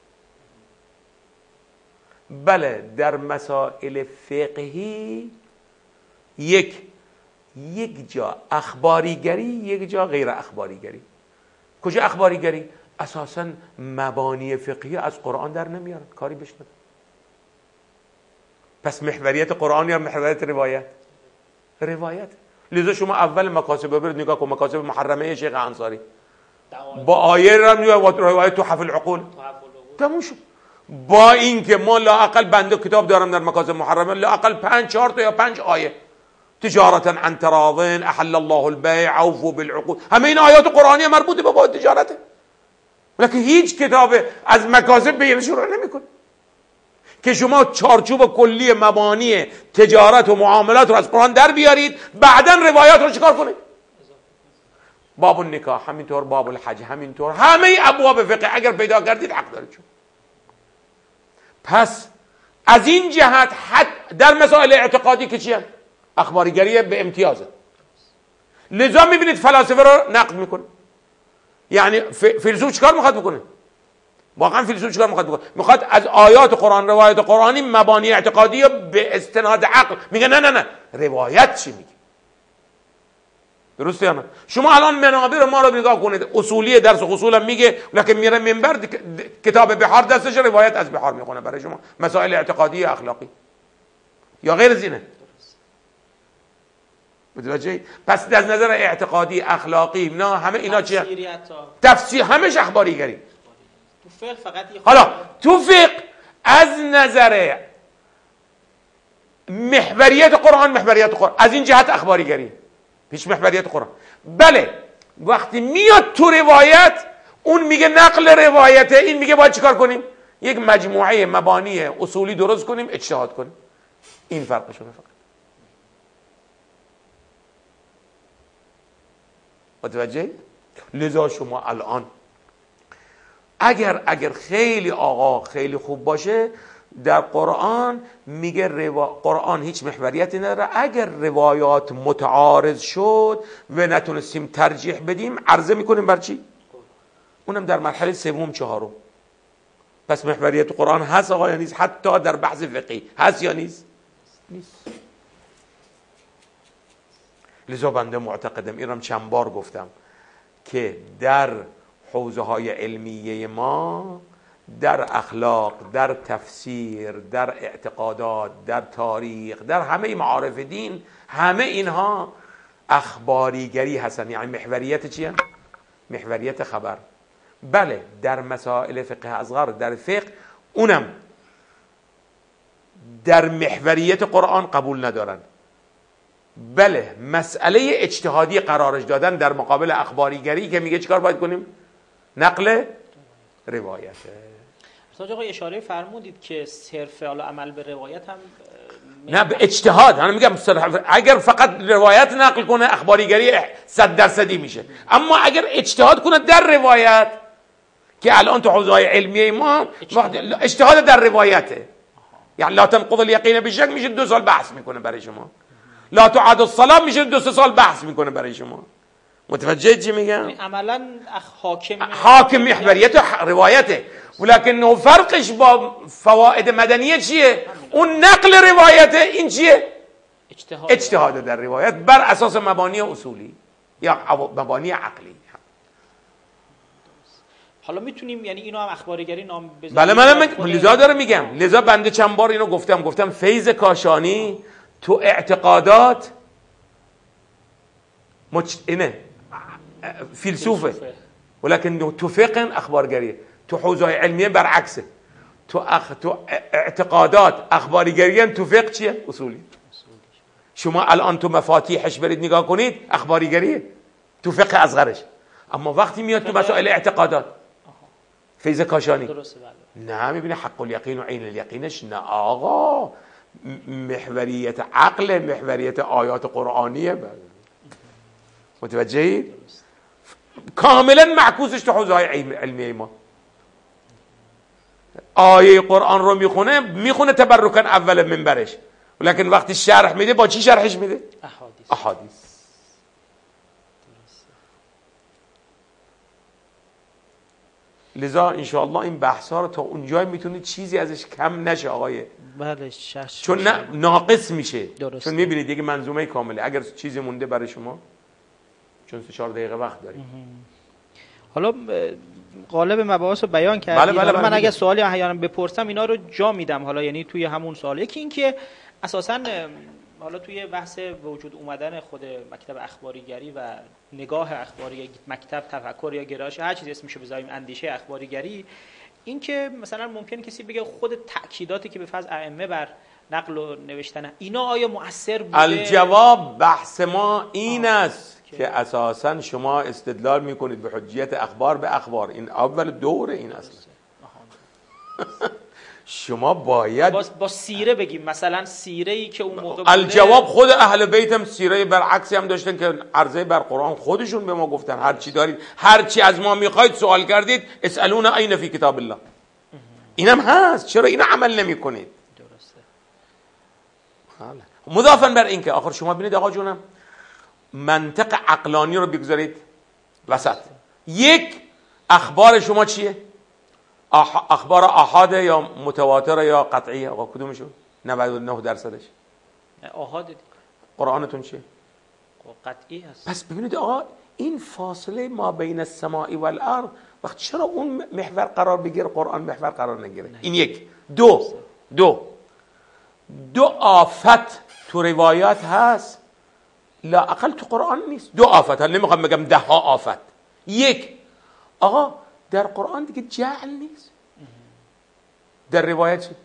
بله در مسائل فقهی یک یک جا اخباریگری، یک جا غیر اخباریگری. کجا اخباریگری؟ اساساً مبانی فقهی از قرآن در نمیارن، کاری بهش ندارن. پس محوریت قرآن یا محوریت روایت؟ روایت. لذا شما اول مکاسب برید نگاه کن، مکاسب محرمه شیخ انصاری با آیه را و روایت تحف العقول تموم شد. با این که ما لااقل بنده کتاب دارم در مکاسب محرمه، لااقل پنج چهار تا یا پنج آیه تجارتا عن تراض احل الله البيع اوفوا بالعقود، همه این آیات قرآنی مربوط به باب تجارته، ولی هیچ کتاب از مکاسب به این شروع نمیکنه که شما چارچوب کلی مبانی تجارت و معاملات رو از قرآن در بیارید، بعدن روایات رو چیکار کنید؟ باب النکاح همینطور، باب الحج همینطور، همه ابواب فقه اگر پیدا کردید حق دارید. چون پس از این جهت حد در مسائل اعتقادی که چیه؟ اخباریگری به امتیازه. لذا میبینید فلاسفه رو نقد میکنه. یعنی فیلسوف چیکار میخواد بکنه؟ واقعا فیلسوف چیکار میخواد بکنه؟ میخواد از آیات قرآن، روایت قرآنی مبانی اعتقادی رو به استناد عقل میگه نه نه نه روایت چی میگه؟ درسته یا نه؟ شما الان منابر ما رو نگاه کنید، اصولی درس و اصول میگه، لکن میره منبر کتاب بحار دستش روایت از بحار میخونه برای شما، مسائل اعتقادی اخلاقی یا غیر زینه. متوجه؟ پس از نظر اعتقادی اخلاقی نه همه اینا چیه؟ تفسیر همش اخباریگری. تو فقه فقط حالا تو فقه از نظر محوریت قرآن، محوریت قرآن از این جهت اخباریگری، پیش محوریت قرآن. بله وقتی میاد تو روایت، اون میگه نقل روایته، این میگه باید چیکار کنیم؟ یک مجموعه مبانی اصولی درست کنیم، اجتهاد کنیم. این فرقشونه فقط. متوجه؟ لذا شما الان اگر اگر خیلی آقا خیلی خوب باشه، در قرآن میگه روا... قرآن هیچ محوریتی نداره. اگر روایات متعارض شد و نتونستیم ترجیح بدیم عرضه میکنیم بر چی؟ اونم در مرحله سوم چهارم. پس محوریت قرآن هست آقا یا نیست؟ حتی در بحث فقهی هست یا نیست؟ نیست. لذا بنده معتقدم، اینم چند بار گفتم که در حوزه های علمیه ما، در اخلاق، در تفسیر، در اعتقادات، در تاریخ، در همه معارف دین، همه اینها اخباریگری هستن. یعنی محوریت چیه؟ محوریت خبر. بله در مسائل فقه اصغر، در فقه اونم در محوریت قرآن قبول ندارن. بله مسئله اجتهادی قرارش دادن در مقابل اخباریگری که میگه چیکار باید کنیم؟ نقل روایته. استاد آقا اشاره فرمودید که صرف حالا عمل به روایت هم نه به اجتهاد. من میگم اگر فقط روایت نقل کنه اخباریگری صد درصدی میشه، اما اگر اجتهاد کنه در روایت، که الان تو حوزه های علمیه ما اجتهاد در روایته، یعنی لا تنقض الیقین بشک میشه دو سال بحث میکنه برای شما، لا تعد الصلاة میشه دو سه سال بحث میکنه برای شما. متوجه چی میگم؟ عملا حاکم حاکم محوریت روایته، ولکن فرقش با فواید مدنیه چیه؟ اون نقل روایته، این چیه؟ اجتهاد, اجتهاد در روایت بر اساس مبانی اصولی یا مبانی عقلی. حالا میتونیم یعنی اینو هم اخباریگری نام بذاریم؟ بله منم خود... لذا داره میگم، لذا بنده چند بار اینو گفتم گفتم فیض کاشانی تو اعتقادات مچ... اینه فیلسوفه، ولکن تو فقه اخبارگریه. تو حوزه علمیه برعکسه، تو اخ... تو اعتقادات اخباریگریه، تو فقه چیه؟ اصولی. شما الان تو مفاتیحش برید نگاه کنید اخباریگریه، تو فقه اصغرش. اما وقتی میاد تو مسائل اعتقادات فیض کاشانی درسته. بله نه میبینه حق الیقین و عین الیقینش، نه آقا محوریت عقل، محوریت آیات قرآنیه. متوجهید؟ کاملا معکوسش تو حوزه های علمیه ما. آیه قرآن رو میخونه میخونه تبرکن اول منبرش، ولیکن وقتی شرح میده با چی شرحش میده؟ احادیث. احادیث. لذا انشاءالله این بحث ها رو تا اونجای میتونید چیزی ازش کم نشه آقای. بله شش چون نه ناقص میشه. درسته. چون میبینید دیگه منظومه کامله. اگر چیزی مونده برای شما، چون سه چهار دقیقه وقت داریم. حالا قالب مباحث رو بیان کردید. بله بله بله من اگه سوالی احیانا بپرسم اینا رو جا میدم، حالا یعنی توی همون سوال. یکی این که اساساً حالا توی بحث وجود اومدن خود مکتب اخباریگری و نگاه اخباری، مکتب تفکر یا گرایش، هر چیزی اسمشو بذاریم، اندیشه اخباریگری، این که مثلا ممکن کسی بگه خود تأکیداتی که به فرض ائمه بر نقل و نوشتن اینا آیا مؤثر بوده؟ الجواب بحث ما این است که, که اساساً شما استدلال میکنید به حجیت اخبار به اخبار. این اول دور این اصلا. شما باید با, با سیره بگیم، مثلا سیره ای که اون موقع الجواب خود اهل بیت هم سیره برعکسی هم داشتن که عرضه بر قرآن خودشون به ما گفتن هر چی دارید، هر چی از ما میخواید سوال کردید، اسالون عین فی کتاب الله. اینم هست. چرا این عمل نمی کنید؟ درسته. مضافاً بر این که آخر شما ببینید آقا جونم، منطق عقلانی رو بگذارید وسط. یک، اخبار شما چیه؟ اخبار احاد یا متواتر یا قطعی؟ آقا کدومشون؟ نود و نه درصدش احاد. قرآنتون چیه؟ قطعی هست. پس ببینید آقا این فاصله ما بین السماء و الارض، وقت چرا اون محور قرار بگیره قرآن محور قرار نگیره؟ این یک. دو دو دو آفت تو روایات هست، لا اقل تو قرآن نیست. دو آفت، حالا نمیخوام بگم ده ها آفت. یک، آقا در قرآن دیگه جعل نیست، در روایت چی؟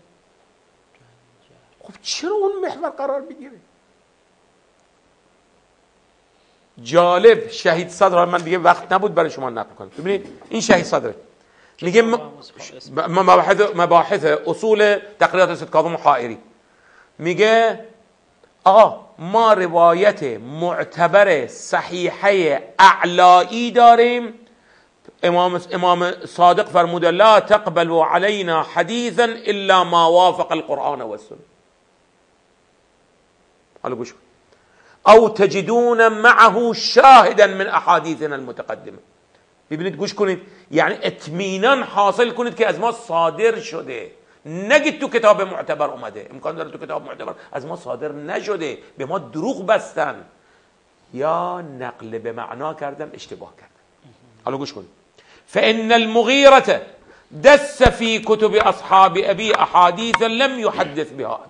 خب چرا اون محور قرار بگیره؟ جالب. شهید صدر، من دیگه وقت نبود برای شما نقل کنم. ببینید این شهید صدره میگه مباحث مباحث اصول تقریرات سید کاظم حائری، میگه آقا ما روایت معتبر صحیحه اعلایی داریم امام امام صادق فرموده لا تقبلوا علينا حديثا الا ما وافق القرآن والسنه. حالا گوش کن. او تجدون معه شاهدا من احادیثنا المتقدمه. ببینید گوش کنید، یعنی اطمینان حاصل کنید که از ما صادر شده، نگید تو کتاب معتبر اومده. امکان داره تو کتاب معتبر از ما صادر نشده، به ما دروغ بستن یا نقل به معنا کردن، اشتباه کردن. حالا گوش کنید. فإن المغيرة دس في كتب أصحاب أبي أحاديث لم يحدث بها،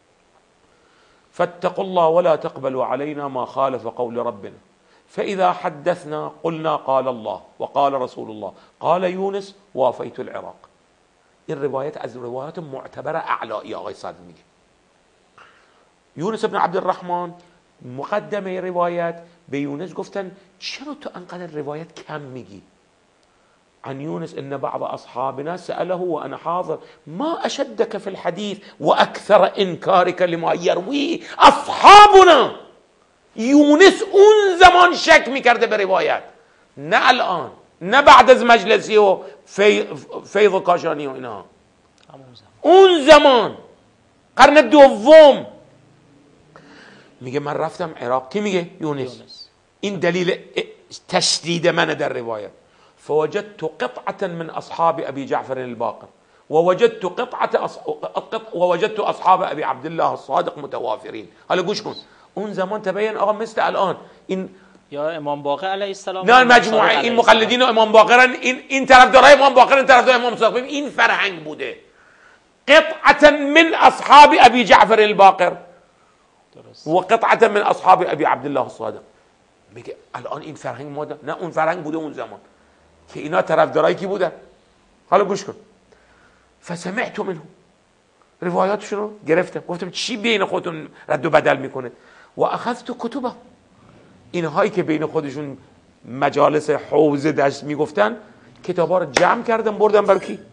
فاتقوا الله ولا تقبلوا علينا ما خالف قول ربنا، فإذا حدثنا قلنا قال الله وقال رسول الله قال يونس وافيت العراق. این روایت از روایات معتبر اعلایی آقای صادق میگه. یونس ابن عبدالرحمن مقدمه روایت به یونس گفتن چرا تو انقدر روایت کم میگی؟ عن يونس ان بعض اصحابنا سأله وانا حاضر ما اشدك في الحديث واكثر انكارك لما يروي اصحابنا. یونس اون زمان شک میکرده به روایت، نه الان، نه بعد از مجلسی و فیض و کاشانی و اینا. اون زمان قرن دوم میگه من رفتم عراق. کی میگه؟ یونس. این دلیل تشدید من در روایت. فوجدت قطعة من أصحاب أبي جعفر الباقر ووجدت قطعة أص... ووجدت أصحاب أبي عبد الله الصادق متوافرين. حالا گوش کن. اون زمان تبین آقا مثل الان این یا امام باقر علیه السلام، نه مجموعه این مقلدین و امام باقرن، این این طرفدارای امام باقر، این طرفدارای امام صادق. این فرهنگ بوده. قطعة من أصحاب أبي جعفر الباقر وقطعة من أصحاب أبي عبد الله الصادق. میگه الان این فرهنگ ماده، نه اون فرهنگ بوده اون زمان که اینا طرفدارای کی بودن. حالا گوش کن. فسمعت منهم، روایاتشون رو گرفتم، گفتم چی بین خودتون رد و بدل میکنه. و اخذت کتبه، اینهایی که بین خودشون مجالس حوزه دشت میگفتن کتابا رو جمع کردم بردم برای کی؟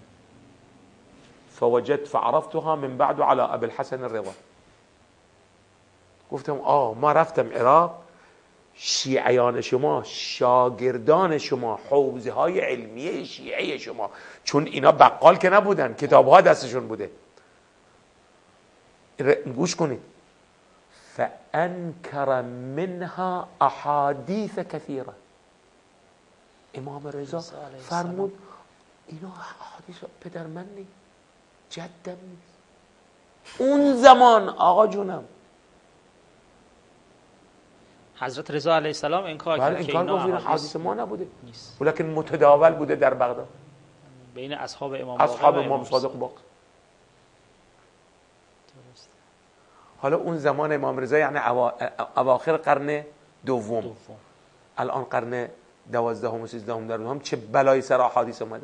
فوجدت فعرفتها من بعد على ابي الحسن الرضا. گفتم آه ما رفتم عراق، شیعیان شما، شاگردان شما، حوزه های علمیه شیعه شما، چون اینا بقال که نبودن، کتاب ها دستشون بوده. گوش کنید. فانکر منها احادیث کثیره. امام رضا فرمود اینا احادیث پدر من نی، جدم نیست. اون زمان آقا جونم حضرت رضا علیه السلام انکار کرد که اینا احادیث ما نبوده نیست، ولیکن متداول بوده در بغداد بین اصحاب امام اصحاب امام صادق باقر. حالا اون زمان امام رضا یعنی اواخر قرن دوم, دوم. الان قرن دوازدهم و سیزدهم در هم چه بلایی سر احادیث اومده.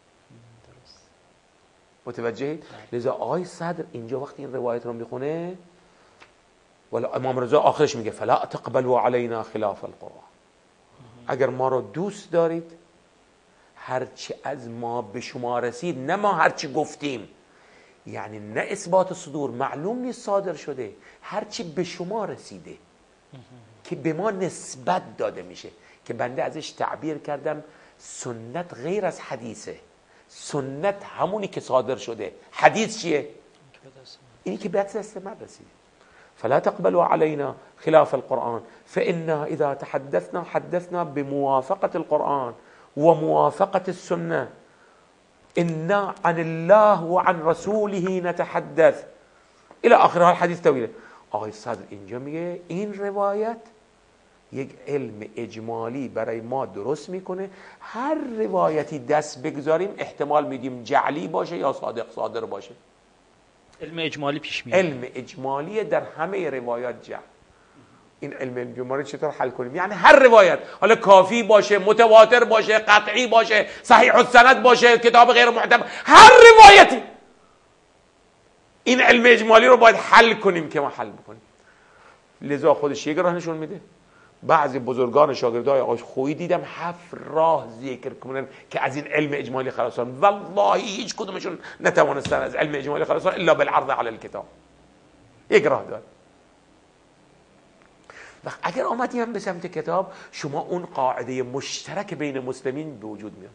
متوجهید؟ لذا آقای صدر اینجا وقتی این روایت رو میخونه، ولی امام رضا آخرش میگه فلا تقبلوا علینا خلاف القرآن. اگر ما رو دوست دارید هرچی از ما به شما رسید، نه ما هرچی گفتیم، یعنی نه اثبات صدور، معلوم نیست صادر شده، هرچی به شما رسیده که به ما نسبت داده میشه، که بنده ازش تعبیر کردم سنت غیر از حدیثه. سنت همونی که صادر شده، حدیث چیه؟ اینی که به دست من رسیده. فلا تقبلوا علينا خلاف القرآن فإنا إذا تحدثنا حدثنا بموافقة القرآن وموافقة السنة. إنا عن الله وعن رسوله نتحدث إلى آخر الحديث طويله. آقای صدر اینجا میگه این روایت یک علم اجمالی برای ما درست میکنه. هر روایتی دست بگذاریم احتمال میدیم جعلی باشه یا صادق صادر باشه. علم اجمالی پیش میاد. علم اجمالی در همه روایات جعل. این علم اجمالی چطور حل کنیم؟ یعنی هر روایت، حالا کافی باشه، متواتر باشه، قطعی باشه، صحیح السند باشه، کتاب غیر معتبر، هر روایتی این علم اجمالی رو باید حل کنیم که ما حل بکنیم. لذا خودش یک راه نشون میده. بعضی بزرگان شاگردای آقای خویی دیدم هفت راه ذکر کنن که از این علم اجمالی خلاصان. والله هیچ کدومشون نتوانستن از علم اجمالی خلاصان الا بالعرض علی الکتاب. یک راه داد. و اگر آمدیم به سمت کتاب، شما اون قاعده مشترک بین مسلمین به وجود میاد.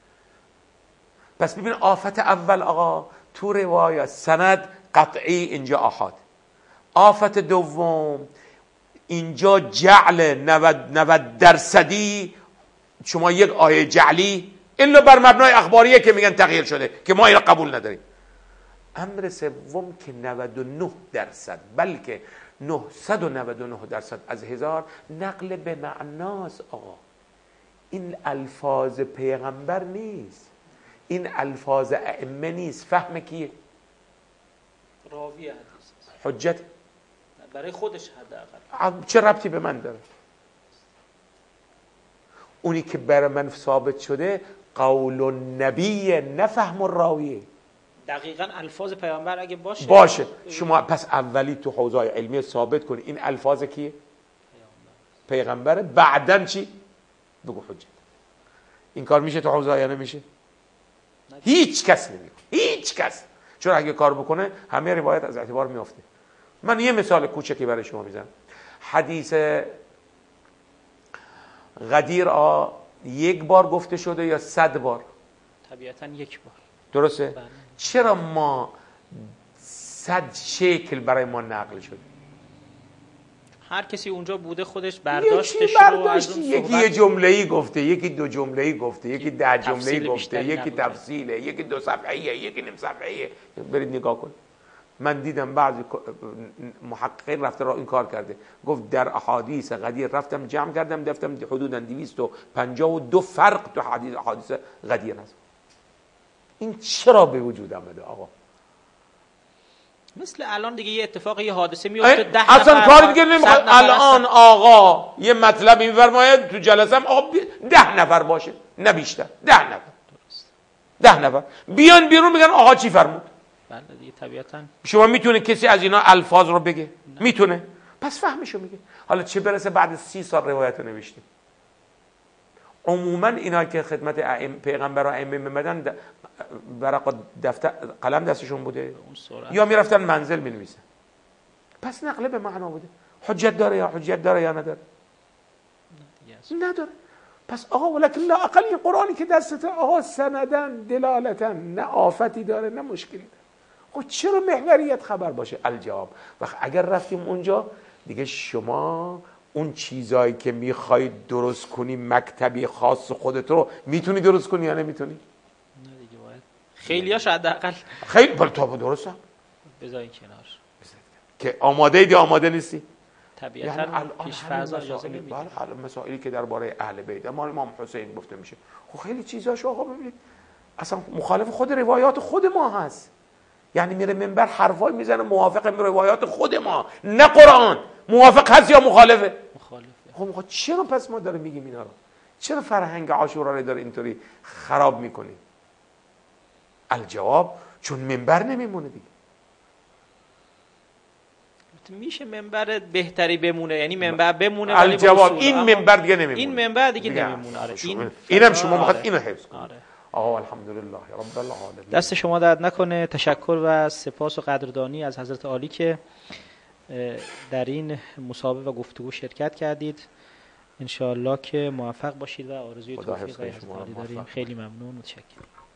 پس ببین آفت اول آقا تو روایت سند قطعی، اینجا آحاد. آفت دوم اینجا جعل نود درصدی، شما یک آیه جعلی الا بر مبنای اخباریه که میگن تغییر شده که ما اینو قبول نداریم. امر سوم که نود و نه درصد بلکه نهصد و نود و نه درصد از هزار نقل به معناست. آقا این الفاظ پیغمبر نیست، این الفاظ ائمه نیست. فهم کیه؟ راوی حدیث. حجت برای خودش حداقل. چه ربطی به من داره؟ اونی که برای من ثابت شده قول النبی، نه فهم الراویه. دقیقاً الفاظ پیامبر اگه باشه باشه شما پس اولی تو حوزه علمی ثابت کنی این الفاظ کیه؟ پیغمبره. بعدن چی؟ بگو حجت. این کار میشه تو حوزه یا نمیشه؟ هیچ کس نمیکنه، هیچ کس. چون اگه کار بکنه همه روایت از اعتبار میافته. من یه مثال کوچکی برای شما میزنم. حدیث غدیر آ یک بار گفته شده یا صد بار؟ طبیعتاً یک بار. درسته؟ بله. چرا ما صد شکل برای ما نقل شده؟ هر کسی اونجا بوده خودش برداشتش رو از اون یکی یه جمله‌ای گفته، یکی دو جمله‌ای گفته، یکی ده جمله‌ای گفته، یکی تفصیله، یکی دو صفحه‌ایه، یکی نیم صفحه‌ایه. برید نگاه کن. من دیدم بعضی محققین رفته را این کار کرده، گفت در احادیث غدیر رفتم جمع کردم دفتم حدوداً دویست و پنجاه و دو فرق تو حدیث احادیث غدیر هست. این چرا به وجود آمده آقا؟ مثل الان دیگه یه اتفاق، یه حادثه میفته، ده اصلا کار دیگه نمیخواد. الان آقا یه مطلب میفرماید تو جلسه هم آقا ده نفر باشه نه بیشتر، ده نفر ده نفر بیان بیرون میگن آقا چی فرمود. بله دیگه طبیعتاً. شما میتونه کسی از اینا الفاظ رو بگه؟ نه. میتونه. پس فهمشو میگه. حالا چه برسه بعد سی سال روایت رو نوشتیم. عموما اینا که خدمت پیغمبر و ائمه میمدن ورق دفتر قلم دستشون بوده یا میرفتن منزل مینویسن. پس نقل به معنا بوده. حجت داره یا حجت داره یا نداره؟ نداره. پس آقا ولکن لا اقل این قرآنی که دستته آقا سندن دلالتا نه آفتی داره نه مشکلی داره. خب چرا محوریت خبر باشه؟ الجواب. وقت اگر رفتیم اونجا دیگه شما اون چیزایی که میخواید درست کنی مکتبی خاص خودت رو میتونی درست کنی یا نمیتونی؟ نه دیگه باید خیلی‌هاش حداقل خیلی بل تو درسته بذاری کنار که آماده ایدی آماده نیستی. طبیعتاً یعنی پیش‌فرض اجازه نمیده. بله مسائلی که درباره اهل بیت ما امام حسین گفته میشه، خب خیلی چیزاش آقا ببینید اصلا مخالف خود روایات خود ما هست. یعنی میره منبر حرفای میزنه موافق روایات خود ما، نه قرآن. موافق هست یا مخالفه؟ مخالفه. خب چرا پس ما داره میگیم اینا رو؟ چرا فرهنگ عاشورا رو داره اینطوری خراب میکنی؟ الجواب چون منبر نمیمونه دیگه. میشه منبر بهتری بمونه، یعنی منبر بمونه ولی الجواب این منبر دیگه نمیمونه. این منبر دیگه نمیمونه. آره این اینم شما میخواد اینو حفظ کنید. آره. آه الحمدلله رب العالمین. دست شما درد نکنه. تشکر و سپاس و قدردانی از حضرت عالی که در این مسابقه و گفتگو شرکت کردید. انشاءالله که موفق باشید و آرزوی توفیق برای حضرت عالی داریم. خیلی ممنون و متشکرم.